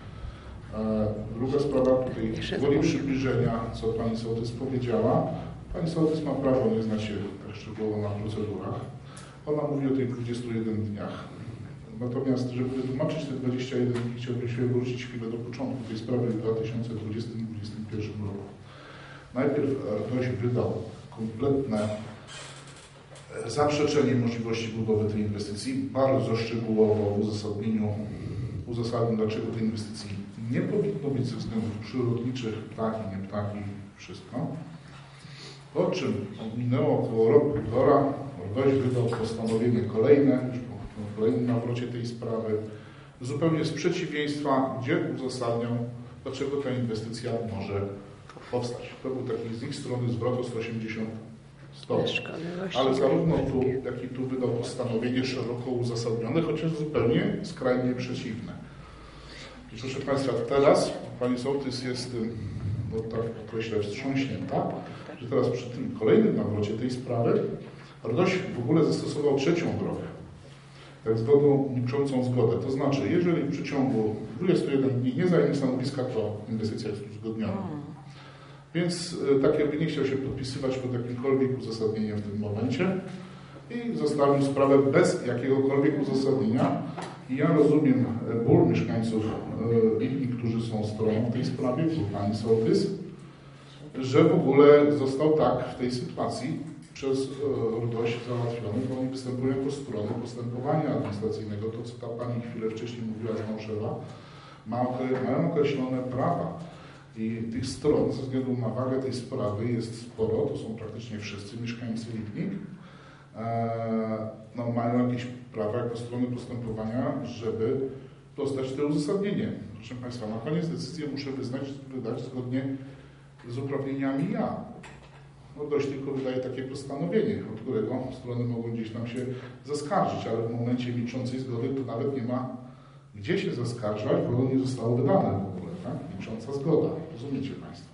Druga sprawa tutaj, woli przybliżenia, co pani sołtys powiedziała. Pani sołtys ma prawo nie znać się tak szczegółowo na procedurach. Ona mówi o tych 21 dniach. Natomiast, żeby wytłumaczyć te 21 dni, chciałbym się wrócić chwilę do początku tej sprawy w 2020-2021 roku. Najpierw ktoś wydał kompletne zaprzeczenie możliwości budowy tej inwestycji, bardzo szczegółowo w uzasadnił, dlaczego tej inwestycji nie powinno być ze względów przyrodniczych, ptaki, nie ptaki, wszystko. Po czym minęło około roku, półtora, RDOŚ wydał postanowienie kolejne, już po kolejnym nawrocie tej sprawy, zupełnie z przeciwieństwa, gdzie uzasadniał, dlaczego ta inwestycja może powstać. To był taki z ich strony zwrot o 180 stopni. Ale zarówno tu, jak i tu wydał postanowienie szeroko uzasadnione, chociaż zupełnie skrajnie przeciwne. I proszę Państwa, teraz Pani sołtys jest, no tak określę, wstrząśnięta, że teraz przy tym kolejnym nawrocie tej sprawy RDOŚ w ogóle zastosował trzecią drogę, tak zwaną milczącą zgodę. To znaczy, jeżeli w przeciągu 21 dni nie zajmie stanowiska, to inwestycja jest uzgodniona. Więc tak jakby nie chciał się podpisywać pod jakimkolwiek uzasadnieniem w tym momencie i zostawił sprawę bez jakiegokolwiek uzasadnienia. I ja rozumiem ból mieszkańców Lipni, którzy są stroną w tej sprawie, pani sołtys, że w ogóle został tak w tej sytuacji przez RDOŚ załatwiony, bo oni występują jako strony postępowania administracyjnego. To, co ta pani chwilę wcześniej mówiła z Małszewa, mają określone prawa. I tych stron, ze względu na wagę tej sprawy, jest sporo, to są praktycznie wszyscy mieszkańcy Lipnik, no, mają jakieś prawa jako strony postępowania, żeby dostać to uzasadnienie. Proszę Państwa, na koniec decyzję muszę wydać zgodnie z uprawnieniami ja. RDOŚ tylko wydaje takie postanowienie, od którego strony mogą gdzieś tam się zaskarżyć, ale w momencie milczącej zgody to nawet nie ma gdzie się zaskarżać, bo ono nie zostało wydane w ogóle, tak? Milcząca zgoda, rozumiecie Państwo.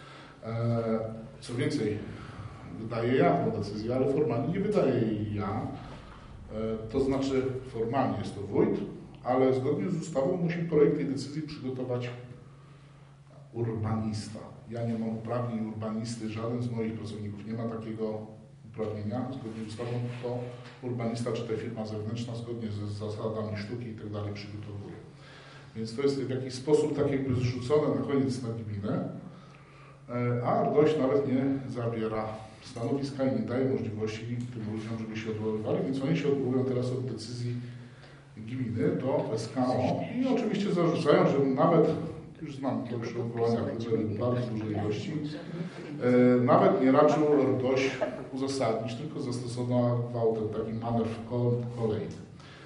Co więcej, wydaję ja tę decyzję, ale formalnie nie wydaję jej ja. To znaczy, formalnie jest to wójt, ale zgodnie z ustawą musi projekt tej decyzji przygotować urbanista. Ja nie mam uprawnień urbanisty, żaden z moich pracowników nie ma takiego uprawnienia. Zgodnie z ustawą to urbanista czy ta firma zewnętrzna zgodnie z zasadami sztuki i tak dalej przygotowuje. Więc to jest w jakiś sposób tak jakby zrzucone na koniec na gminę, a RDOŚ nawet nie zabiera stanowiska i nie daje możliwości tym ludziom, żeby się odwoływali, więc oni się odwołują teraz od decyzji gminy do SKO i oczywiście zarzucają, że nawet, już znam to przy odwołaniach bardzo dużej ilości, nawet nie raczył RDOŚ uzasadnić, tylko zastosował ten taki manewr kolejny.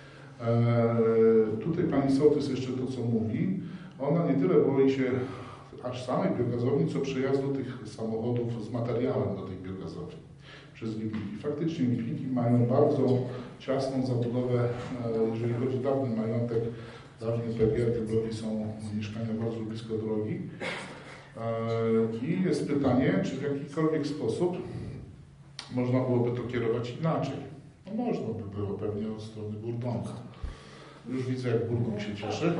Tutaj pani sołtys jeszcze to, co mówi, ona nie tyle boi się aż samej biogazowni, co przejazdu tych samochodów z materiałem do tej biogazowni przez Liwniki. Faktycznie Liwniki mają bardzo ciasną zabudowę, jeżeli chodzi o dawny majątek, dawny PGR, te bloki są mieszkania bardzo blisko drogi. I jest pytanie, czy w jakikolwiek sposób można byłoby to kierować inaczej. No można by było pewnie od strony Burdonka. Już widzę, jak Burdon się cieszy.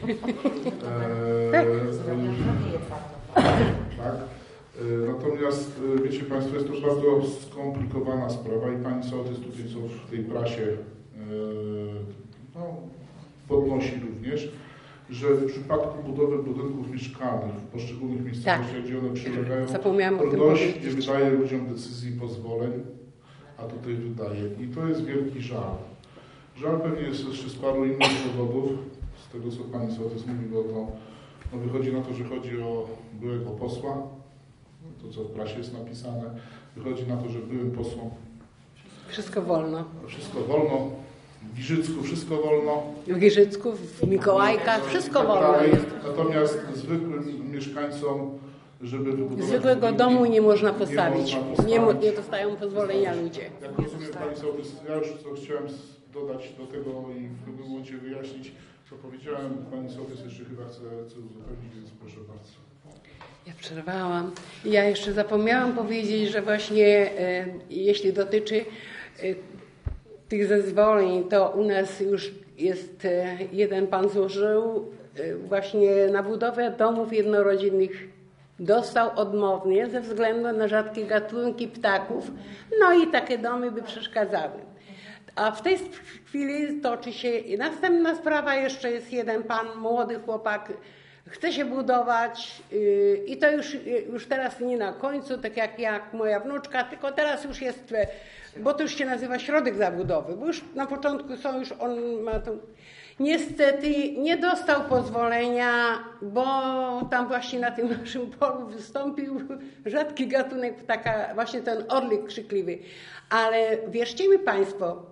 Tak. Natomiast wiecie Państwo, jest to bardzo skomplikowana sprawa i pani sołtys tutaj, co w tej prasie no, podnosi również, że w przypadku budowy budynków mieszkalnych w poszczególnych miejscowościach, gdzie one przylegają, RDOŚ nie wydaje ludziom decyzji pozwoleń, a tutaj wydaje. I to jest wielki żal. Żal pewnie jest jeszcze z paru innych powodów, z tego co pani sołtys mówi, bo to no wychodzi na to, że chodzi o byłego posła, to co w prasie jest napisane, wychodzi na to, że byłym posłom wszystko wolno. Wszystko wolno. W Giżycku wszystko wolno. W Giżycku, w Mikołajkach wszystko wolno. Natomiast zwykłym mieszkańcom, żeby wybudować... Zwykłego domu nie można postawić. Nie dostają pozwolenia ludzie. Jak rozumiem pani sołtys, ja już co chciałem dodać do tego i w pewnym momencie wyjaśnić, co powiedziałem. Pani sołtys jeszcze chyba chce uzupełnić, więc proszę bardzo. Ja przerwałam. Ja jeszcze zapomniałam powiedzieć, że właśnie jeśli dotyczy tych zezwoleń, to u nas już jest jeden pan złożył właśnie na budowę domów jednorodzinnych. Dostał odmownie ze względu na rzadkie gatunki ptaków, no i takie domy by przeszkadzały. A w tej chwili toczy się następna sprawa, jeszcze jest jeden pan, młody chłopak, chce się budować i to już teraz nie na końcu, tak jak moja wnuczka, tylko teraz już jest, bo to już się nazywa środek zabudowy, bo już na początku on ma to. Niestety nie dostał pozwolenia, bo tam właśnie na tym naszym polu wystąpił rzadki gatunek ptaka, właśnie ten orlik krzykliwy. Ale wierzcie mi Państwo,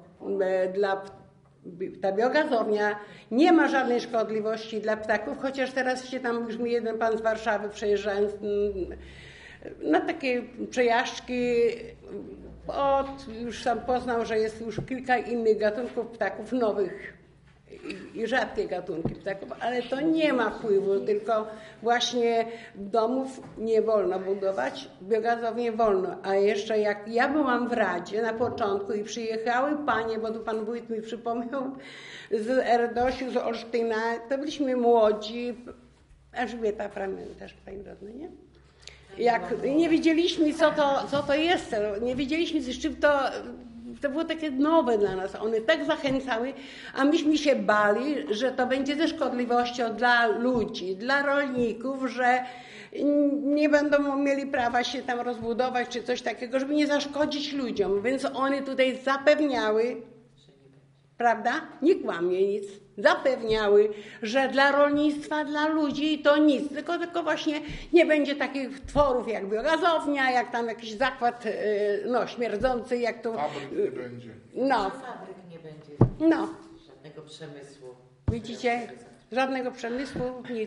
ta biogazownia nie ma żadnej szkodliwości dla ptaków, chociaż teraz się tam już mi jeden pan z Warszawy przejeżdżając na takie przejażdżki już sam poznał, że jest już kilka innych gatunków ptaków nowych i rzadkie gatunki ptaków, ale to nie ma wpływu, tylko właśnie domów nie wolno budować, biogazownie wolno. A jeszcze jak ja byłam w Radzie na początku i przyjechały panie, bo tu pan wójt mi przypomniał, z Erdosiu, z Olsztyna, to byliśmy młodzi, Elżbieta pamiętasz, pani rodna, nie? Jak nie wiedzieliśmy, co to jest, nie wiedzieliśmy, z czym to było takie nowe dla nas. One tak zachęcały, a myśmy się bali, że to będzie ze szkodliwością dla ludzi, dla rolników, że nie będą mieli prawa się tam rozbudować czy coś takiego, żeby nie zaszkodzić ludziom. Więc one tutaj zapewniały, prawda? Nie kłamie nic. Zapewniały, że dla rolnictwa, dla ludzi to nic, tylko właśnie nie będzie takich tworów jak biogazownia, jak tam jakiś zakład śmierdzący, jak to... Fabryk nie będzie. No. Fabryk nie będzie. No. Żadnego przemysłu. Widzicie? Żadnego przemysłu, nic.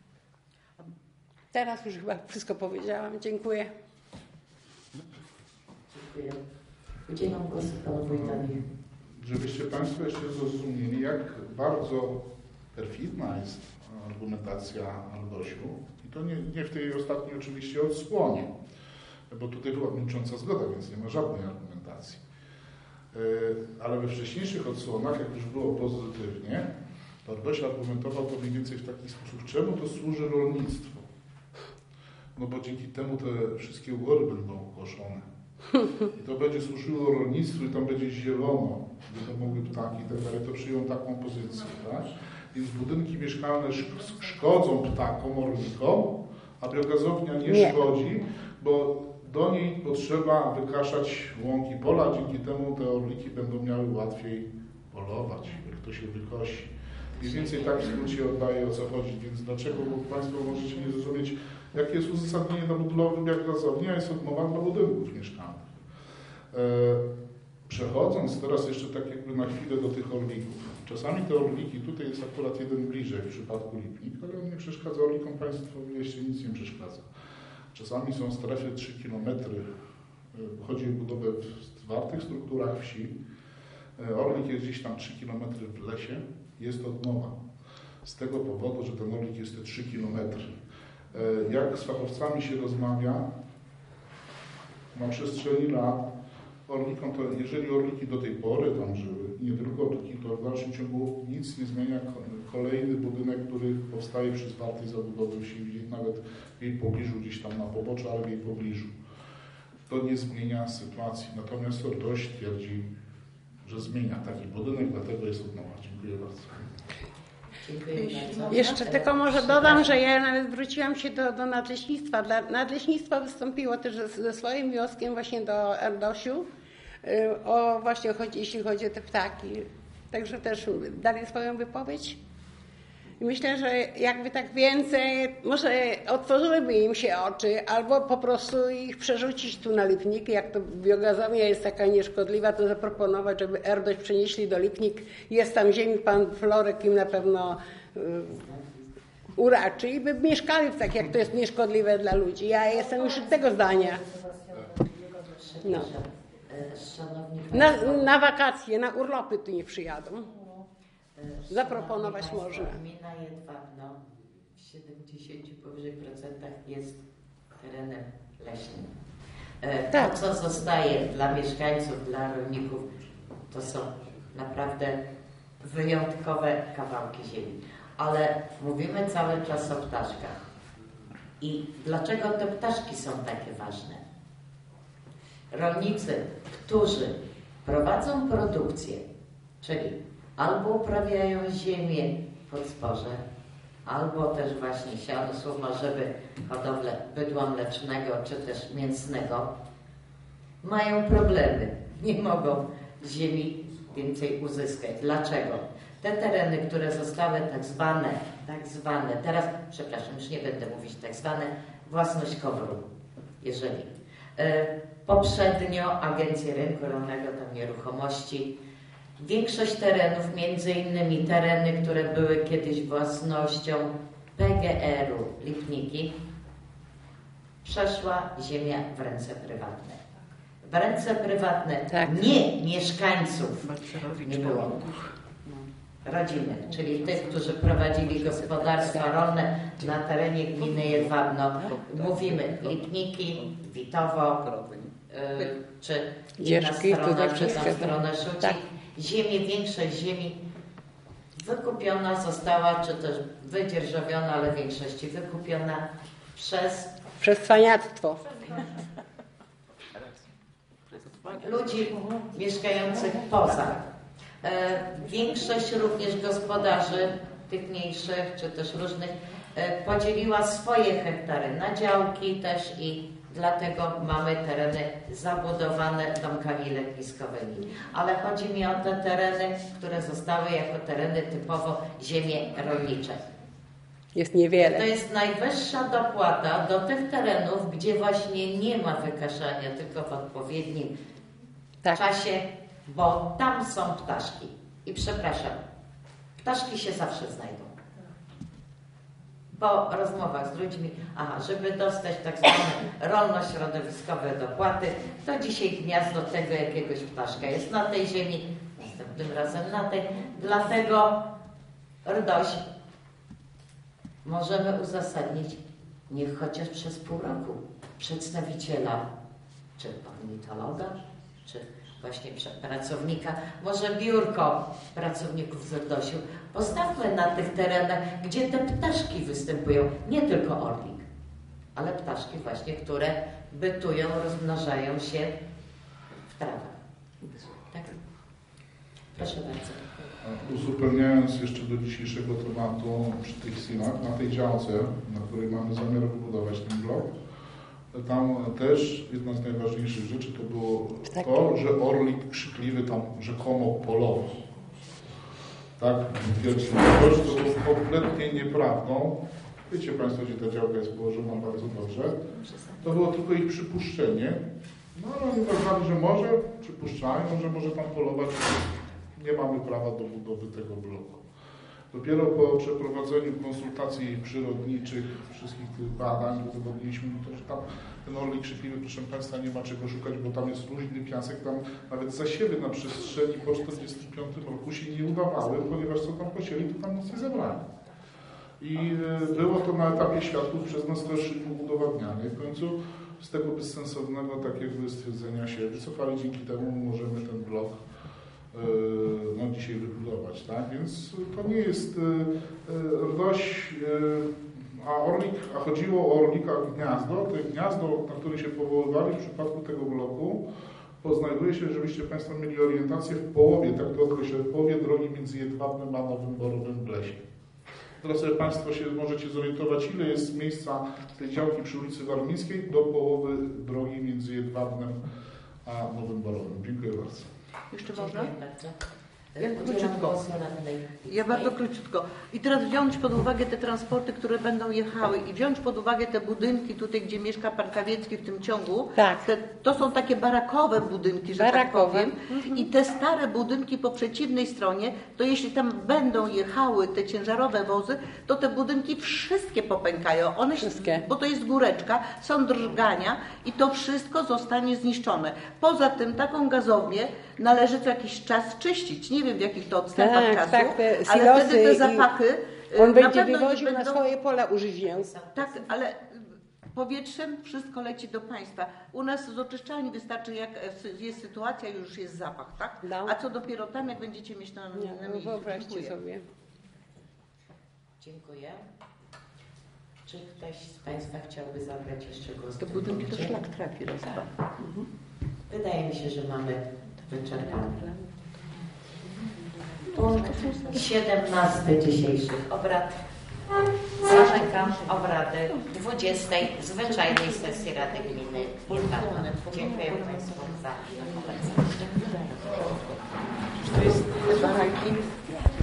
Teraz już chyba wszystko powiedziałam. Dziękuję. Dziękuję. Udzielam głosu panu wójtowi. Żebyście Państwo jeszcze zrozumieli, jak bardzo perfidna jest argumentacja Ardosiu. I to nie w tej ostatniej oczywiście odsłonie, bo tutaj była milcząca zgoda, więc nie ma żadnej argumentacji. Ale we wcześniejszych odsłonach, jak już było pozytywnie, to Ardoś argumentował to mniej więcej w taki sposób, czemu to służy rolnictwu. No bo dzięki temu te wszystkie ugory będą koszone. I to będzie służyło rolnictwu i tam będzie zielono, gdy to mogły ptaki i tak dalej, to przyjął taką pozycję, tak? Więc budynki mieszkalne szkodzą ptakom, orlikom, a biogazownia nie szkodzi, bo do niej potrzeba wykaszać łąki pola, dzięki temu te orliki będą miały łatwiej polować, jak to się wykosi. Mniej więcej tak w skrócie oddaję, o co chodzi, więc dlaczego Państwo możecie nie zrozumieć, jakie jest uzasadnienie dla budowy biogazowni, a jest odmowa dla budynków mieszkalnych. Przechodząc teraz jeszcze tak jakby na chwilę do tych orlików. Czasami te orliki, tutaj jest akurat jeden bliżej w przypadku Lipnik, ale on nie przeszkadza orlikom państwowi, jeszcze nic nie przeszkadza. Czasami są w strefie 3 km, chodzi o budowę w zwartych strukturach wsi. Orlik jest gdzieś tam 3 km w lesie, jest odmowa. Z tego powodu, że ten orlik jest te 3 km. Jak z fachowcami się rozmawia na przestrzeni lat, orlikom, to jeżeli orliki do tej pory tam żyły, nie tylko orliki, to w dalszym ciągu nic nie zmienia kolejny budynek, który powstaje przy zwartej zabudowie wsi, nawet w jej pobliżu, gdzieś tam na poboczu, ale w jej pobliżu. To nie zmienia sytuacji. Natomiast Ardoś twierdzi, że zmienia taki budynek, dlatego jest odnowa. Dziękuję bardzo. Jeszcze tylko może dodam, że ja nawet zwróciłam się do Nadleśnictwa. Nadleśnictwo wystąpiło też ze swoim wnioskiem właśnie do Erdosiu, jeśli chodzi o te ptaki. Także też dali swoją wypowiedź. I myślę, że jakby tak więcej, może otworzyłyby im się oczy, albo po prostu ich przerzucić tu na Lipniki. Jak to biogazownia jest taka nieszkodliwa, to zaproponować, żeby Erdoś przenieśli do Lipnik. Jest tam ziemi, pan Florek im na pewno uraczy i by mieszkali tak, jak to jest nieszkodliwe dla ludzi. Ja jestem już tego zdania. No. Na wakacje, na urlopy tu nie przyjadą. Zaproponować można. Gmina Jedwabno w 70 powyżej procentach jest terenem leśnym. Tak. To, co zostaje dla mieszkańców, dla rolników, to są naprawdę wyjątkowe kawałki ziemi. Ale mówimy cały czas o ptaszkach. I dlaczego te ptaszki są takie ważne? Rolnicy, którzy prowadzą produkcję, czyli albo uprawiają ziemię pod zboże, albo też właśnie siadło, żeby hodowlę bydła mlecznego czy też mięsnego, mają problemy. Nie mogą ziemi więcej uzyskać. Dlaczego? Te tereny, które zostały tak zwane, teraz, przepraszam, już nie będę mówić tak zwane, własność KOWR-u, jeżeli poprzednio Agencja Rynku Rolnego, tam nieruchomości, większość terenów, między innymi tereny, które były kiedyś własnością PGR-u Lipniki, przeszła ziemia w ręce prywatne. W ręce prywatne, tak. Nie mieszkańców, nie było. Rodziny, czyli tych, którzy prowadzili gospodarstwa rolne na terenie gminy Jedwabno. Mówimy Lipniki, Witowo, czy inna strona, czy tam stronę Szuci. Tak. Ziemię, większość ziemi wykupiona została, czy też wydzierżawiona, ale w większości wykupiona przez cwaniactwo. ludzi mieszkających poza. Większość również gospodarzy, tych mniejszych, czy też różnych, podzieliła swoje hektary na działki też i dlatego mamy tereny zabudowane domkami letniskowymi. Ale chodzi mi o te tereny, które zostały jako tereny typowo ziemie rolnicze. Jest niewiele. To jest najwyższa dopłata do tych terenów, gdzie właśnie nie ma wykaszania, tylko w odpowiednim czasie, bo tam są ptaszki. I przepraszam, ptaszki się zawsze znajdą. Po rozmowach z ludźmi, żeby dostać tak zwane rolno-środowiskowe dopłaty, to dzisiaj gniazdo tego jakiegoś ptaszka jest na tej ziemi, następnym razem na tej. Dlatego RDOŚ możemy uzasadnić, niech chociaż przez pół roku przedstawiciela, czy ornitologa, czy właśnie pracownika, może biurko pracowników z RDOŚ-u, postawmy na tych terenach, gdzie te ptaszki występują, nie tylko orlik, ale ptaszki właśnie, które bytują, rozmnażają się w trawach. Tak? Proszę bardzo. Uzupełniając jeszcze do dzisiejszego tematu przy tych sinach, na tej działce, na której mamy zamiar wybudować ten blok, tam też jedna z najważniejszych rzeczy to było to, że orlik krzykliwy tam rzekomo polował. Tak, to było kompletnie nieprawdą. Wiecie Państwo, gdzie ta działka jest położona bardzo dobrze. To było tylko ich przypuszczenie. No ale oni uważali, że może, przypuszczają, że może tam polować. Nie mamy prawa do budowy tego bloku. Dopiero po przeprowadzeniu konsultacji przyrodniczych, wszystkich tych badań, udowodniliśmy, że tam ten orlik krzykliwy, proszę Państwa, nie ma czego szukać, bo tam jest luźny piasek, tam nawet zasiewy na przestrzeni po 1945 roku się nie udawały, ponieważ co tam posieli, to tam nic nie zebrali. I było to na etapie świadków przez nas też udowadniane. W końcu z tego bezsensownego takiego stwierdzenia się wycofali, dzięki temu możemy ten blok dzisiaj wybudować, tak? Więc to nie jest RDOŚ, a chodziło o orlika gniazdo. To gniazdo, na które się powoływali w przypadku tego bloku, znajduje się, żebyście Państwo mieli orientację w połowie, tak to określę, w połowie drogi między Jedwabnem a Nowym Borowem w Blesie. Teraz sobie Państwo się możecie zorientować, ile jest miejsca tej działki przy ulicy Warmińskiej do połowy drogi między Jedwabnem a Nowym Borowem. Dziękuję bardzo. Jeszcze można? Ja bardzo króciutko. I teraz wziąć pod uwagę te transporty, które będą jechały i wziąć pod uwagę te budynki tutaj, gdzie mieszka pan Kawiecki w tym ciągu. Tak. To są takie barakowe budynki, że tak powiem. I te stare budynki po przeciwnej stronie, to jeśli tam będą jechały te ciężarowe wozy, to te budynki wszystkie popękają. One wszystkie. Bo to jest góreczka, są drgania i to wszystko zostanie zniszczone. Poza tym taką gazownię należy co jakiś czas czyścić. Nie wiem w jakich to odstępach czasu, ale wtedy te zapachy on będzie wywoził na swoje pola używię. Tak, ale powietrzem wszystko leci do Państwa. U nas z oczyszczalni wystarczy, jak jest sytuacja, już jest zapach, tak? No. A co dopiero tam, jak będziecie mieć na miejscu. Wyobraźcie sobie. Dziękuję. Czy ktoś z Państwa chciałby zabrać jeszcze głos? To budynki to szlak trafi, rozpa. Wydaje mi się, że mamy wyczerpany. Punkt 17 dzisiejszych obrad. Zamykam obrady 20. zwyczajnej sesji Rady Gminy Bulgarna. Dziękuję Państwu za obecność. To jest chyba ranking